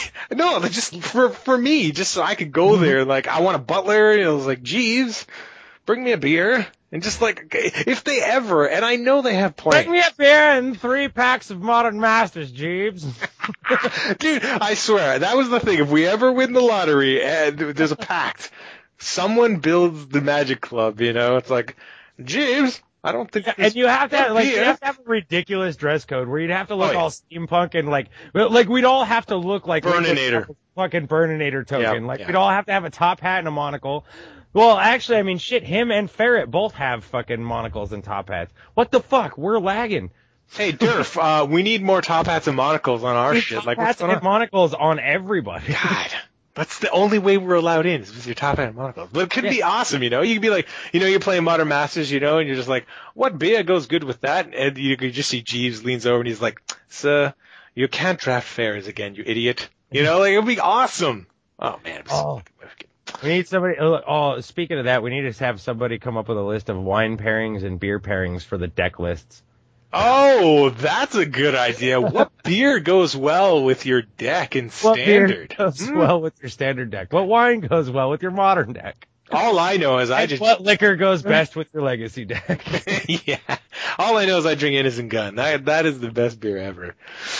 no, like, just for, for me, just so I could go there. Like, I want a butler, and it was like, Jeeves, bring me a beer. And just like, if they ever, and I know they have plans. Bring me a beer and three packs of Modern Masters, Jeeves. Dude, I swear, that was the thing. If we ever win the lottery and there's a pact, someone builds the Magic Club, you know? It's like, Jeeves, I don't think And you have to have, like, you beer. have to have a ridiculous dress code where you'd have to look Oh, yeah. all steampunk and like, like we'd all have to look like Burninator. fucking Burninator token. Yeah, like yeah. we'd all have to have a top hat and a monocle. Well, actually, I mean, shit, him and Ferret both have fucking monocles and top hats. What the fuck? We're lagging. Hey, Durf, uh, we need more top hats and monocles on our There's shit. top Like, what's hats going and on? monocles on everybody. God. That's the only way we're allowed in is with your top hat and monocles. But it could be Yeah. awesome, you know? You could be like, you know, you're playing Modern Masters, you know, and you're just like, what beer goes good with that? And you could just see Jeeves leans over and he's like, sir, you can't draft fairs again, you idiot. You know, like, it would be awesome. Oh, man. I'm so Oh. fucking wicked. We need somebody. Oh, speaking of that, we need to have somebody come up with a list of wine pairings and beer pairings for the deck lists. Oh, that's a good idea. What beer goes well with your deck in What beer standard? goes Hmm. well with your standard deck? What wine goes well with your modern deck? All I know is I And just what liquor goes best with your legacy deck? yeah. All I know is I drink Innocent Gun. That that is the best beer ever.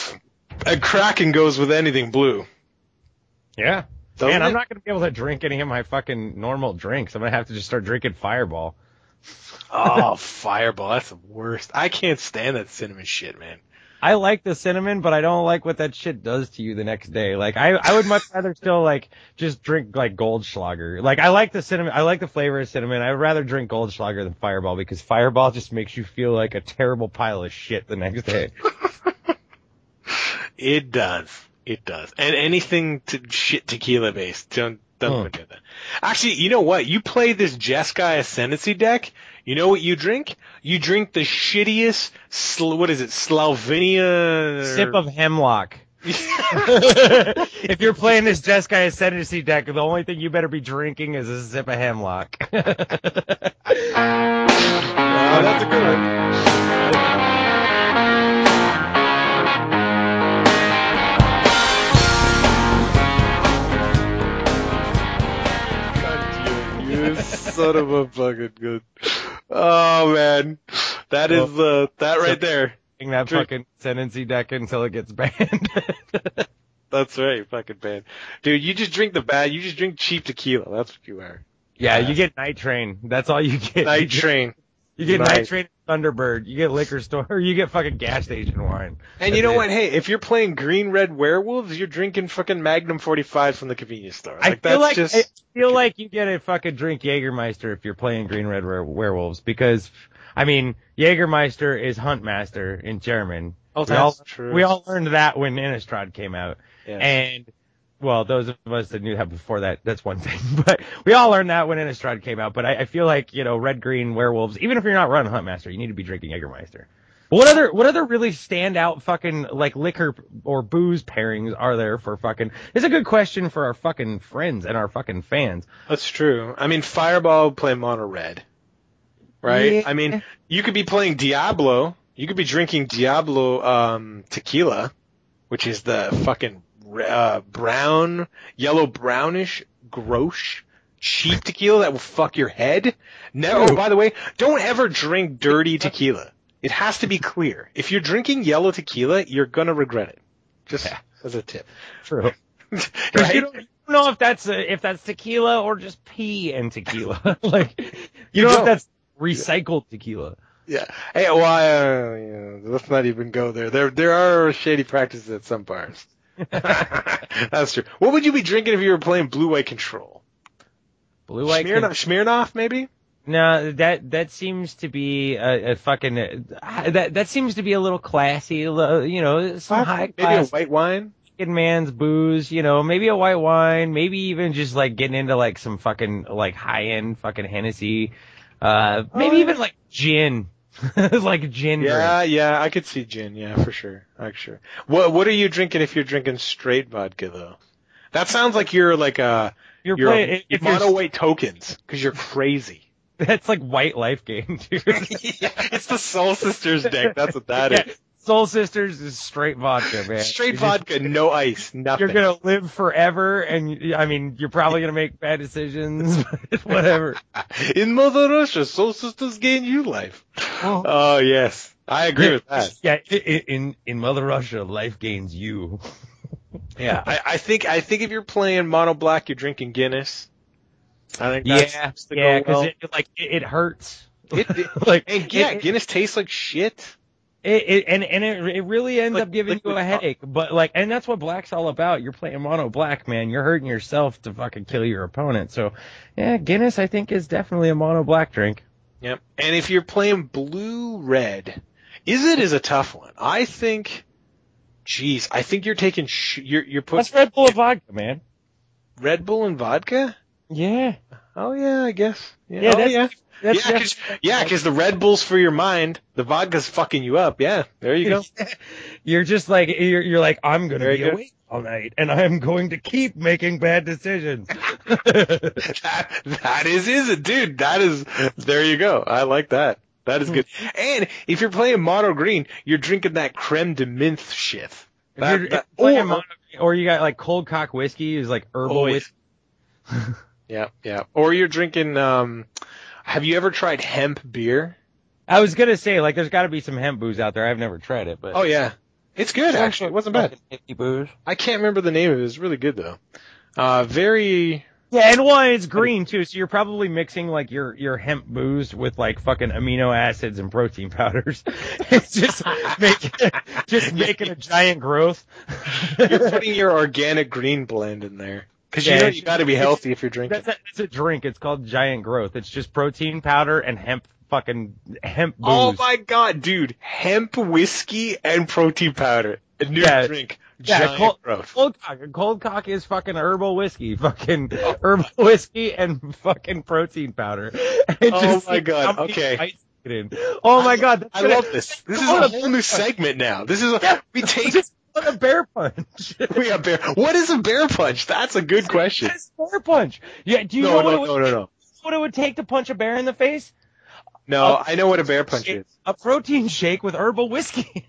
A Kraken goes with anything blue. Yeah. Doesn't Man, I'm it? not going to be able to drink any of my fucking normal drinks. I'm going to have to just start drinking Fireball. Oh, Fireball, that's the worst. I can't stand that cinnamon shit, man. I like the cinnamon, but I don't like what that shit does to you the next day. Like, I, I would much rather still, like, just drink, like, Goldschlager. Like, I like the cinnamon, I like the flavor of cinnamon. I would rather drink Goldschlager than Fireball because Fireball just makes you feel like a terrible pile of shit the next day. It does. It does. And anything to shit tequila based, don't, don't Hmm. do that. Actually, you know what? You play this Jeskai Ascendancy deck, you know what you drink? You drink the shittiest, sl- what is it, Slovenia? Sip of hemlock. If you're playing this Jeskai Ascendancy deck, the only thing you better be drinking is a sip of hemlock. Oh, that's a good one. You son of a fucking good. Oh man, that is uh, that right there. Drinking that Drink- fucking Ascendancy deck until it gets banned. That's right, fucking bad, dude. You just drink the bad. You just drink cheap tequila. That's what you are. Yeah, you get Night Train. That's all you get. Night you get, Train. You get Night. Night Train and Thunderbird. You get liquor store. Or you get fucking gas station wine. And you That's know it. what? Hey, if you're playing Green Red Werewolves, you're drinking fucking Magnum forty-five from the convenience store. I Like feel that's like just. I feel like you get a fucking drink Jägermeister if you're playing Green Red Were- Werewolves because I mean Jägermeister is Huntmaster in German. Oh, we all that's true. we all learned that when Innistrad came out, Yeah. and well, those of us that knew that before that, that's one thing. But we all learned that when Innistrad came out. But I, I feel like you know Red Green Werewolves, even if you're not running Huntmaster, you need to be drinking Jägermeister. But what other what other really standout fucking like liquor or booze pairings are there for fucking? It's a good question for our fucking friends and our fucking fans. That's true. I mean, Fireball would play mono red, right? Yeah. I mean, you could be playing Diablo. You could be drinking Diablo um, tequila, which is the fucking uh, brown, yellow brownish, gross, cheap tequila that will fuck your head. Never. Oh, by the way, don't ever drink dirty tequila. It has to be clear. If you're drinking yellow tequila, you're gonna regret it. Just Yeah. as a tip. True. Because Right? you don't, you don't know if that's a, if that's tequila or just pee and tequila. Like you don't know if don't. that's recycled tequila. Yeah. Hey, well, uh, yeah, let's not even go there. There, there are shady practices at some bars. That's true. What would you be drinking if you were playing Blue White Control? Blue White. Smirnoff, Smirnoff, maybe? No, that that seems to be a, a fucking uh, that that seems to be a little classy. uh, You know, some high Maybe a class white wine? fucking man's booze. You know, maybe a white wine. Maybe even just like getting into like some fucking like high end fucking Hennessy. Uh, maybe Oh, yeah. even like gin, like gin. Yeah, drink. yeah, I could see gin. Yeah, for sure. Like, sure. What What are you drinking if you're drinking straight vodka though? That sounds like you're like a You're, you're playing a, if mono you're, white tokens because you're crazy. that's like white life game, dude. Yeah, it's the Soul Sisters deck. That's what that Yeah, is. Soul Sisters is straight vodka, man. Straight You're just- vodka, no ice, nothing. You're gonna live forever, and I mean, you're probably gonna make bad decisions, but whatever. In Mother Russia, Soul Sisters gain you life. Oh yes, I agree with that. Yeah, i- i- in in Mother Russia, life gains you. Yeah, I, I think I think if you're playing mono black, you're drinking Guinness. I think that's Yeah, supposed to yeah, go because well. it like it, it hurts. It- it- like and yeah, it, Guinness tastes like shit. it, it, and and it, it really ends Like up giving you liquid a pop. headache. But like, and that's what black's all about. You're playing mono black, man. You're hurting yourself to fucking kill your opponent. So, yeah, Guinness I think is definitely a mono black drink. Yep. And if you're playing blue red, is it is a tough one. I think. Jeez, I think you're taking sh- you're you're That's putting Red Bull and vodka, man. Red Bull and vodka. Yeah, Oh yeah, I guess. Yeah, Yeah, oh, that's- yeah. that's yeah, cause, yeah, 'cause the Red Bull's for your mind, the vodka's fucking you up. Yeah, there you go. You're just like you're, you're like I'm gonna Very be good. awake all night, and I'm going to keep making bad decisions. that, that is, is it, dude? That is, there you go. I like that. That is good. And if you're playing mono green, you're drinking that creme de menthe shit. If That- you're- if that- you're playing or- mono- or you got like cold cock whiskey is like herbal Oh, yeah. whiskey. Yeah, yeah. Or you're drinking, um, have you ever tried hemp beer? I was gonna say like there's got to be some hemp booze out there. I've never tried it, but Oh yeah. It's good, actually. It wasn't bad. Hippie booze. I can't remember the name of it. It's really good though. Uh, very, Yeah, and one, it's green too, so you're probably mixing like your, your hemp booze with like fucking amino acids and protein powders. It's just making, just making a giant growth. You're putting your organic green blend in there. Cause you Yeah, know it's- you gotta be healthy if you're drinking. That's a, it's a drink. It's called Giant Growth. It's just protein powder and hemp fucking hemp booze. Oh my god, dude. Hemp whiskey and protein powder. A new Yeah. drink. Yeah, Giant cold, growth. cold cock. Cold cock is fucking herbal whiskey. Fucking herbal whiskey and fucking protein powder. And Oh just my see God, how many okay. bites you get in. Oh my god. That's I gonna- love this. This is Oh, a whole new segment now. This is a, we take, Just put a bear punch. we have bear, what is a bear punch? That's a good question. What is bear punch? Yeah, do you No, know what, no, it would, no, no, no. what it would take to punch a bear in the face? No, A I know what a bear punch is. A protein shake with herbal whiskey.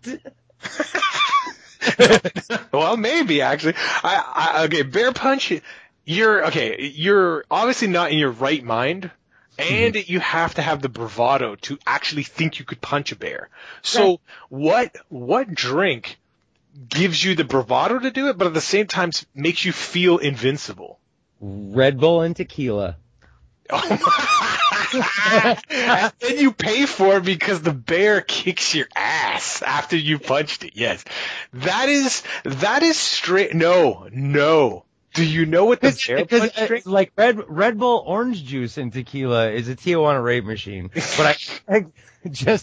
Well, maybe actually. I, I okay, bear punch. You're okay. You're obviously not in your right mind, and you have to have the bravado to actually think you could punch a bear. So, Right. what what drink gives you the bravado to do it, but at the same time s- makes you feel invincible? Red Bull and tequila. And then you pay for it because the bear kicks your ass after you punched it. Yes. That is, that is straight, no, no. Do you know what the bear Because punch drink? it's like Red Red Bull orange juice and tequila is a Tijuana rape machine, but I, I just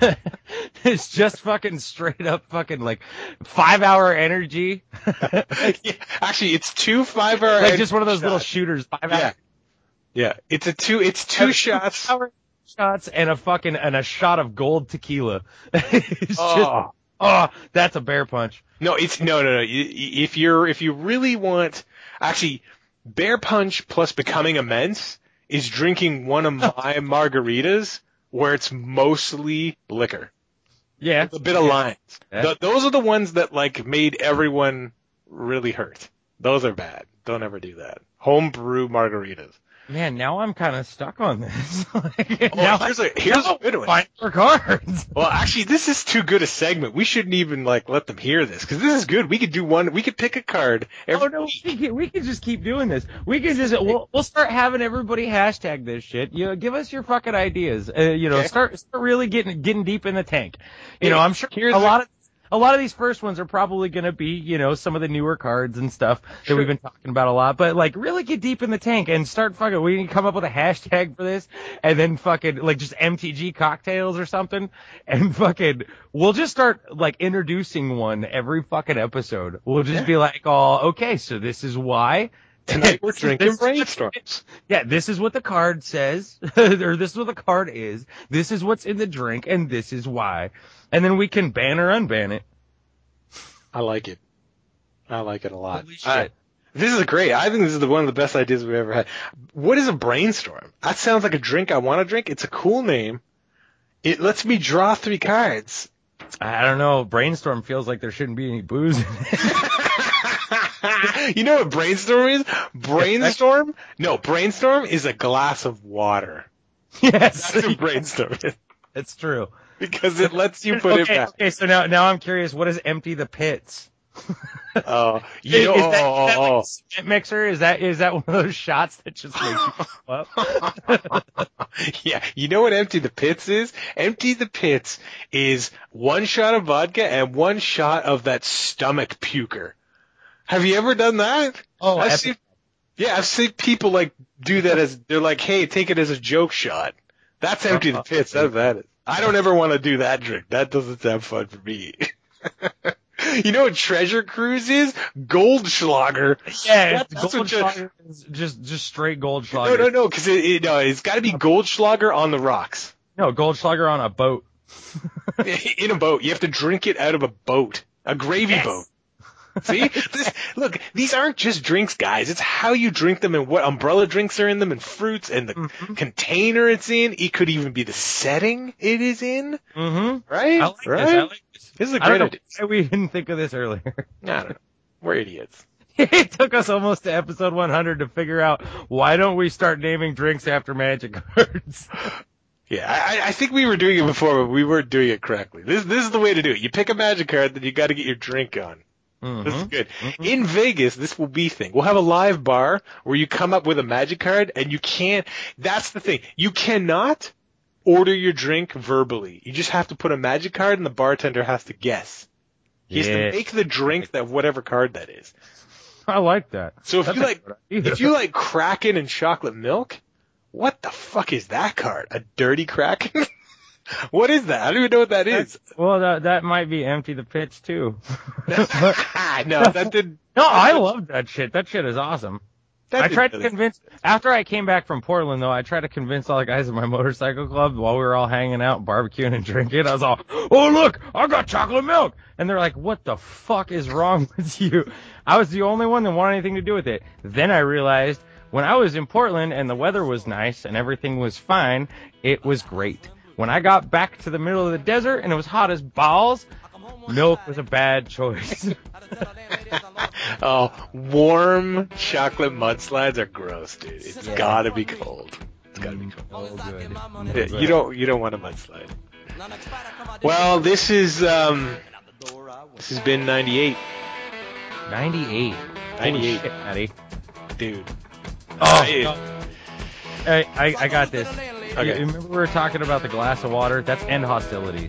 it's just fucking straight up fucking like five hour energy, Yeah, actually, it's two five hour. like just one of those little shots. shooters. Five Yeah. hour Yeah. It's a two, it's two shots. Power shots and a fucking and a shot of gold tequila. It's just Oh. oh, that's a bear punch. No, it's no, no, no. You- you- If you're if you really want, actually, bear punch plus becoming immense is drinking one of my margaritas where it's mostly liquor, Yeah, with a bit of limes. Yeah. Th- those are the ones that like made everyone really hurt. Those are bad. Don't ever do that. Home brew margaritas. man. Now I'm kind of stuck on this. Like, Oh, now here's a here's a good one. find more cards. Well, actually, this is too good a segment. We shouldn't even like let them hear this because this is good. We could do one. We could pick a card every Oh no, we can, we can just keep doing this. We can just we'll, we'll start having everybody hashtag this shit. You know, give us your fucking ideas. Uh, you know, Okay. start start really getting getting deep in the tank. You know, Yeah, I'm sure here's a the- lot of a lot of these first ones are probably going to be, you know, some of the newer cards and stuff that Sure. we've been talking about a lot. But like, really get deep in the tank and start fucking. We can come up with a hashtag for this, and then fucking like just M T G cocktails or something, and fucking we'll just start like introducing one every fucking episode. We'll just Yeah. be like, oh, okay, so this is why. tonight we're This is- drinking this is what- brainstorms. Yeah, this is what the card says, or this is what the card is. This is what's in the drink, and this is why. And then we can ban or unban it. I like it. I like it a lot. Holy I- shit. this is great. I think this is the, one of the best ideas we've ever had. What is a brainstorm? That sounds like a drink I want to drink. It's a cool name. It lets me draw three cards. I don't know. Brainstorm feels like there shouldn't be any booze in it. You know what brainstorm is? Brainstorm? No, brainstorm is a glass of water. Yes, That's what brainstorm is. it's true. Because it lets you put okay, it back. okay, so now now I'm curious. What is empty the pits? Oh, you know, is that, oh, is that oh, like oh. a cement mixer? Is that is that one of those shots that just makes you throw up? Yeah, you know what Empty the Pits is? Empty the Pits is one shot of vodka and one shot of that stomach puker. Have you ever done that? Oh, I've epic. seen, yeah, I've seen people like do that as they're like, hey, take it as a joke shot. That's Empty the Pits. That's what that is. I don't ever want to do that drink. That doesn't sound fun for me. You know what Treasure Cruise is? Goldschlager. Yeah, That's- that's what you- Goldschlager is just just straight No, Goldschlager. no, no, because it, it, no, it's got to be Goldschlager on the rocks. No, Goldschlager on a boat. In a boat. You have to drink it out of a boat. A gravy Yes. boat. See? This, look, these aren't just drinks, guys. It's how you drink them and what umbrella drinks are in them and fruits and the Mhm. container it's in. It could even be the setting it is in. Mm-hmm. Right? I like right? this. I like this. This is a I don't great know idea. why we didn't think of this earlier. I don't know. We're idiots. It took us almost to episode one hundred to figure out why don't we start naming drinks after magic cards. Yeah, I, I think we were doing it before, but we weren't doing it correctly. This this is the way to do it. You pick a magic card, then you got to get your drink on. Mm-hmm. This is good. Mm-hmm. In Vegas, this will be thing. We'll have a live bar where you come up with a magic card, and you can't. That's the thing. You cannot order your drink verbally. You just have to put a magic card, and the bartender has to guess. He has Yeah. to make the drink that whatever card that is. I like that. So if That's you a like, good idea. if you like Kraken and chocolate milk, what the fuck is that card? A dirty Kraken? What is that? I don't even know what that is. Well, that that might be Empty the Pitch too. no, that didn't. No, I love that shit. That shit is awesome. That I didn't tried to really- convince, after I came back from Portland though, I tried to convince all the guys in my motorcycle club while we were all hanging out, barbecuing and drinking. I was all, oh look, I got chocolate milk. And they're like, what the fuck is wrong with you? I was the only one that wanted anything to do with it. Then I realized when I was in Portland and the weather was nice and everything was fine, it was great. When I got back to the middle of the desert and it was hot as balls, milk was a bad choice. Oh, warm chocolate mudslides are gross, dude. It's Yeah. gotta be cold. It's gotta be cold. Oh, good. Yeah, you don't you don't want a mudslide. Well, this is um this has been ninety-eight, ninety-eight. Holy ninety-eight, shit, Matty. dude. Oh, it- no. I, I, I got this. Okay. You remember we were talking about the glass of water? That's end hostilities.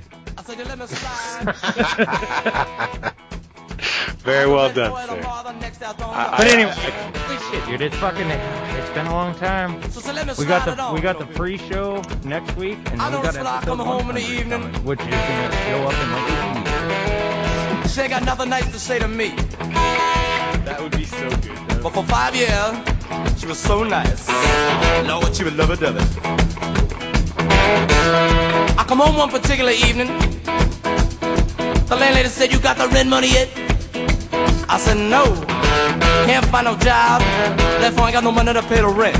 Very well done, sir. I- But I- anyway, I- holy shit, dude, it's fucking, it's been a long time. We got the we got the pre-show next week, and I then we notice got when I episode come home in the one hundred evening- coming, which is gonna show up in like a week. She ain't got nothing nice to say to me. that would be so good. Though. But for five years, she was so nice. Lord, she would love it, love it. I come home one particular evening. The landlady said, you got the rent money yet? I said, no. Can't find no job. Therefore, I ain't got no money to pay the rent.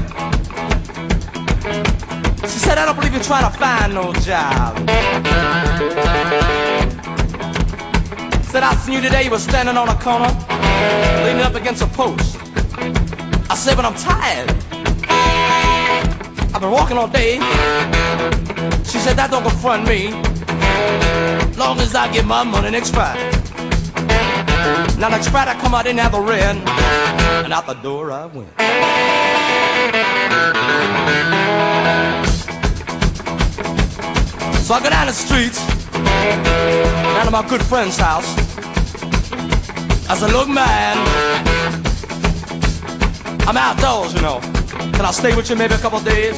She said, I don't believe you're trying to find no job. Said, I seen you today. You were standing on a corner, leaning up against a post. I said, but I'm tired. I've been walking all day. She said, that don't confront me. Long as I get my money next Friday. Now next Friday I come out, didn't have the rent, and out the door I went. So I go down the streets, down to my good friend's house. I said, look man, I'm outdoors, you know. Can I stay with you maybe a couple of days?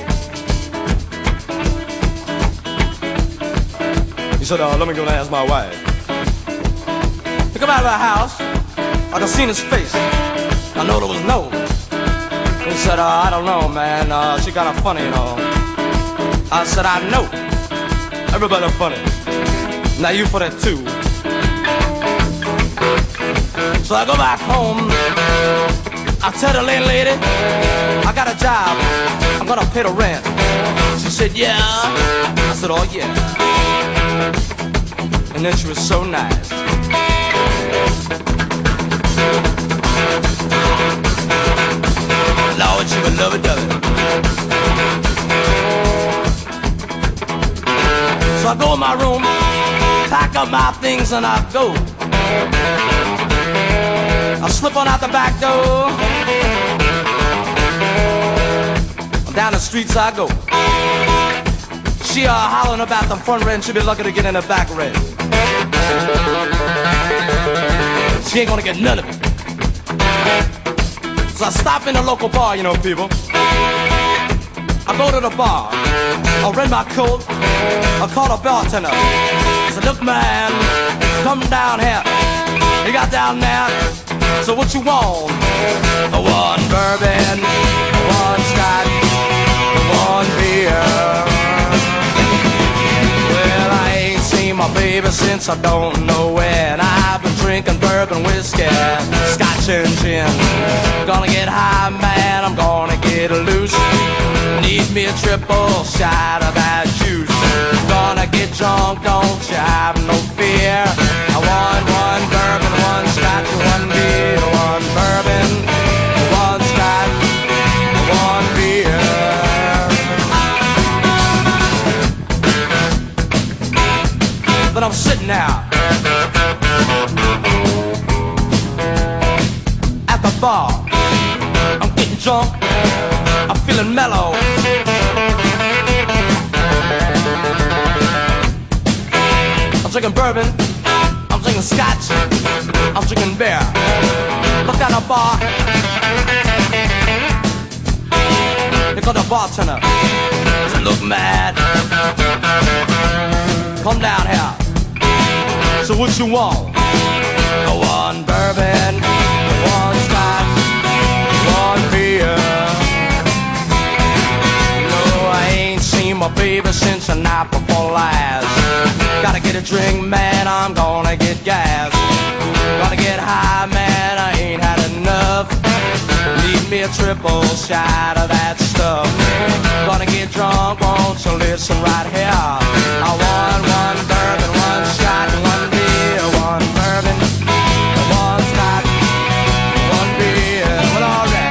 He said, uh, let me go and ask my wife. He come out of the house, I could see his face. I know there was no. He said, uh, I don't know, man, uh, she kinda funny, you know. I said, I know. Everybody funny. Now you for that too. So I go back home. I tell the landlady, I got a job. I'm gonna pay the rent. She said, yeah. I said, oh yeah. And then she was so nice. Lord, she would love it, love it. So I go in my room, pack up my things, and I go. I slip on out the back door. Down the streets I go. She uh, hollering about the front rent. She'll be lucky to get in the back rent. She ain't gonna get none of it. So I stop in the local bar, you know, people. I go to the bar. I rent my coat. I call the bartender. I said, look, man, come down here. You got down there. So what you want? One bourbon, one scotch, one beer. Well, I ain't seen my baby since I don't know when. I've been drinking bourbon whiskey, scotch and gin. Gonna get high, man, I'm gonna get loose. Need me a triple shot of that juice. Gonna get drunk, don't you have no fear. I want one bourbon, one scotch, one beer. One bourbon, one scotch, one beer. But I'm sitting out drunk, I'm feeling mellow. I'm drinking bourbon, I'm drinking scotch, I'm drinking beer. Look down the bar, here comes the bartender. Does it look mad? Come down here. So what you want? One bourbon, one scotch, one beer. No, I ain't seen my baby since the night before last. Gotta get a drink, man, I'm gonna get gas. Gonna get high, man, I ain't had enough. Need me a triple shot of that stuff. Gonna get drunk, won't you listen right here? I want one bourbon, one shot, one beer, one bourbon, one scotch, one beer. Well, all right.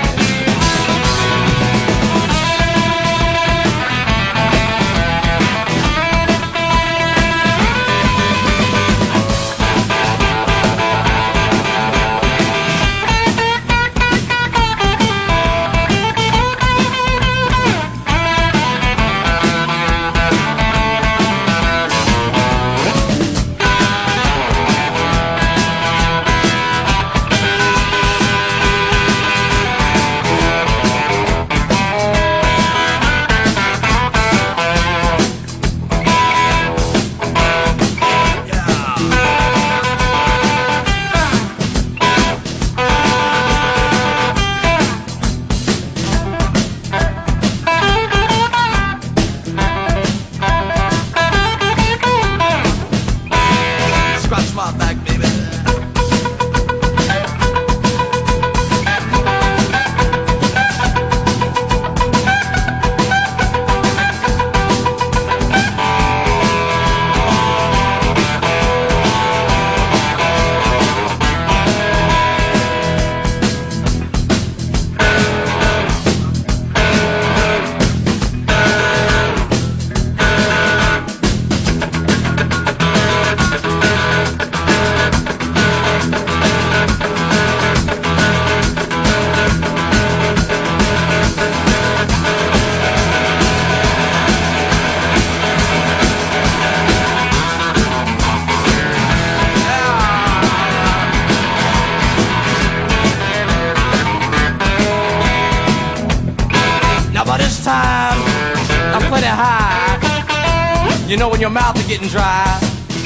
You know when your mouth is getting dry,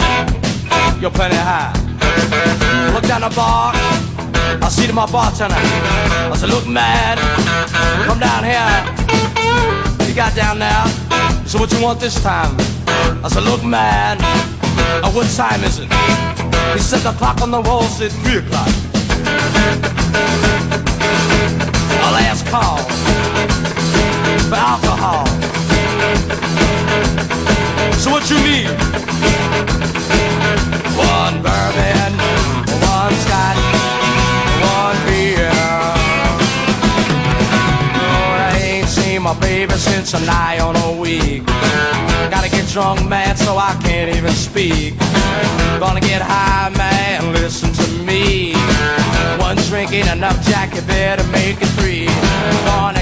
you're plenty high. Look down the bar, I see to my bartender. I said, look mad, come down here. He got down there, so what you want this time? I said, look mad, oh, what time is it? He said the clock on the wall said three o'clock. A last call for alcohol. So what you need? One bourbon, one scotch, one beer. Oh, I ain't seen my baby since a nigh on a week. Gotta get drunk, man, so I can't even speak. Gonna get high, man, listen to me. One drink ain't enough, Jack, you better make it three. Gonna